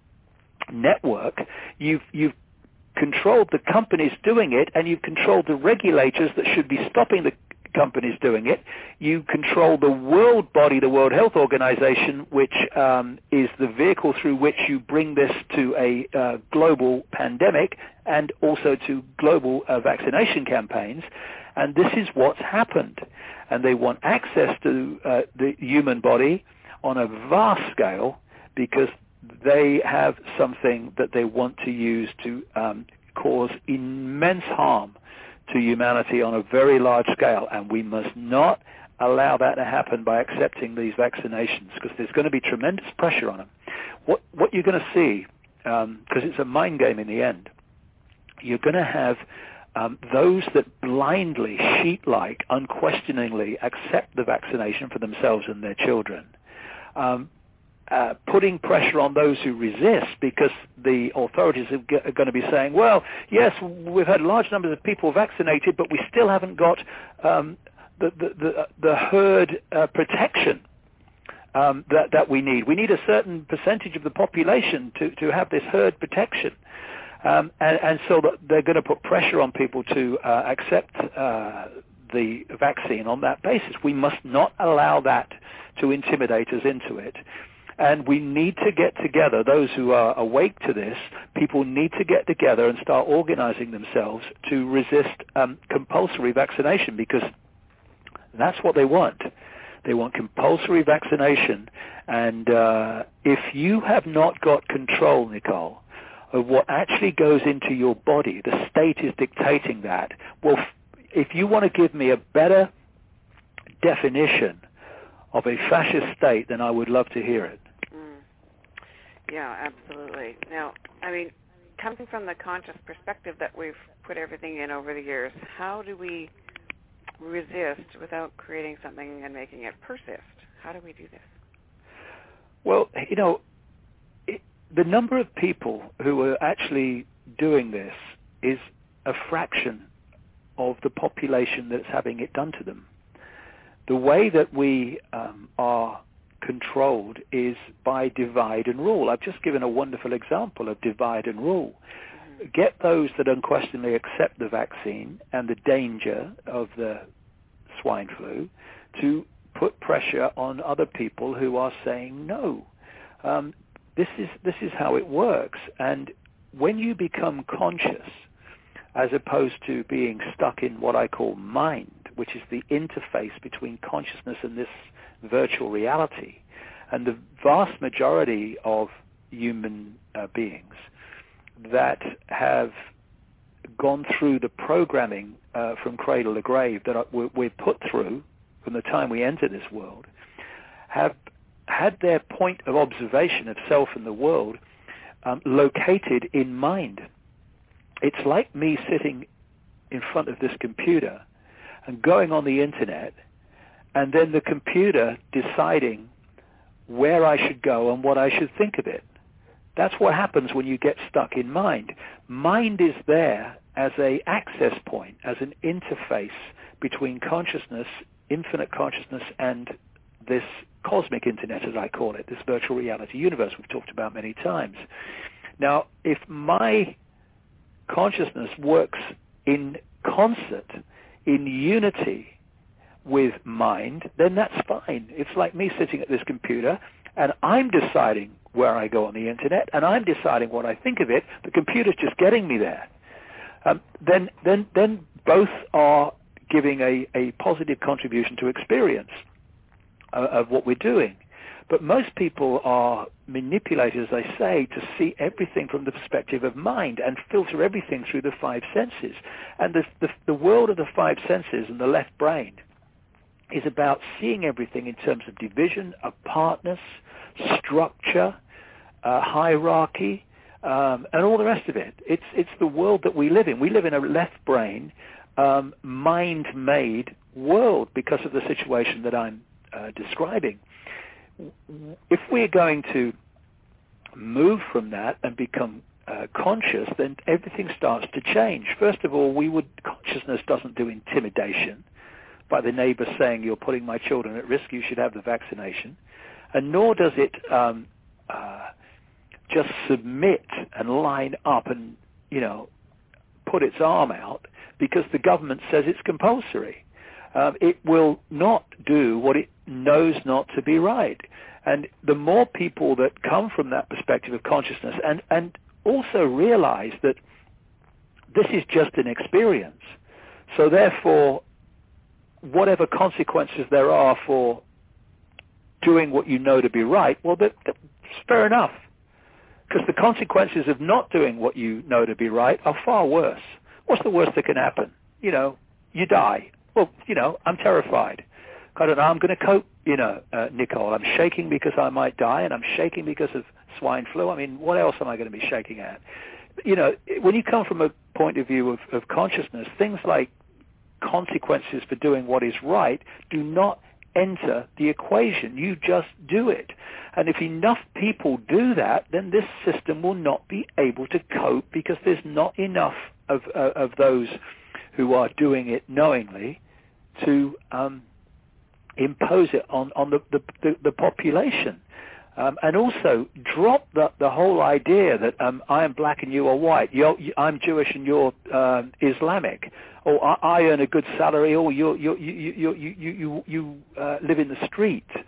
network, you've, you've controlled the companies doing it, and you've controlled the regulators that should be stopping the companies doing it. You control the world body, the World Health Organization, which um, is the vehicle through which you bring this to a uh, global pandemic and also to global uh, vaccination campaigns. And this is what's happened. And they want access to uh, the human body on a vast scale because they have something that they want to use to um, cause immense harm to humanity on a very large scale, and we must not allow that to happen by accepting these vaccinations because there's going to be tremendous pressure on them. What, what you're going to see, because um, it's a mind game in the end, you're going to have um, those that blindly, sheep-like, unquestioningly accept the vaccination for themselves and their children, um, Uh, putting pressure on those who resist because the authorities are, g- are going to be saying, well, yes, we've had large numbers of people vaccinated, but we still haven't got um, the, the, the, the herd uh, protection um, that, that we need. We need a certain percentage of the population to, to have this herd protection. Um, and, and so that they're going to put pressure on people to uh, accept uh, the vaccine on that basis. We must not allow that to intimidate us into it. And we need to get together, those who are awake to this, people need to get together and start organizing themselves to resist um, compulsory vaccination, because that's what they want. They want compulsory vaccination. And uh, if you have not got control, Nicole, of what actually goes into your body, the state is dictating that. Well, if you want to give me a better definition of a fascist state, then I would love to hear it. Mm. Yeah, absolutely. Now, I mean, coming from the conscious perspective that we've put everything in over the years, how do we resist without creating something and making it persist? How do we do this? Well, you know, it, the number of people who are actually doing this is a fraction of the population that's having it done to them. The way that we um, are controlled is by divide and rule. I've just given a wonderful example of divide and rule. Mm-hmm. Get those that unquestionably accept the vaccine and the danger of the swine flu to put pressure on other people who are saying no. Um, this is this is how it works. And when you become conscious, as opposed to being stuck in what I call mind, which is the interface between consciousness and this virtual reality, and the vast majority of human uh, beings that have gone through the programming uh, from cradle to grave that we're, we're put through from the time we enter this world, have had their point of observation of self and the world um, located in mind. It's like me sitting in front of this computer and going on the internet, and then the computer deciding where I should go and what I should think of it. That's what happens when you get stuck in mind. Mind is there as a access point, as an interface between consciousness, infinite consciousness, and this cosmic internet, as I call it, this virtual reality universe we've talked about many times. Now, if my consciousness works in concert, in unity with mind, then that's fine. It's like me sitting at this computer and I'm deciding where I go on the internet and I'm deciding what I think of it. The computer's just getting me there. Um, then, then, then both are giving a, a positive contribution to experience uh, of what we're doing. But most people are manipulated, as I say, to see everything from the perspective of mind and filter everything through the five senses. And the, the, the world of the five senses and the left brain is about seeing everything in terms of division, apartness, structure, uh, hierarchy, um, and all the rest of it. It's, it's the world that we live in. We live in a left brain, um, mind-made world because of the situation that I'm uh, describing. If we're going to move from that and become uh, conscious, then everything starts to change. First of all, we would consciousness doesn't do intimidation by the neighbor saying, you're putting my children at risk, you should have the vaccination. And nor does it um, uh, just submit and line up and, you know, put its arm out because the government says it's compulsory. Um, it will not do what it knows not to be right. And the more people that come from that perspective of consciousness and, and also realize that this is just an experience, so therefore whatever consequences there are for doing what you know to be right, well, that, that's fair enough. Because the consequences of not doing what you know to be right are far worse. What's the worst that can happen? You know, you die. Well, you know, I'm terrified. I don't know, I'm going to cope, you know, uh, Nicole. I'm shaking because I might die, and I'm shaking because of swine flu. I mean, what else am I going to be shaking at? You know, when you come from a point of view of, of consciousness, things like consequences for doing what is right do not enter the equation. You just do it. And if enough people do that, then this system will not be able to cope because there's not enough of, uh, of those who are doing it knowingly to um, impose it on, on the, the, the, the population. Um, and also drop the, the whole idea that um, I am black and you are white, you're, you, I'm Jewish and you're um, Islamic, or I, I earn a good salary, or you you you you you you, you uh, live in the street.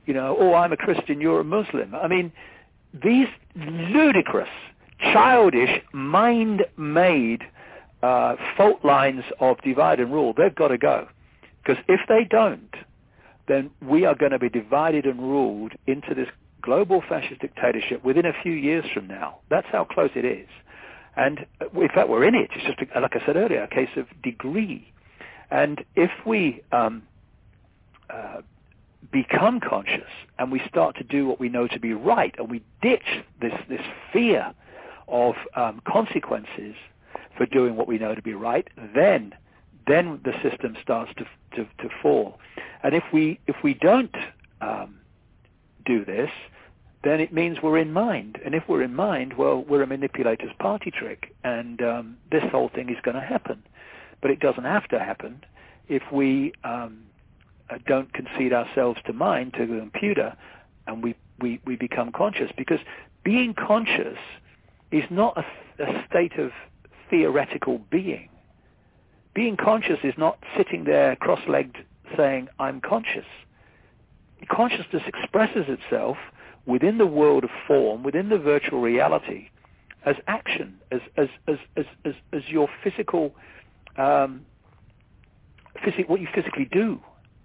You know, oh, I'm a Christian, you're a Muslim. I mean, these ludicrous, childish, mind-made uh, fault lines of divide and rule, they've got to go. Because if they don't, then we are going to be divided and ruled into this global fascist dictatorship within a few years from now. That's how close it is. And in fact, we're in it. It's just, a, like I said earlier, a case of degree. And if we um, uh, become conscious and we start to do what we know to be right, and we ditch this, this fear of um, consequences for doing what we know to be right, then then the system starts to to, to fall. And if we if we don't um, do this, then it means we're in mind. And if we're in mind, well, we're a manipulator's party trick, and um, this whole thing is going to happen. But it doesn't have to happen if we um, don't concede ourselves to mind, to the computer, and we, we, we become conscious. Because being conscious is not a, a state of theoretical being. Being conscious is not sitting there cross-legged saying, I'm conscious. Consciousness expresses itself within the world of form, within the virtual reality, as action, as as as as as, as your physical, um, physic, what you physically do.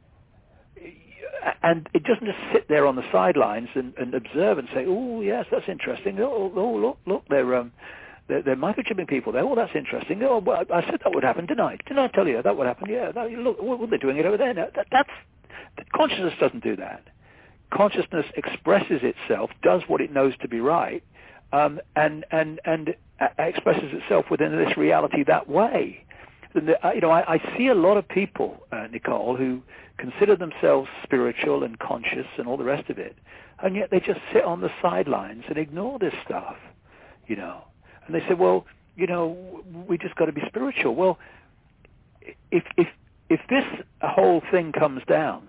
And it doesn't just sit there on the sidelines and, and observe and say, "Oh, yes, that's interesting. Oh, oh look, look, they're um, they're, they're microchipping people there. Oh, that's interesting. Oh, well, I said that would happen, didn't I? Didn't I tell you that would happen? Yeah. That, look, well, they're doing it over there. Now, that, that's consciousness doesn't do that. Consciousness expresses itself, does what it knows to be right, um, and and and uh, expresses itself within this reality that way. And the, uh, you know, I, I see a lot of people, uh, Nicole, who consider themselves spiritual and conscious and all the rest of it, and yet they just sit on the sidelines and ignore this stuff, you know. And they say, well, you know, we just got to be spiritual. Well, if if if this whole thing comes down,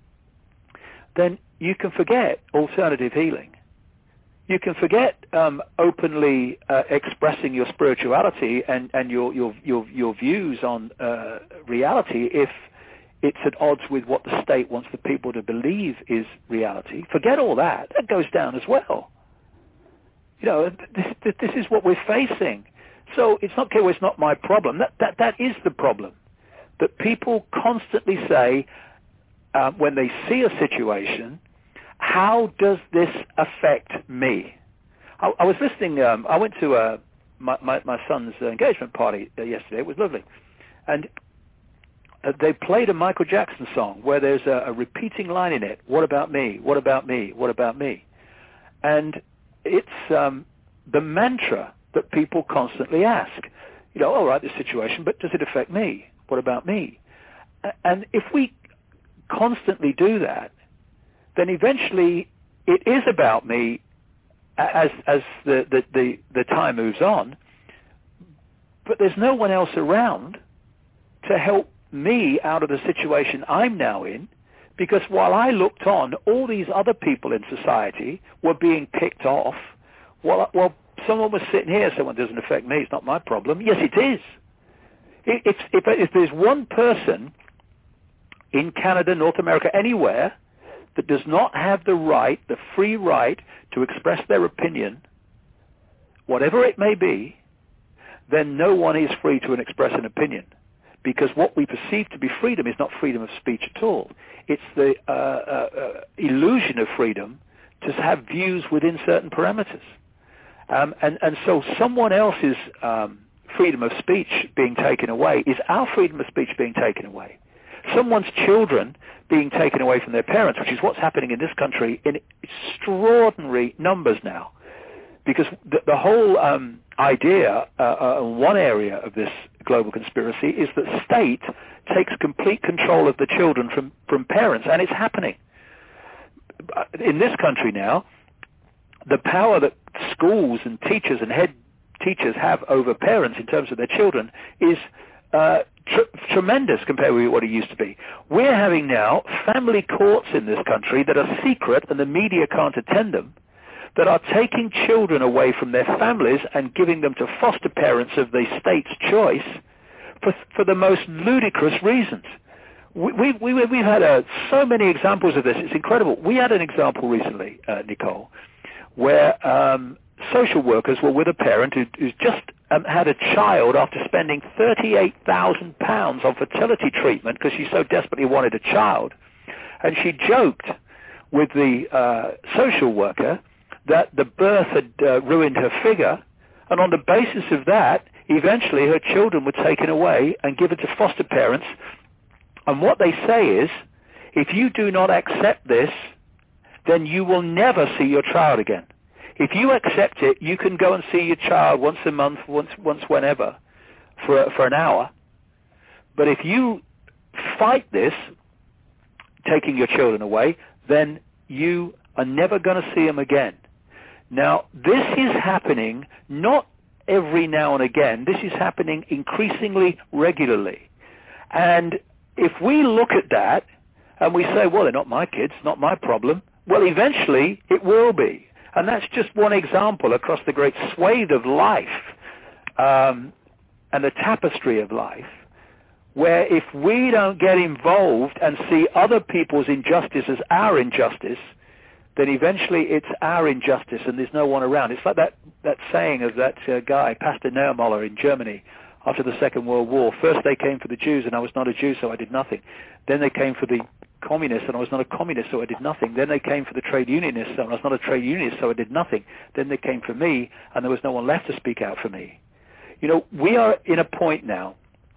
then you can forget alternative healing. You can forget um, openly uh, expressing your spirituality and, and your, your, your, your views on uh, reality if it's at odds with what the state wants the people to believe is reality. Forget all that. That goes down as well. You know, this, this is what we're facing. So it's not, okay, well, it's not my problem. That, that, that is the problem. That people constantly say, uh, when they see a situation, how does this affect me? I, I was listening, um, I went to uh, my, my, my son's engagement party uh, yesterday. It was lovely. And uh, they played a Michael Jackson song where there's a, a repeating line in it, what about me, what about me, what about me? And it's um, the mantra that people constantly ask. You know, all right, this situation, but does it affect me? What about me? And if we constantly do that, then eventually it is about me as as the, the, the, the time moves on, but there's no one else around to help me out of the situation I'm now in, because while I looked on, all these other people in society were being picked off. While, while someone was sitting here saying, well, it doesn't affect me, it's not my problem. Yes, it is. If, if, if there's one person in Canada, North America, anywhere, that does not have the right, the free right to express their opinion, whatever it may be, then no one is free to express an opinion. Because what we perceive to be freedom is not freedom of speech at all. It's the uh, uh, uh, illusion of freedom to have views within certain parameters. Um, and, and so someone else's um, freedom of speech being taken away is our freedom of speech being taken away. Someone's children being taken away from their parents, which is what's happening in this country in extraordinary numbers now. Because the, the whole um, idea, uh, uh, one area of this global conspiracy, is that state takes complete control of the children from, from parents, and it's happening. In this country now, the power that schools and teachers and head teachers have over parents in terms of their children is uh, tr- tremendous compared with what it used to be. We're having now family courts in this country that are secret and the media can't attend them, that are taking children away from their families and giving them to foster parents of the state's choice for, for the most ludicrous reasons. we, we, we, we've had uh, so many examples of this. It's incredible. We had an example recently, uh, Nicole, where um, social workers were with a parent who, who's just um, had a child after spending thirty-eight thousand pounds on fertility treatment because she so desperately wanted a child. And she joked with the uh, social worker that the birth had uh, ruined her figure, and on the basis of that, eventually her children were taken away and given to foster parents. And what they say is, if you do not accept this, then you will never see your child again. If you accept it, you can go and see your child once a month, once once whenever, for for an hour. But if you fight this, taking your children away, then you are never going to see them again. Now, this is happening not every now and again. This is happening increasingly regularly. And if we look at that and we say, well, they're not my kids, not my problem, well, eventually it will be. And that's just one example across the great swathe of life um, and the tapestry of life, where if we don't get involved and see other people's injustice as our injustice, then eventually it's our injustice and there's no one around. It's like that, that saying of that uh, guy, Pastor Neumoller in Germany after the Second World War. First they came for the Jews and I was not a Jew, so I did nothing. Then they came for the communists and I was not a communist, so I did nothing. Then they came for the trade unionists and I was not a trade unionist, so I did nothing. Then they came for me and there was no one left to speak out for me. You know, we are in a point now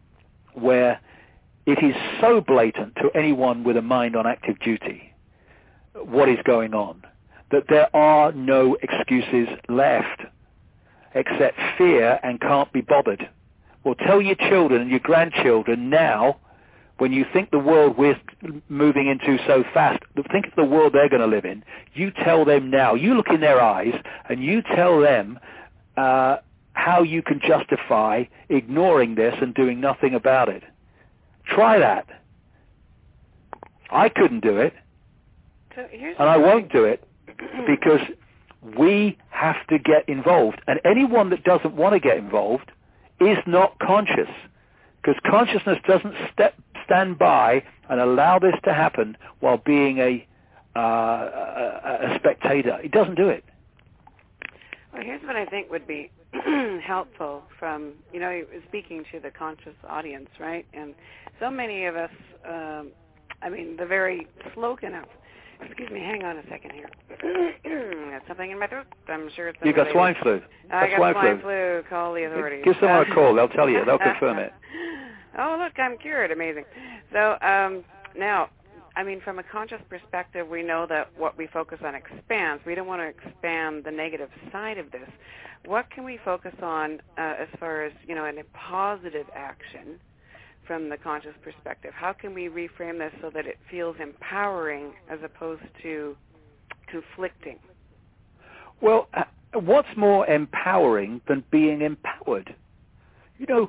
where it is so blatant to anyone with a mind on active duty what is going on, that there are no excuses left except fear and can't be bothered. Well, tell your children and your grandchildren now, when you think the world we're moving into so fast, think of the world they're going to live in, you tell them now, you look in their eyes and you tell them uh, how you can justify ignoring this and doing nothing about it. Try that. I couldn't do it. So here's and I won't do it because we have to get involved. And anyone that doesn't want to get involved is not conscious, because consciousness doesn't step, stand by and allow this to happen while being a, uh, a, a spectator. It doesn't do it. Well, here's what I think would be helpful from, you know, speaking to the conscious audience, right? And so many of us, um, I mean, the very slogan of, excuse me, hang on a second here. Got something in my throat. I'm sure it's... You got swine flu. I got swine, swine flu. flu. Call the authorities. Give someone a call. They'll tell you. They'll confirm it. Oh, look, I'm cured. Amazing. So um, now, I mean, from a conscious perspective, we know that what we focus on expands. We don't want to expand the negative side of this. What can we focus on uh, as far as, you know, in a positive action from the conscious perspective? How can we reframe this so that it feels empowering as opposed to conflicting? Well, uh, what's more empowering than being empowered? You know,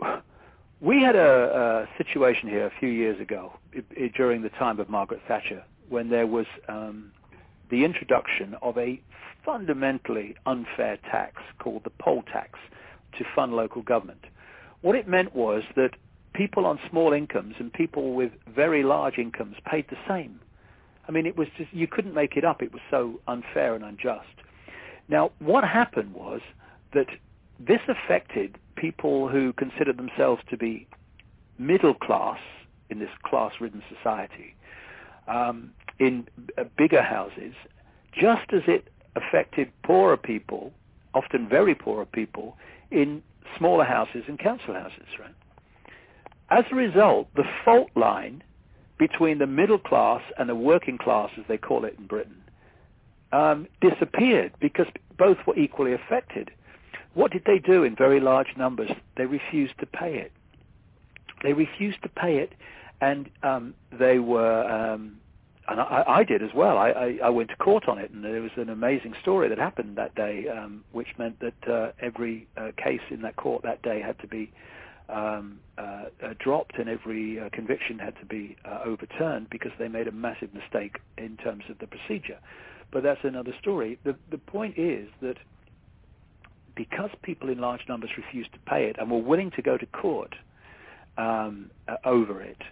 we had a, a situation here a few years ago it, it, during the time of Margaret Thatcher when there was um, the introduction of a fundamentally unfair tax called the poll tax to fund local government. What it meant was that people on small incomes and people with very large incomes paid the same. I mean, it was just, you couldn't make it up. It was so unfair and unjust. Now, what happened was that this affected people who considered themselves to be middle class in this class-ridden society, um, in uh, bigger houses, just as it affected poorer people, often very poorer people, in smaller houses and council houses, right? As a result, the fault line between the middle class and the working class, as they call it in Britain, um, disappeared because both were equally affected. What did they do in very large numbers? They refused to pay it. They refused to pay it, and um, they were, um, and I, I did as well. I, I, I went to court on it, and there was an amazing story that happened that day, um, which meant that uh, every uh, case in that court that day had to be um, uh, uh, dropped, and every uh, conviction had to be uh, overturned because they made a massive mistake in terms of the procedure. But that's another story. The, the point is that because people in large numbers refused to pay it and were willing to go to court um, uh, over it,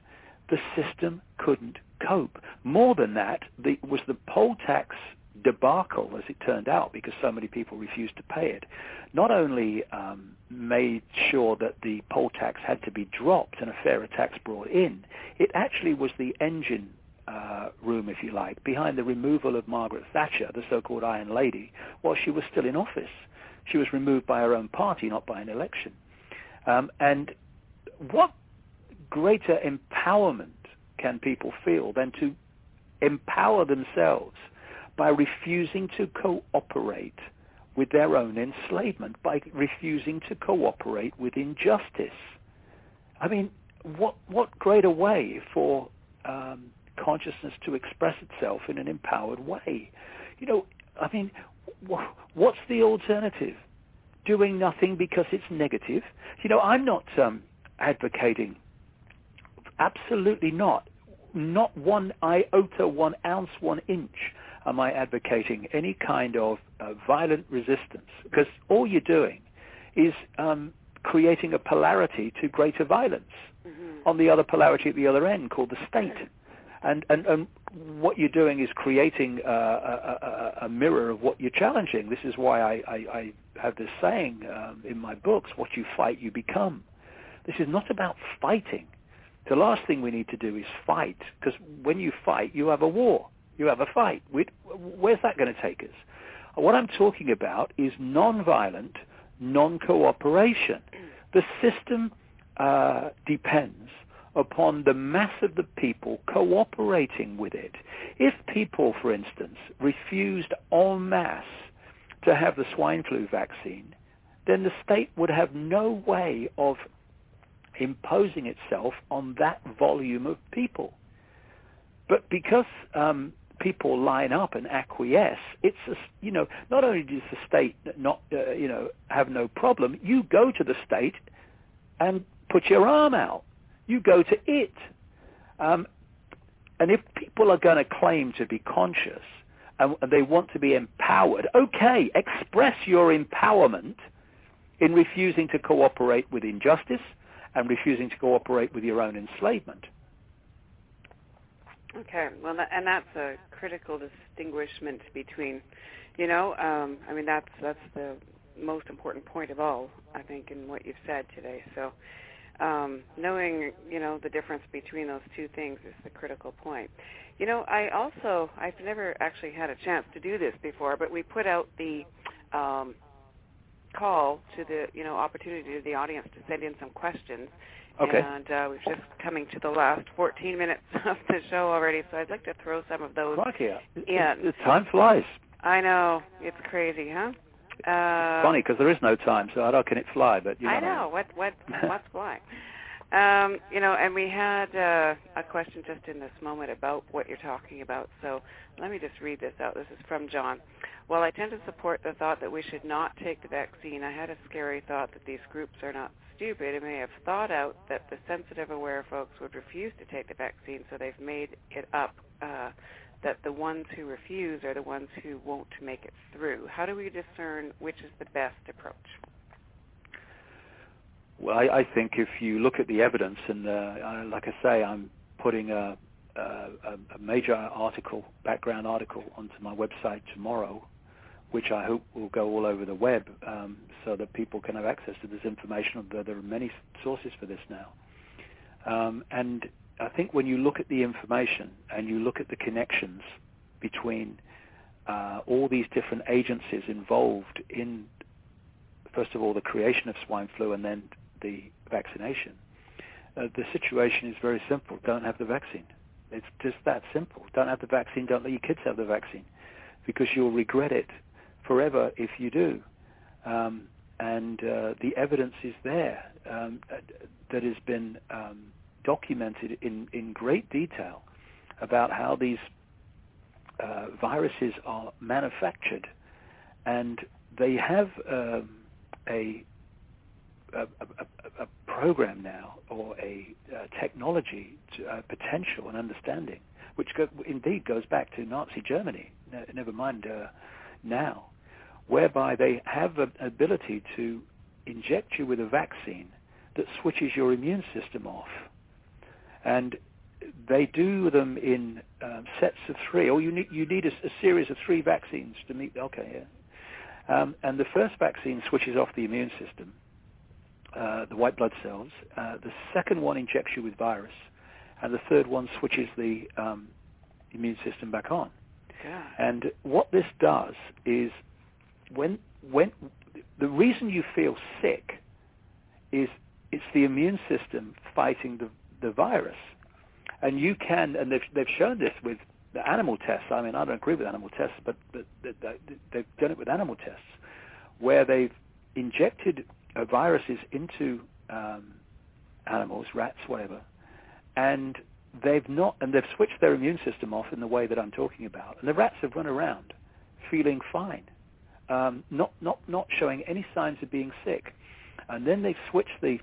The system couldn't cope. More than that, the, was the poll tax debacle, as it turned out, because so many people refused to pay it, not only um, made sure that the poll tax had to be dropped and a fairer tax brought in, it actually was the engine uh, room, if you like, behind the removal of Margaret Thatcher, the so-called Iron Lady, while she was still in office. She was removed by her own party, not by an election. Um, and what greater empowerment can people feel than to empower themselves by refusing to cooperate with their own enslavement, by refusing to cooperate with injustice? I mean, what what greater way for um, consciousness to express itself in an empowered way? You know, I mean, wh- what's the alternative? Doing nothing because it's negative? You know, I'm not um, advocating, absolutely not, not one iota, one ounce, one inch am I advocating any kind of uh, violent resistance, because all you're doing is um, creating a polarity to greater violence mm-hmm. on the other polarity at the other end called the state. And, and, and what you're doing is creating uh, a, a, a mirror of what you're challenging. This is why I, I, I have this saying um, in my books, what you fight, you become. This is not about fighting. The last thing we need to do is fight, because when you fight, you have a war. You have a fight. Where's that going to take us? What I'm talking about is nonviolent, non-cooperation. The system uh, depends upon the mass of the people cooperating with it. If people, for instance, refused en masse to have the swine flu vaccine, then the state would have no way of imposing itself on that volume of people. But because um, people line up and acquiesce, it's a, you know, not only does the state not uh, you know have no problem, you go to the state and put your arm out. You go to it. Um, and if people are going to claim to be conscious and they want to be empowered, okay, express your empowerment in refusing to cooperate with injustice and refusing to cooperate with your own enslavement. Okay, well, that, and that's a critical distinguishment between, you know, um, I mean, that's that's the most important point of all, I think, in what you've said today. So um, knowing, you know, the difference between those two things is the critical point. You know, I also, I've never actually had a chance to do this before, but we put out the um, call to the, you know, opportunity to the audience to send in some questions. Okay. And uh, we're just coming to the last fourteen minutes of the show already, so I'd like to throw some of those Crikey, in. The time flies. I know. It's crazy, huh? Uh, Funny, because there is no time, so how can it fly? But you know. I know. What, what, what's flying? Um, you know, and we had uh, a question just in this moment about what you're talking about. So let me just read this out. This is from John. While I tend to support the thought that we should not take the vaccine, I had a scary thought that these groups are not stupid and may have thought out that the sensitive, aware folks would refuse to take the vaccine, so they've made it up uh, that the ones who refuse are the ones who won't make it through. How do we discern which is the best approach? Well, I, I think if you look at the evidence, and uh, like I say, I'm putting a, a, a major article, background article, onto my website tomorrow, which I hope will go all over the web um, so that people can have access to this information. There are many sources for this now. Um, and I think when you look at the information and you look at the connections between uh, all these different agencies involved in, first of all, the creation of swine flu and then the vaccination, uh, the situation is very simple. Don't have the vaccine. It's just that simple. Don't have the vaccine. Don't let your kids have the vaccine, because you'll regret it forever if you do. Um, and uh, the evidence is there um, that has been um, documented in, in great detail about how these uh, viruses are manufactured, and they have um, a, a, a, a program now, or a, a technology to, uh, potential and understanding, which go, indeed goes back to Nazi Germany, ne- never mind uh, now, whereby they have an ability to inject you with a vaccine that switches your immune system off. And they do them in um, sets of three, or you need you need a, a series of three vaccines to meet. Okay, yeah. Um, and the first vaccine switches off the immune system, uh, the white blood cells. Uh, the second one injects you with virus, and the third one switches the um, immune system back on. Yeah. And what this does is, when when the reason you feel sick is it's the immune system fighting the the virus. And you can, and they've they've shown this with the animal tests. I mean, I don't agree with animal tests, but, but they've done it with animal tests, where they've injected uh, viruses into um, animals, rats, whatever, and they've not, and they've switched their immune system off in the way that I'm talking about. And the rats have run around feeling fine, um, not not not showing any signs of being sick. And then they've switched the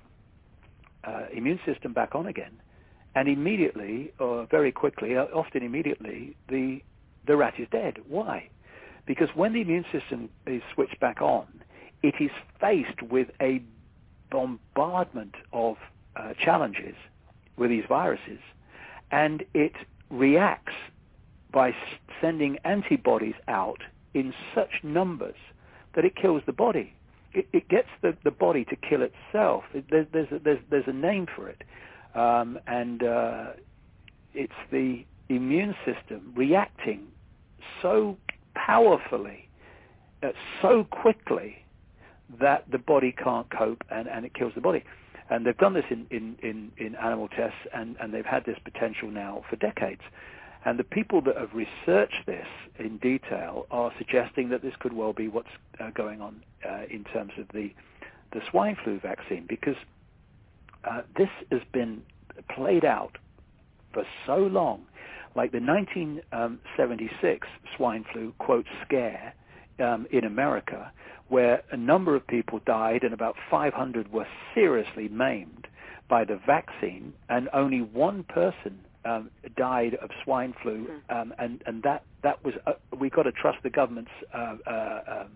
uh, immune system back on again. And immediately, or very quickly, often immediately, the the rat is dead. Why? Because when the immune system is switched back on, it is faced with a bombardment of uh, challenges with these viruses, and it reacts by s- sending antibodies out in such numbers that it kills the body. It, it gets the, the body to kill itself. It, there, there's, a, there's, there's a name for it. Um, and uh, it's the immune system reacting so powerfully, uh, so quickly, that the body can't cope, and, and it kills the body. And they've done this in, in, in, in animal tests, and, and they've had this potential now for decades. And the people that have researched this in detail are suggesting that this could well be what's uh, going on uh, in terms of the, the swine flu vaccine, because Uh, this has been played out for so long, like the nineteen seventy-six swine flu, quote, scare um, in America, where a number of people died and about five hundred were seriously maimed by the vaccine, and only one person um, died of swine flu, um, and, and that, that was, uh, we got to trust the government's uh, uh, um,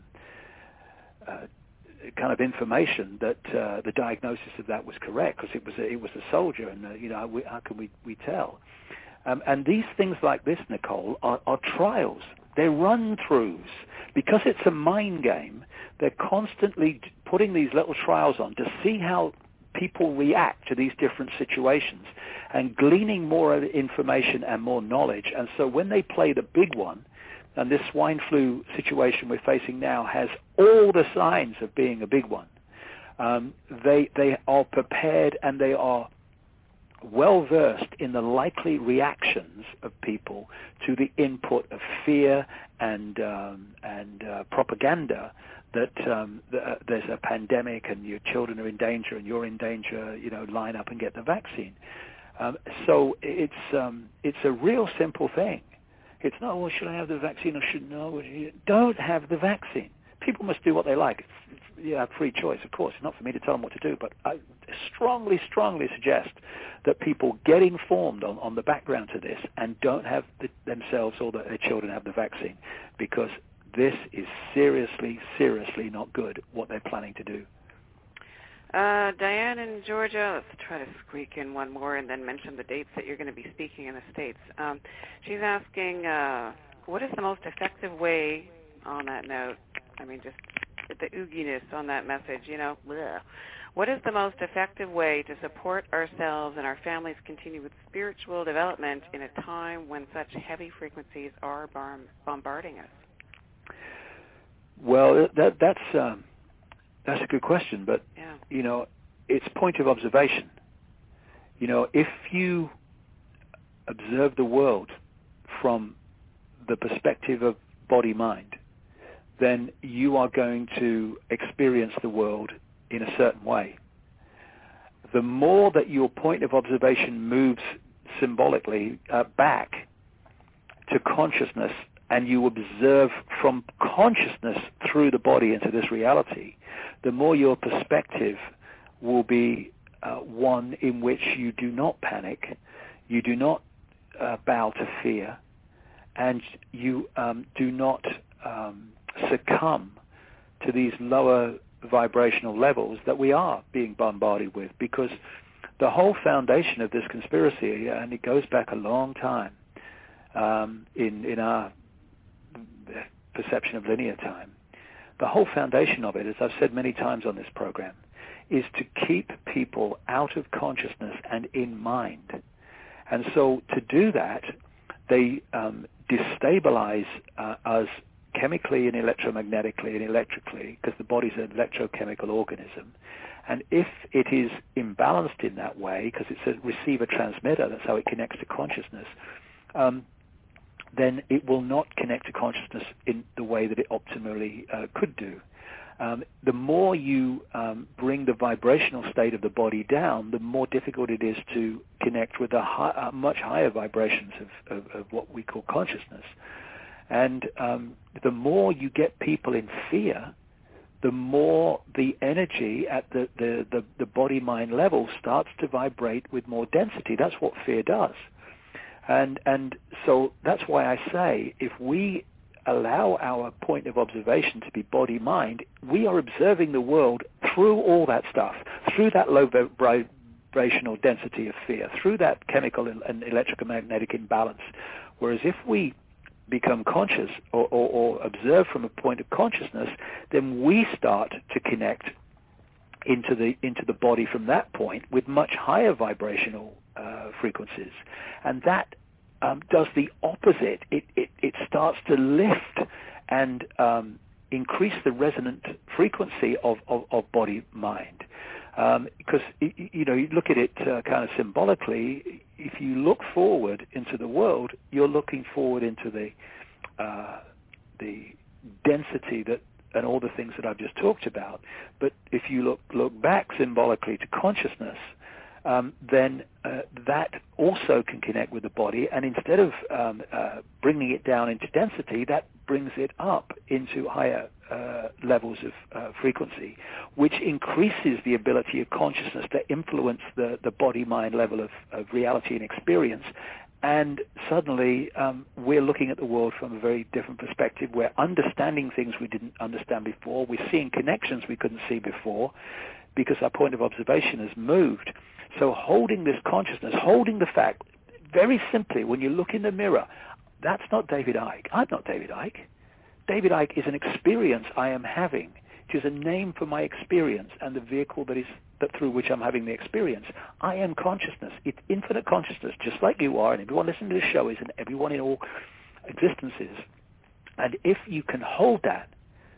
uh, kind of information that uh, the diagnosis of that was correct, because it was a, it was a soldier, and uh, you know, we, how can we we tell? Um, and these things like this, Nicole, are, are trials. They're run-throughs. Because it's a mind game, they're constantly putting these little trials on to see how people react to these different situations, and gleaning more information and more knowledge. And so when they play the big one, and this swine flu situation we're facing now has all the signs of being a big one, um, they they are prepared, and they are well versed in the likely reactions of people to the input of fear and um, and uh, propaganda that um, the, uh, there's a pandemic and your children are in danger and you're in danger. You know, line up and get the vaccine. Um, so it's um, it's a real simple thing. It's not, well, should I have the vaccine or should no? Don't have the vaccine. People must do what they like. It's, it's, you have free choice, of course. It's not for me to tell them what to do, but I strongly, strongly suggest that people get informed on, on the background to this and don't have the, themselves or the, their children have the vaccine, because this is seriously, seriously not good, what they're planning to do. Uh, Diane in Georgia, let's try to squeak in one more and then mention the dates that you're going to be speaking in the States. Um, she's asking, uh, what is the most effective way, on that note, I mean, just the ooginess on that message, you know, bleh. What is the most effective way to support ourselves and our families continue with spiritual development in a time when such heavy frequencies are bar- bombarding us? Well, that, that's... Um That's a good question, but, yeah. you know, it's point of observation. You know, if you observe the world from the perspective of body-mind, then you are going to experience the world in a certain way. The more that your point of observation moves symbolically uh, back to consciousness, and you observe from consciousness through the body into this reality, the more your perspective will be uh, one in which you do not panic, you do not uh, bow to fear, and you um, do not um, succumb to these lower vibrational levels that we are being bombarded with, because the whole foundation of this conspiracy, and it goes back a long time um, in, in our perception of linear time, the whole foundation of it, as I've said many times on this program, is to keep people out of consciousness and in mind. And so to do that, they um, destabilize uh, us chemically and electromagnetically and electrically, because the body's an electrochemical organism. And if it is imbalanced in that way, because it's a receiver-transmitter, that's how it connects to consciousness, um, then it will not connect to consciousness in the way that it optimally uh, could do. Um, the more you um, bring the vibrational state of the body down, the more difficult it is to connect with the high, uh, much higher vibrations of, of, of what we call consciousness. And um, the more you get people in fear, the more the energy at the, the, the, the body-mind level starts to vibrate with more density. That's what fear does. And and so that's why I say if we allow our point of observation to be body-mind, we are observing the world through all that stuff, through that low vibrational density of fear, through that chemical and electromagnetic imbalance. Whereas if we become conscious or, or, or observe from a point of consciousness, then we start to connect into the into the body from that point with much higher vibrational uh, frequencies, and that um, does the opposite. It, it it starts to lift and um, increase the resonant frequency of of, of body mind. Um, because you know, you look at it uh, kind of symbolically. If you look forward into the world, you're looking forward into the uh, the density that and all the things that I've just talked about. But if you look look back symbolically to consciousness, um, then uh, that also can connect with the body. And instead of um, uh, bringing it down into density, that brings it up into higher uh, levels of uh, frequency, which increases the ability of consciousness to influence the, the body-mind level of, of reality and experience. And suddenly um, we're looking at the world from a very different perspective. We're understanding things we didn't understand before. We're seeing connections we couldn't see before because our point of observation has moved. So holding this consciousness, holding the fact, very simply, when you look in the mirror, that's not David Icke. I'm not David Icke. David Icke is an experience I am having. It is a name for my experience and the vehicle that is that through which I'm having the experience. I am consciousness. It's infinite consciousness, just like you are, and everyone listening to this show is, and everyone in all existence is. And if you can hold that,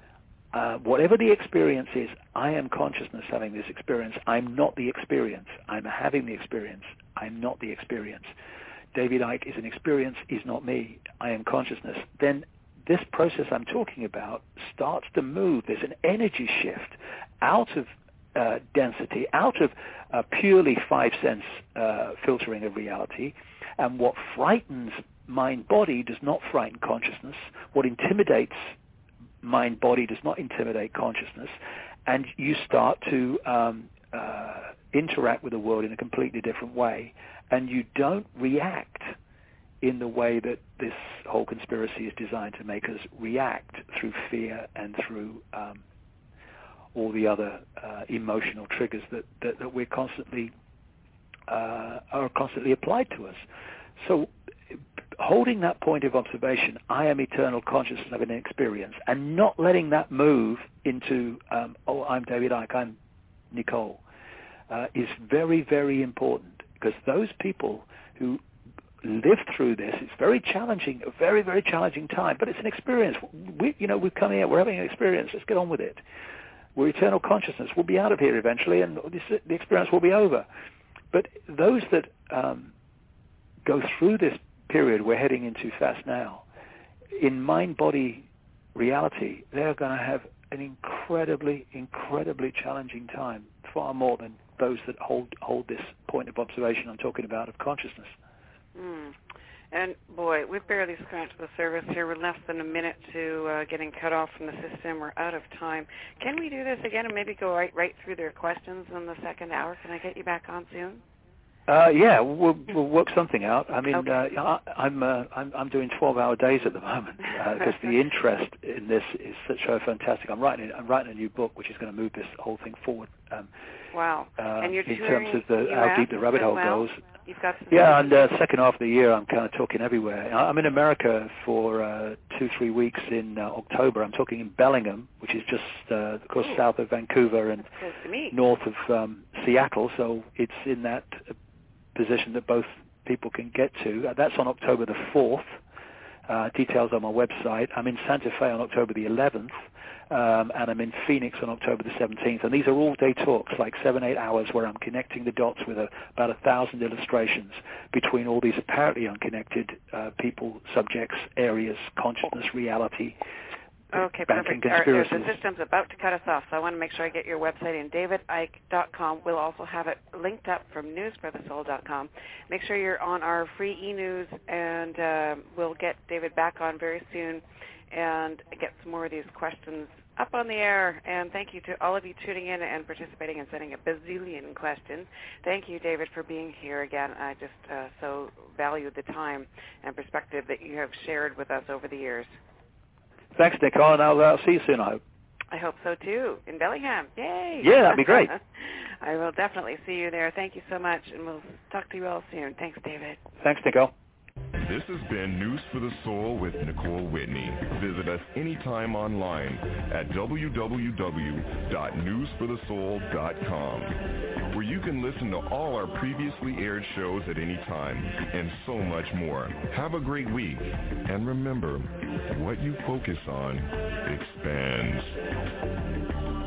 uh, whatever the experience is, I am consciousness having this experience. I'm not the experience. I'm having the experience. I'm not the experience. David Icke is an experience. He's not me. I am consciousness. Then this process I'm talking about starts to move. There's an energy shift out of uh, density, out of uh, purely five-sense uh, filtering of reality. And what frightens mind-body does not frighten consciousness. What intimidates mind-body does not intimidate consciousness. And you start to um, uh, interact with the world in a completely different way. And you don't react in the way that this whole conspiracy is designed to make us react through fear and through um, all the other uh, emotional triggers that, that, that we're constantly uh, are constantly applied to us. So holding that point of observation, I am eternal consciousness of an experience, and not letting that move into, um, oh, I'm David Icke, I'm Nicole, uh, is very, very important, because those people who live through this, it's very challenging, a very, very challenging time, but it's an experience. We, you know, we've come here, we're having an experience, let's get on with it. We're eternal consciousness. We'll be out of here eventually, and this, the experience will be over. But those that um, go through this period we're heading into fast now, in mind-body reality, they're going to have an incredibly, incredibly challenging time, far more than those that hold hold this point of observation I'm talking about of consciousness. Mm. And, boy, we've barely scratched the surface here. We're less than a minute to uh, getting cut off from the system. We're out of time. Can we do this again and maybe go right right through their questions in the second hour? Can I get you back on soon? Uh, yeah, we'll, we'll work something out. I mean, okay. uh, I, I'm, uh, I'm I'm doing twelve-hour days at the moment. because uh, the interest in this is such so fantastic. I'm writing I'm writing a new book which is going to move this whole thing forward. Um, wow! Uh, and you're in terms of the, how deep the rabbit hole well? goes. You've got some yeah, and uh, second half of the year, I'm kind of talking everywhere. I'm in America for uh, two, three weeks in uh, October. I'm talking in Bellingham, which is just, uh, of course, Ooh. south of Vancouver and close to me. north of um, Seattle. So it's in that uh, position that both people can get to. Uh, that's on October the fourth. Uh, details on my website. I'm in Santa Fe on October the eleventh. Um, and I'm in Phoenix on October the seventeenth. And these are all-day talks, like seven, eight hours, where I'm connecting the dots with a, about a thousand illustrations between all these apparently unconnected uh, people, subjects, areas, consciousness, reality, okay, banking, perfect. Our, conspiracies. the system's about to cut us off, so I want to make sure I get your website in david icke dot com. We'll also have it linked up from news for the soul dot com. Make sure you're on our free e-news, and uh, we'll get David back on very soon and get some more of these questions up on the air. And thank you to all of you tuning in and participating and sending a bazillion questions. Thank you, David, for being here again. I just uh, so value the time and perspective that you have shared with us over the years. Thanks, Nicole, and I'll uh, see you soon, I hope. I hope so, too, in Bellingham. Yay! Yeah, that'd be great. I will definitely see you there. Thank you so much, and we'll talk to you all soon. Thanks, David. Thanks, Nicole. This has been News for the Soul with Nicole Whitney. Visit us anytime online at w w w dot news for the soul dot com, where you can listen to all our previously aired shows at any time and so much more. Have a great week, and remember, what you focus on expands.